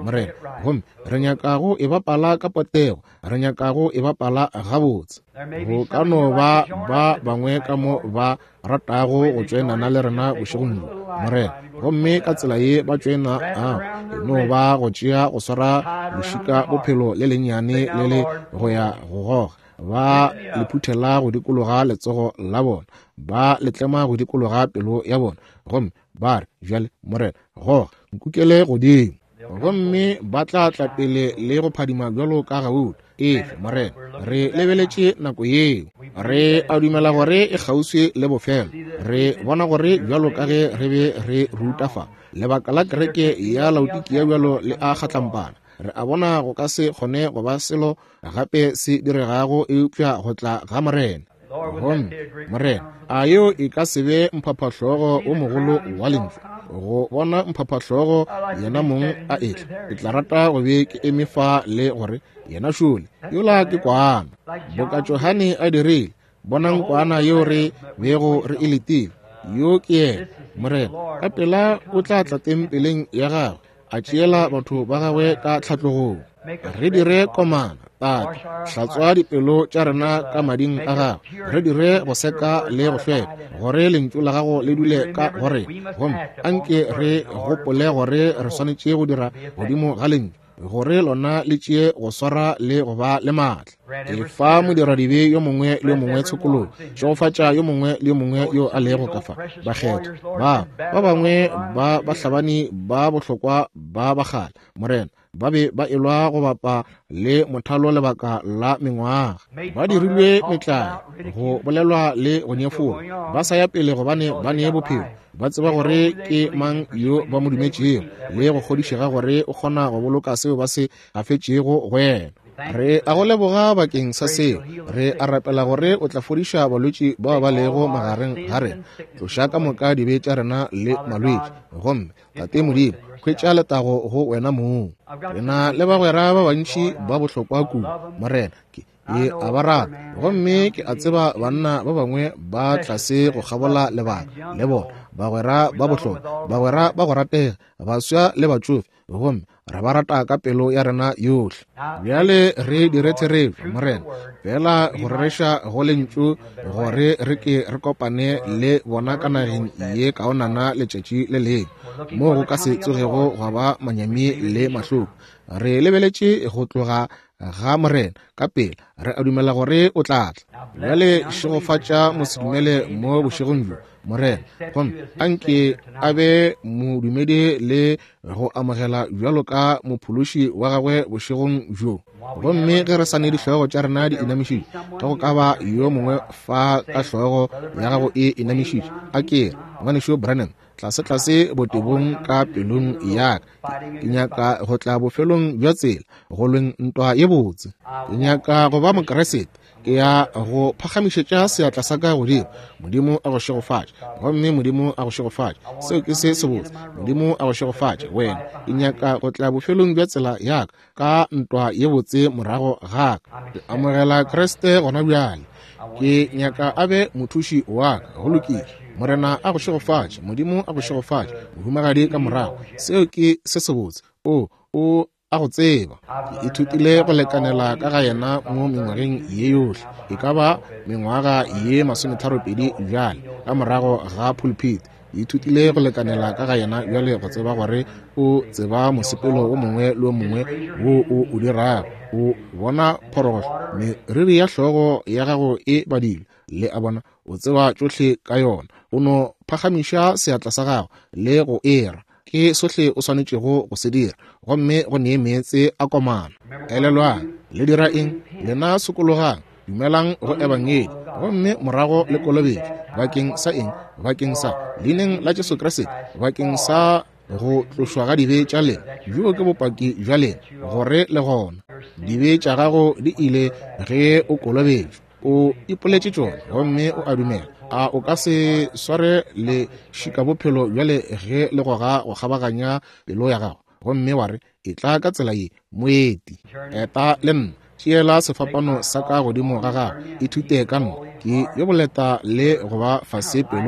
Speaker 1: morena gomme re nyakago e bapala ka potego re nyakago e bapala gabotse go ka no ba ba bangwe ka mo ba ratago go tsenana le rena bošegong morena gomme ka tsela ye ba tsena a no ba go tšea go swara lošika bophelo le lennyane le le go ya go goga ba le phuthela go dikologa letsogo la bona ba letlema go dikologa pelo ya bona gomme ba re jale morena goga nkukele godimo gomme ba tla tla pele le go phadima bjalo ka gaud efe morena re lebeletše nako yeo re a dumela gore e kgauswi le bofelo re bona gore bjalo ka ge re be re rutafa lebaka la kereke ya laodikia bjalo le a kgatlampana re a bona go ka se kgone go ba selo gape se diregago eupša go tla ga morena gomme morena a yo e ka se be mphaphahlogo o mogolo wa lentlo go bona mphaphahlogo yena mong a etla ke tla rata go be ke eme fa le gore yena šole yola ke kwana boka johane a dirile bonang kwana yo re bego re eletile yo ke yena morena ka pela o tla tla tempeleng ya gagwe a tšeela batho ba gagwe ka tlhatlogong re dire komana tata hlatswa dipelo tša rena ka mading a gagwe re dire go seka le go hlweka gore lentšu la gago le dule ka gore gomme anke re gopole gore re swanetše go dira godimo ga lentšu gore lona le tšee go swara le go ba le maatla e fa modiradibe yo mongwe le yo mongwe tshokolo tšogofatša yo mongwe le yo mongwe yo a lego ka fa bakgetho ba ba bangwe ba bahlabani ba bohlokwa ba bagala morena ba be ba elwa go bapa le mothalo lebaka la mengwaga ba dirilwe metlao go bolelwa le go nyefola ba sa ya pele gobane ba nee bophelo ba tseba gore ke mang yo ba mo dumetšego le go kgodišega gore o kgona go boloka seo ba se gafetšego go yena re a go leboga bakeng sa seo re a rapela gore o tla fodiša balwetši bao ba lego magareng ga rena tloša ka moka dibe tša rena le malwetši gomme tate modimo khwetša letago go wena moo rena le bagwera ba bantši ba bohlokwa kudu morena ke e a ba rata gomme ke a tseba banna ba bangwe ba tlase go gabola lebaka le bona bagwera ba bohlokwa bagwera ba go ratega baswa le batsofe gomme re ba rata ka pelo ya rena yohle bjale re diretereo morena fela go rereša go lentšu gore re ke re kopane le bona ka nageng ye kaonana letšatši le leng mo go ka se tsogego go ba manyami le mahloko re lebeletše go tloga ga morena ka pele re a dumela gore o tlatla bjale šegofatša mosedumele mo bošegong jo morena gomme anke a be modumedi le go amogela bjalo ka mophološi wa gagwe bošegong jo gomme ge re sane dihlogo tša rena di inamišitše ka go ka ba yo mongwe fa ka hlogo ya gago e inamišitše a kere ngwanešo branham tlase-tlase botebong ka pelong yaka ke nyaka go tla bofelong bja tsela go lweng ntwa ye botse ke nyaka go ba mokeresete ke ya go phagamišetša seatla sa ka godimo modimo a go šegofatša gomme modimo a go šegofatša seo ke se se botse modimo a go šegofatša wena ke nyaka go tla bofelong bja tsela yaka ka ntwa ye botse morago gaka ke amogela kreste gona bjale ke nyaka a be mothuši wa ka go lokile morena a go šegofatša modimo a go šegofatša mohumagadi ka morago seo ke se se botse o o a go tseba ke ithutile go lekanela ka ga yena mo mengwageng ye yohle e ka ba mengwaga ye masometharo-pedi bjale ka morago ga pulpit ke ithutile go lekanela ka ga yena bjale go tseba gore o tseba mosepelo o mongwe le o mongwe wo o o dirago o bona phorogo meriri ya hlogo ya gago e badile le a bona o tseba tšohle ka yona o no phagamiša seatla sa gago le go era ke sohle o swanetšego go se dira gomme go nee meetse a komana elelwang le dira eng lena sokologang dumelang go ebangedi gomme morago le kolobedi bakeng sa eng bakeng sa leineng la Jesu Kriste bakeng sa go tlošwa ga dibe tša lena jo ke bopaki jwa lena gore le gona dibe tša gago di ile ge o kolobetšwe o ipoletše tšona gomme o a dumela a o ka se sware le šika bophelo bjale ge le goga go kgabaganya pelo ya gago gomme wa re e tla ka tsela ye moeti eta le nna tšeela sefapano sa ka godimo ga gago ithute ka nna ke yo boleta le go ba fase pelo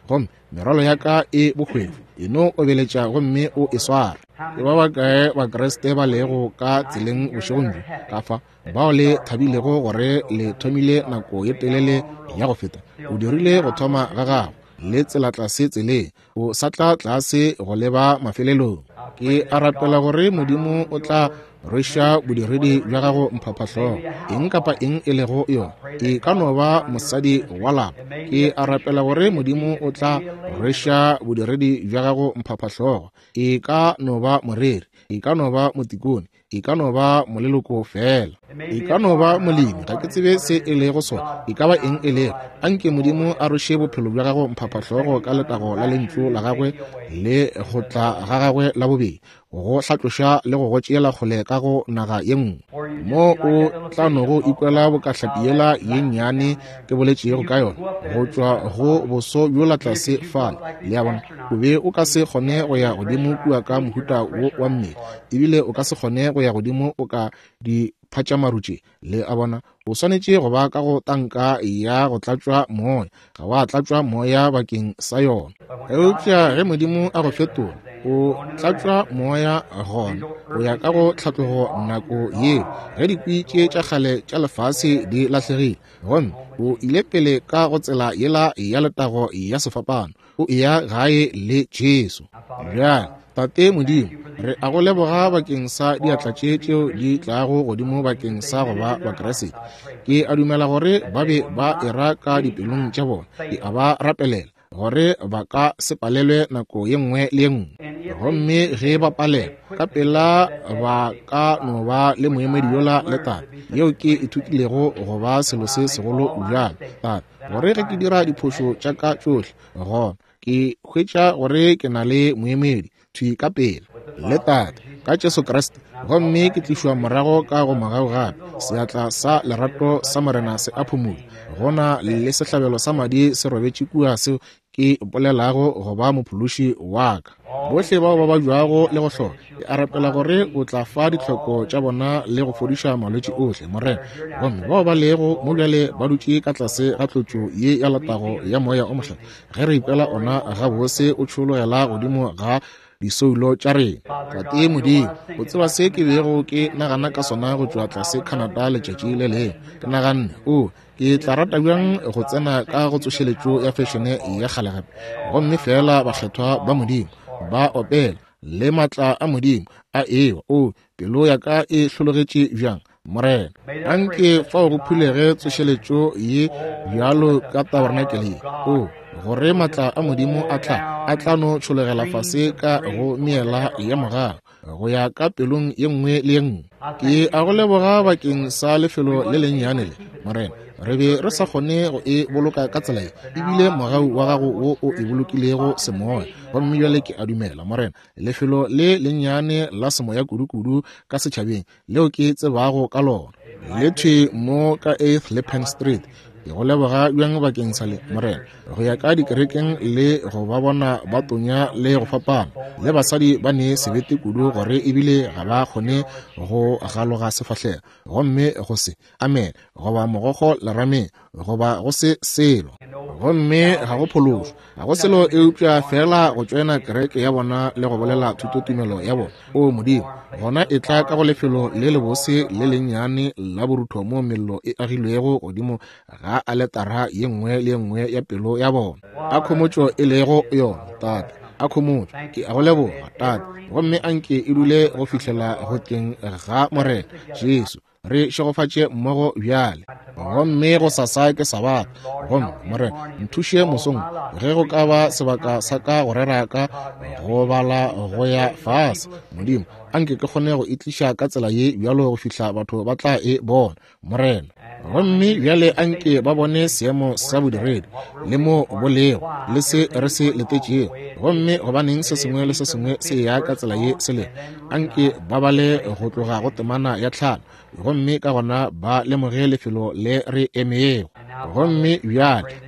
Speaker 1: gomme merwalo ya ka e bokgwefu eno o beletša gomme o e swara. E ba bakae bakreste ba lego ka tseleng bošegongju ka fa bao le thabilego gore le thomile nako ye telele ya go feta, o dirile go thoma ga gago le tsela tlase tseleng, o satla tlase go leba mafelelong. Ke a rapela gore Modimo o tla rweša bodiredi bja gago mphaphahlogo, eng kapa eng e lego yona, e ka no ba mosadi wa lapa. Ke a rapela gore Modimo o tla rweša bodiredi bja gago mphaphahlogo, e ka no ba moreri, e ka no ba motikoni, e ka no ba moleloko fela, e ka no ba molemi, ga ke tsebe se e lego sona, e ka ba eng e lego. Anke Modimo a rweše bophelo bja gago mphaphahlogo ka letago la lentšu la gagwe le go tla ga gagwe la bobedi, go hlatloša le go go tšeela kgole ka go naga ye nngwe, mo o tla no go ikwela bokahlapiela ye nnyane ke boletšego ka yona go tšwa go boso bjola tlase fala. Le ya bona, o be o ka se kgone go ya godimo kua ka mohuta wo wa mmele, ebile o ka se kgone go ya godimo o ka di phatšamarutše. Le a bona, o swanetše go ba ka go tanka ya go tlatšwa moya, ga wa tlatšwa moya bakeng sa yona. Eupša ge Modimo a go fetola, o tlatšwa moya gona o ya ka go tlhatlogo nako ye ge dikwi tše tša kgale tša lefase di lahlegile, gomme o ile pele ka go tsela yela ya letago ya sefapano, o eya gae le Jesu. Bjale Tate Modimo, re a go leboga bakeng sa diatla tše tšeo di tlago godimo bakeng sa go ba bakreste. Ke a dumela gore ba be ba era ka dipelong tša bona, ke a ba rapelela gore ba ka se palelwe nako ye nngwe le ye nngwe, gomme ge ba palela ka pela ba ka no ba le moemedi yola le Tate yeo ke ithutilego go ba selo se segolo bjale. Tate, gore ge ke dira diphošo tša ka tšohle gona ke hwetša gore ke na le moemedi thui ka pele le Tate ka Jesu Kriste, gomme ke tlišwa morago ka go magao gape. Seatla sa lerato sa morena se a phumula, gona le sehlabelo sa madi se robetše kua seo ke polelago go ba mophološi wa ka. Bohle bao ba ba jwago le go hloka, ke a rapela gore o tla fa ditlhoko tša bona le go fodiša malwetši ohle morena, gomme bao ba lego mo bjale ba dutše ka tlase ga tlotšo ye ya latago ya moya o mohlala, ge re ipela ona ga bose o tšhologela godimo ga disoulo tša rena. Tate Modimo, o tseba se ke bego ke nagana ka sona go tšwa tlase Canada letšatši le leng, ke naganne o ke tla rata bjang go tsena ka go tsošeletšo ya fešene ya kgale gape, gomme fela bakgethwa ba Modimo ba opela le matla a Modimo a ewa. O pelo ya ka e hlologetše bjang morena, anke fa go phulege tsošeletšo ye bjalo ka tabernakele o gore matla a Modimo a tla a tla no tšholegela fase ka go meela ya morago go ya ka pelong ye nngwe le ye nngwe. Ke a go leboga bakeng sa lefelo le lennyane le morena, re be re sa kgone go e boloka ka tsela ye, ebile mogau wa gago wo o e bolokilego semoya, gomme bjale ke a dumela morena lefelo le lennyane la semoya kudu-kudu ka setšhabeng leo ke tsebago ka lona le thwe mo ka eighth le Penn Street. Ke go leboga bjang bakeng sa le morena, go ya ka dikerekeng le go ba bona ba tonya le go fapana le basadi ba ne sebete kudu gore ebile ga ba kgone go galoga sefahlego, gomme go se amen goba mogogo lerameng goba go se selo, gomme ga go phološo ga go selo eupša fela go tšwena kereke ya bona le go bolela thutotumelo ya bona. O Modimo, gona e tla ka go lefelo le lebose le lennyane la borutho mo mello e agilwego godimo ga aletara ye nngwe le ye nngwe ya pelo ya bona. A khomotšo e lego yona Tate, a khomotšo ke a go leboga Tate, gomme anke e dule go fihlela go teng ga morena Jesu. Re šegofatše mmogo bjale, gomme go sasa ke Sabata, gomme morena nthuše mosong ge go ka ba sebaka sa ka go rera ka go bala go ya fase. Modimo, anke ke kgone go itliša ka tsela ye bjalo go fihla batho ba tla e bona morena, gomme bjale anke ba bone seemo sa bodiredi le mo bolego le se re se letetšego, gomme gobaneng se sengwe le se sengwe se ya ka tsela ye sele, anke ba bale go tloga go temana ya tlhano, gomme ka gona ba lemoge lefelo le re emeego, gomme bjale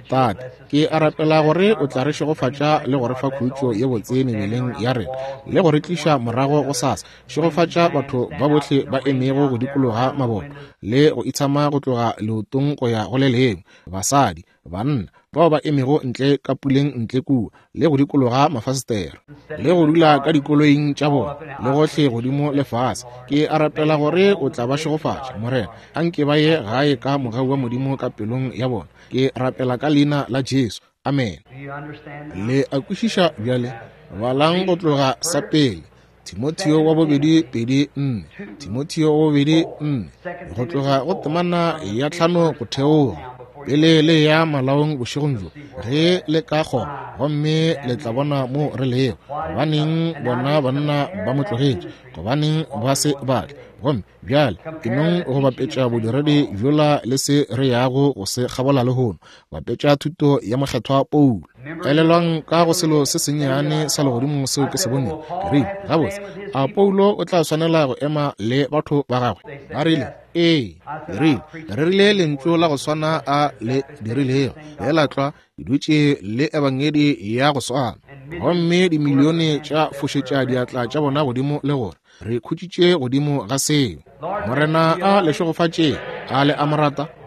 Speaker 1: Tate, ke a rapela gore o tla re šegofatša le gore fa khutšo ye botse mebeleng ya rena le gore tliša morago go sasa šegofatša batho ba botlhe ba emego go dikologa mabopo le go itshama go tloga leotong go ya go le lengwe, basadi, banna bao ba emego ntle ka puleng ntle kua le go dikologa mafastere le go dula ka dikoloing tša bona le gohle godimo lefase. Ke a rapela gore o tla ba šegofatša morena a nke ba ye gae ka mogau wa modimo ka pelong ya bona. Ke rapela ka leina la Jesu, amen. Le a kwešiša bjale balang go tloga sa pele Timotheo wa bobedi pedi nne, Timotheo wa bobedi nne, go tloga go temana ya tlhano go theoga pele le ya malaong bošegong jo ge le ka kgona gomme le tla bona mo re lego gobaneng bona banna ba motlogetše gobaneng ba se batle gomme bjale enong go bapetša bodiredi bjola le se re yago go se kgabola le hono bapetša thuto ya mokgethwa Paulo elelwang ka go selo se sennyane sa legodimo seo ke se boneng re gabotse a Paulo o tla swanela go ema le batho ba gagwe ba rile ee re re rile lentlo la go swana a le dirilego le la tlwa dutše le ebangedi ya go swana gomme dimilione tša fošetša diatla tša bona godimo le gore re khutšitše godimo ga seo morena a le šegofatše a le a morata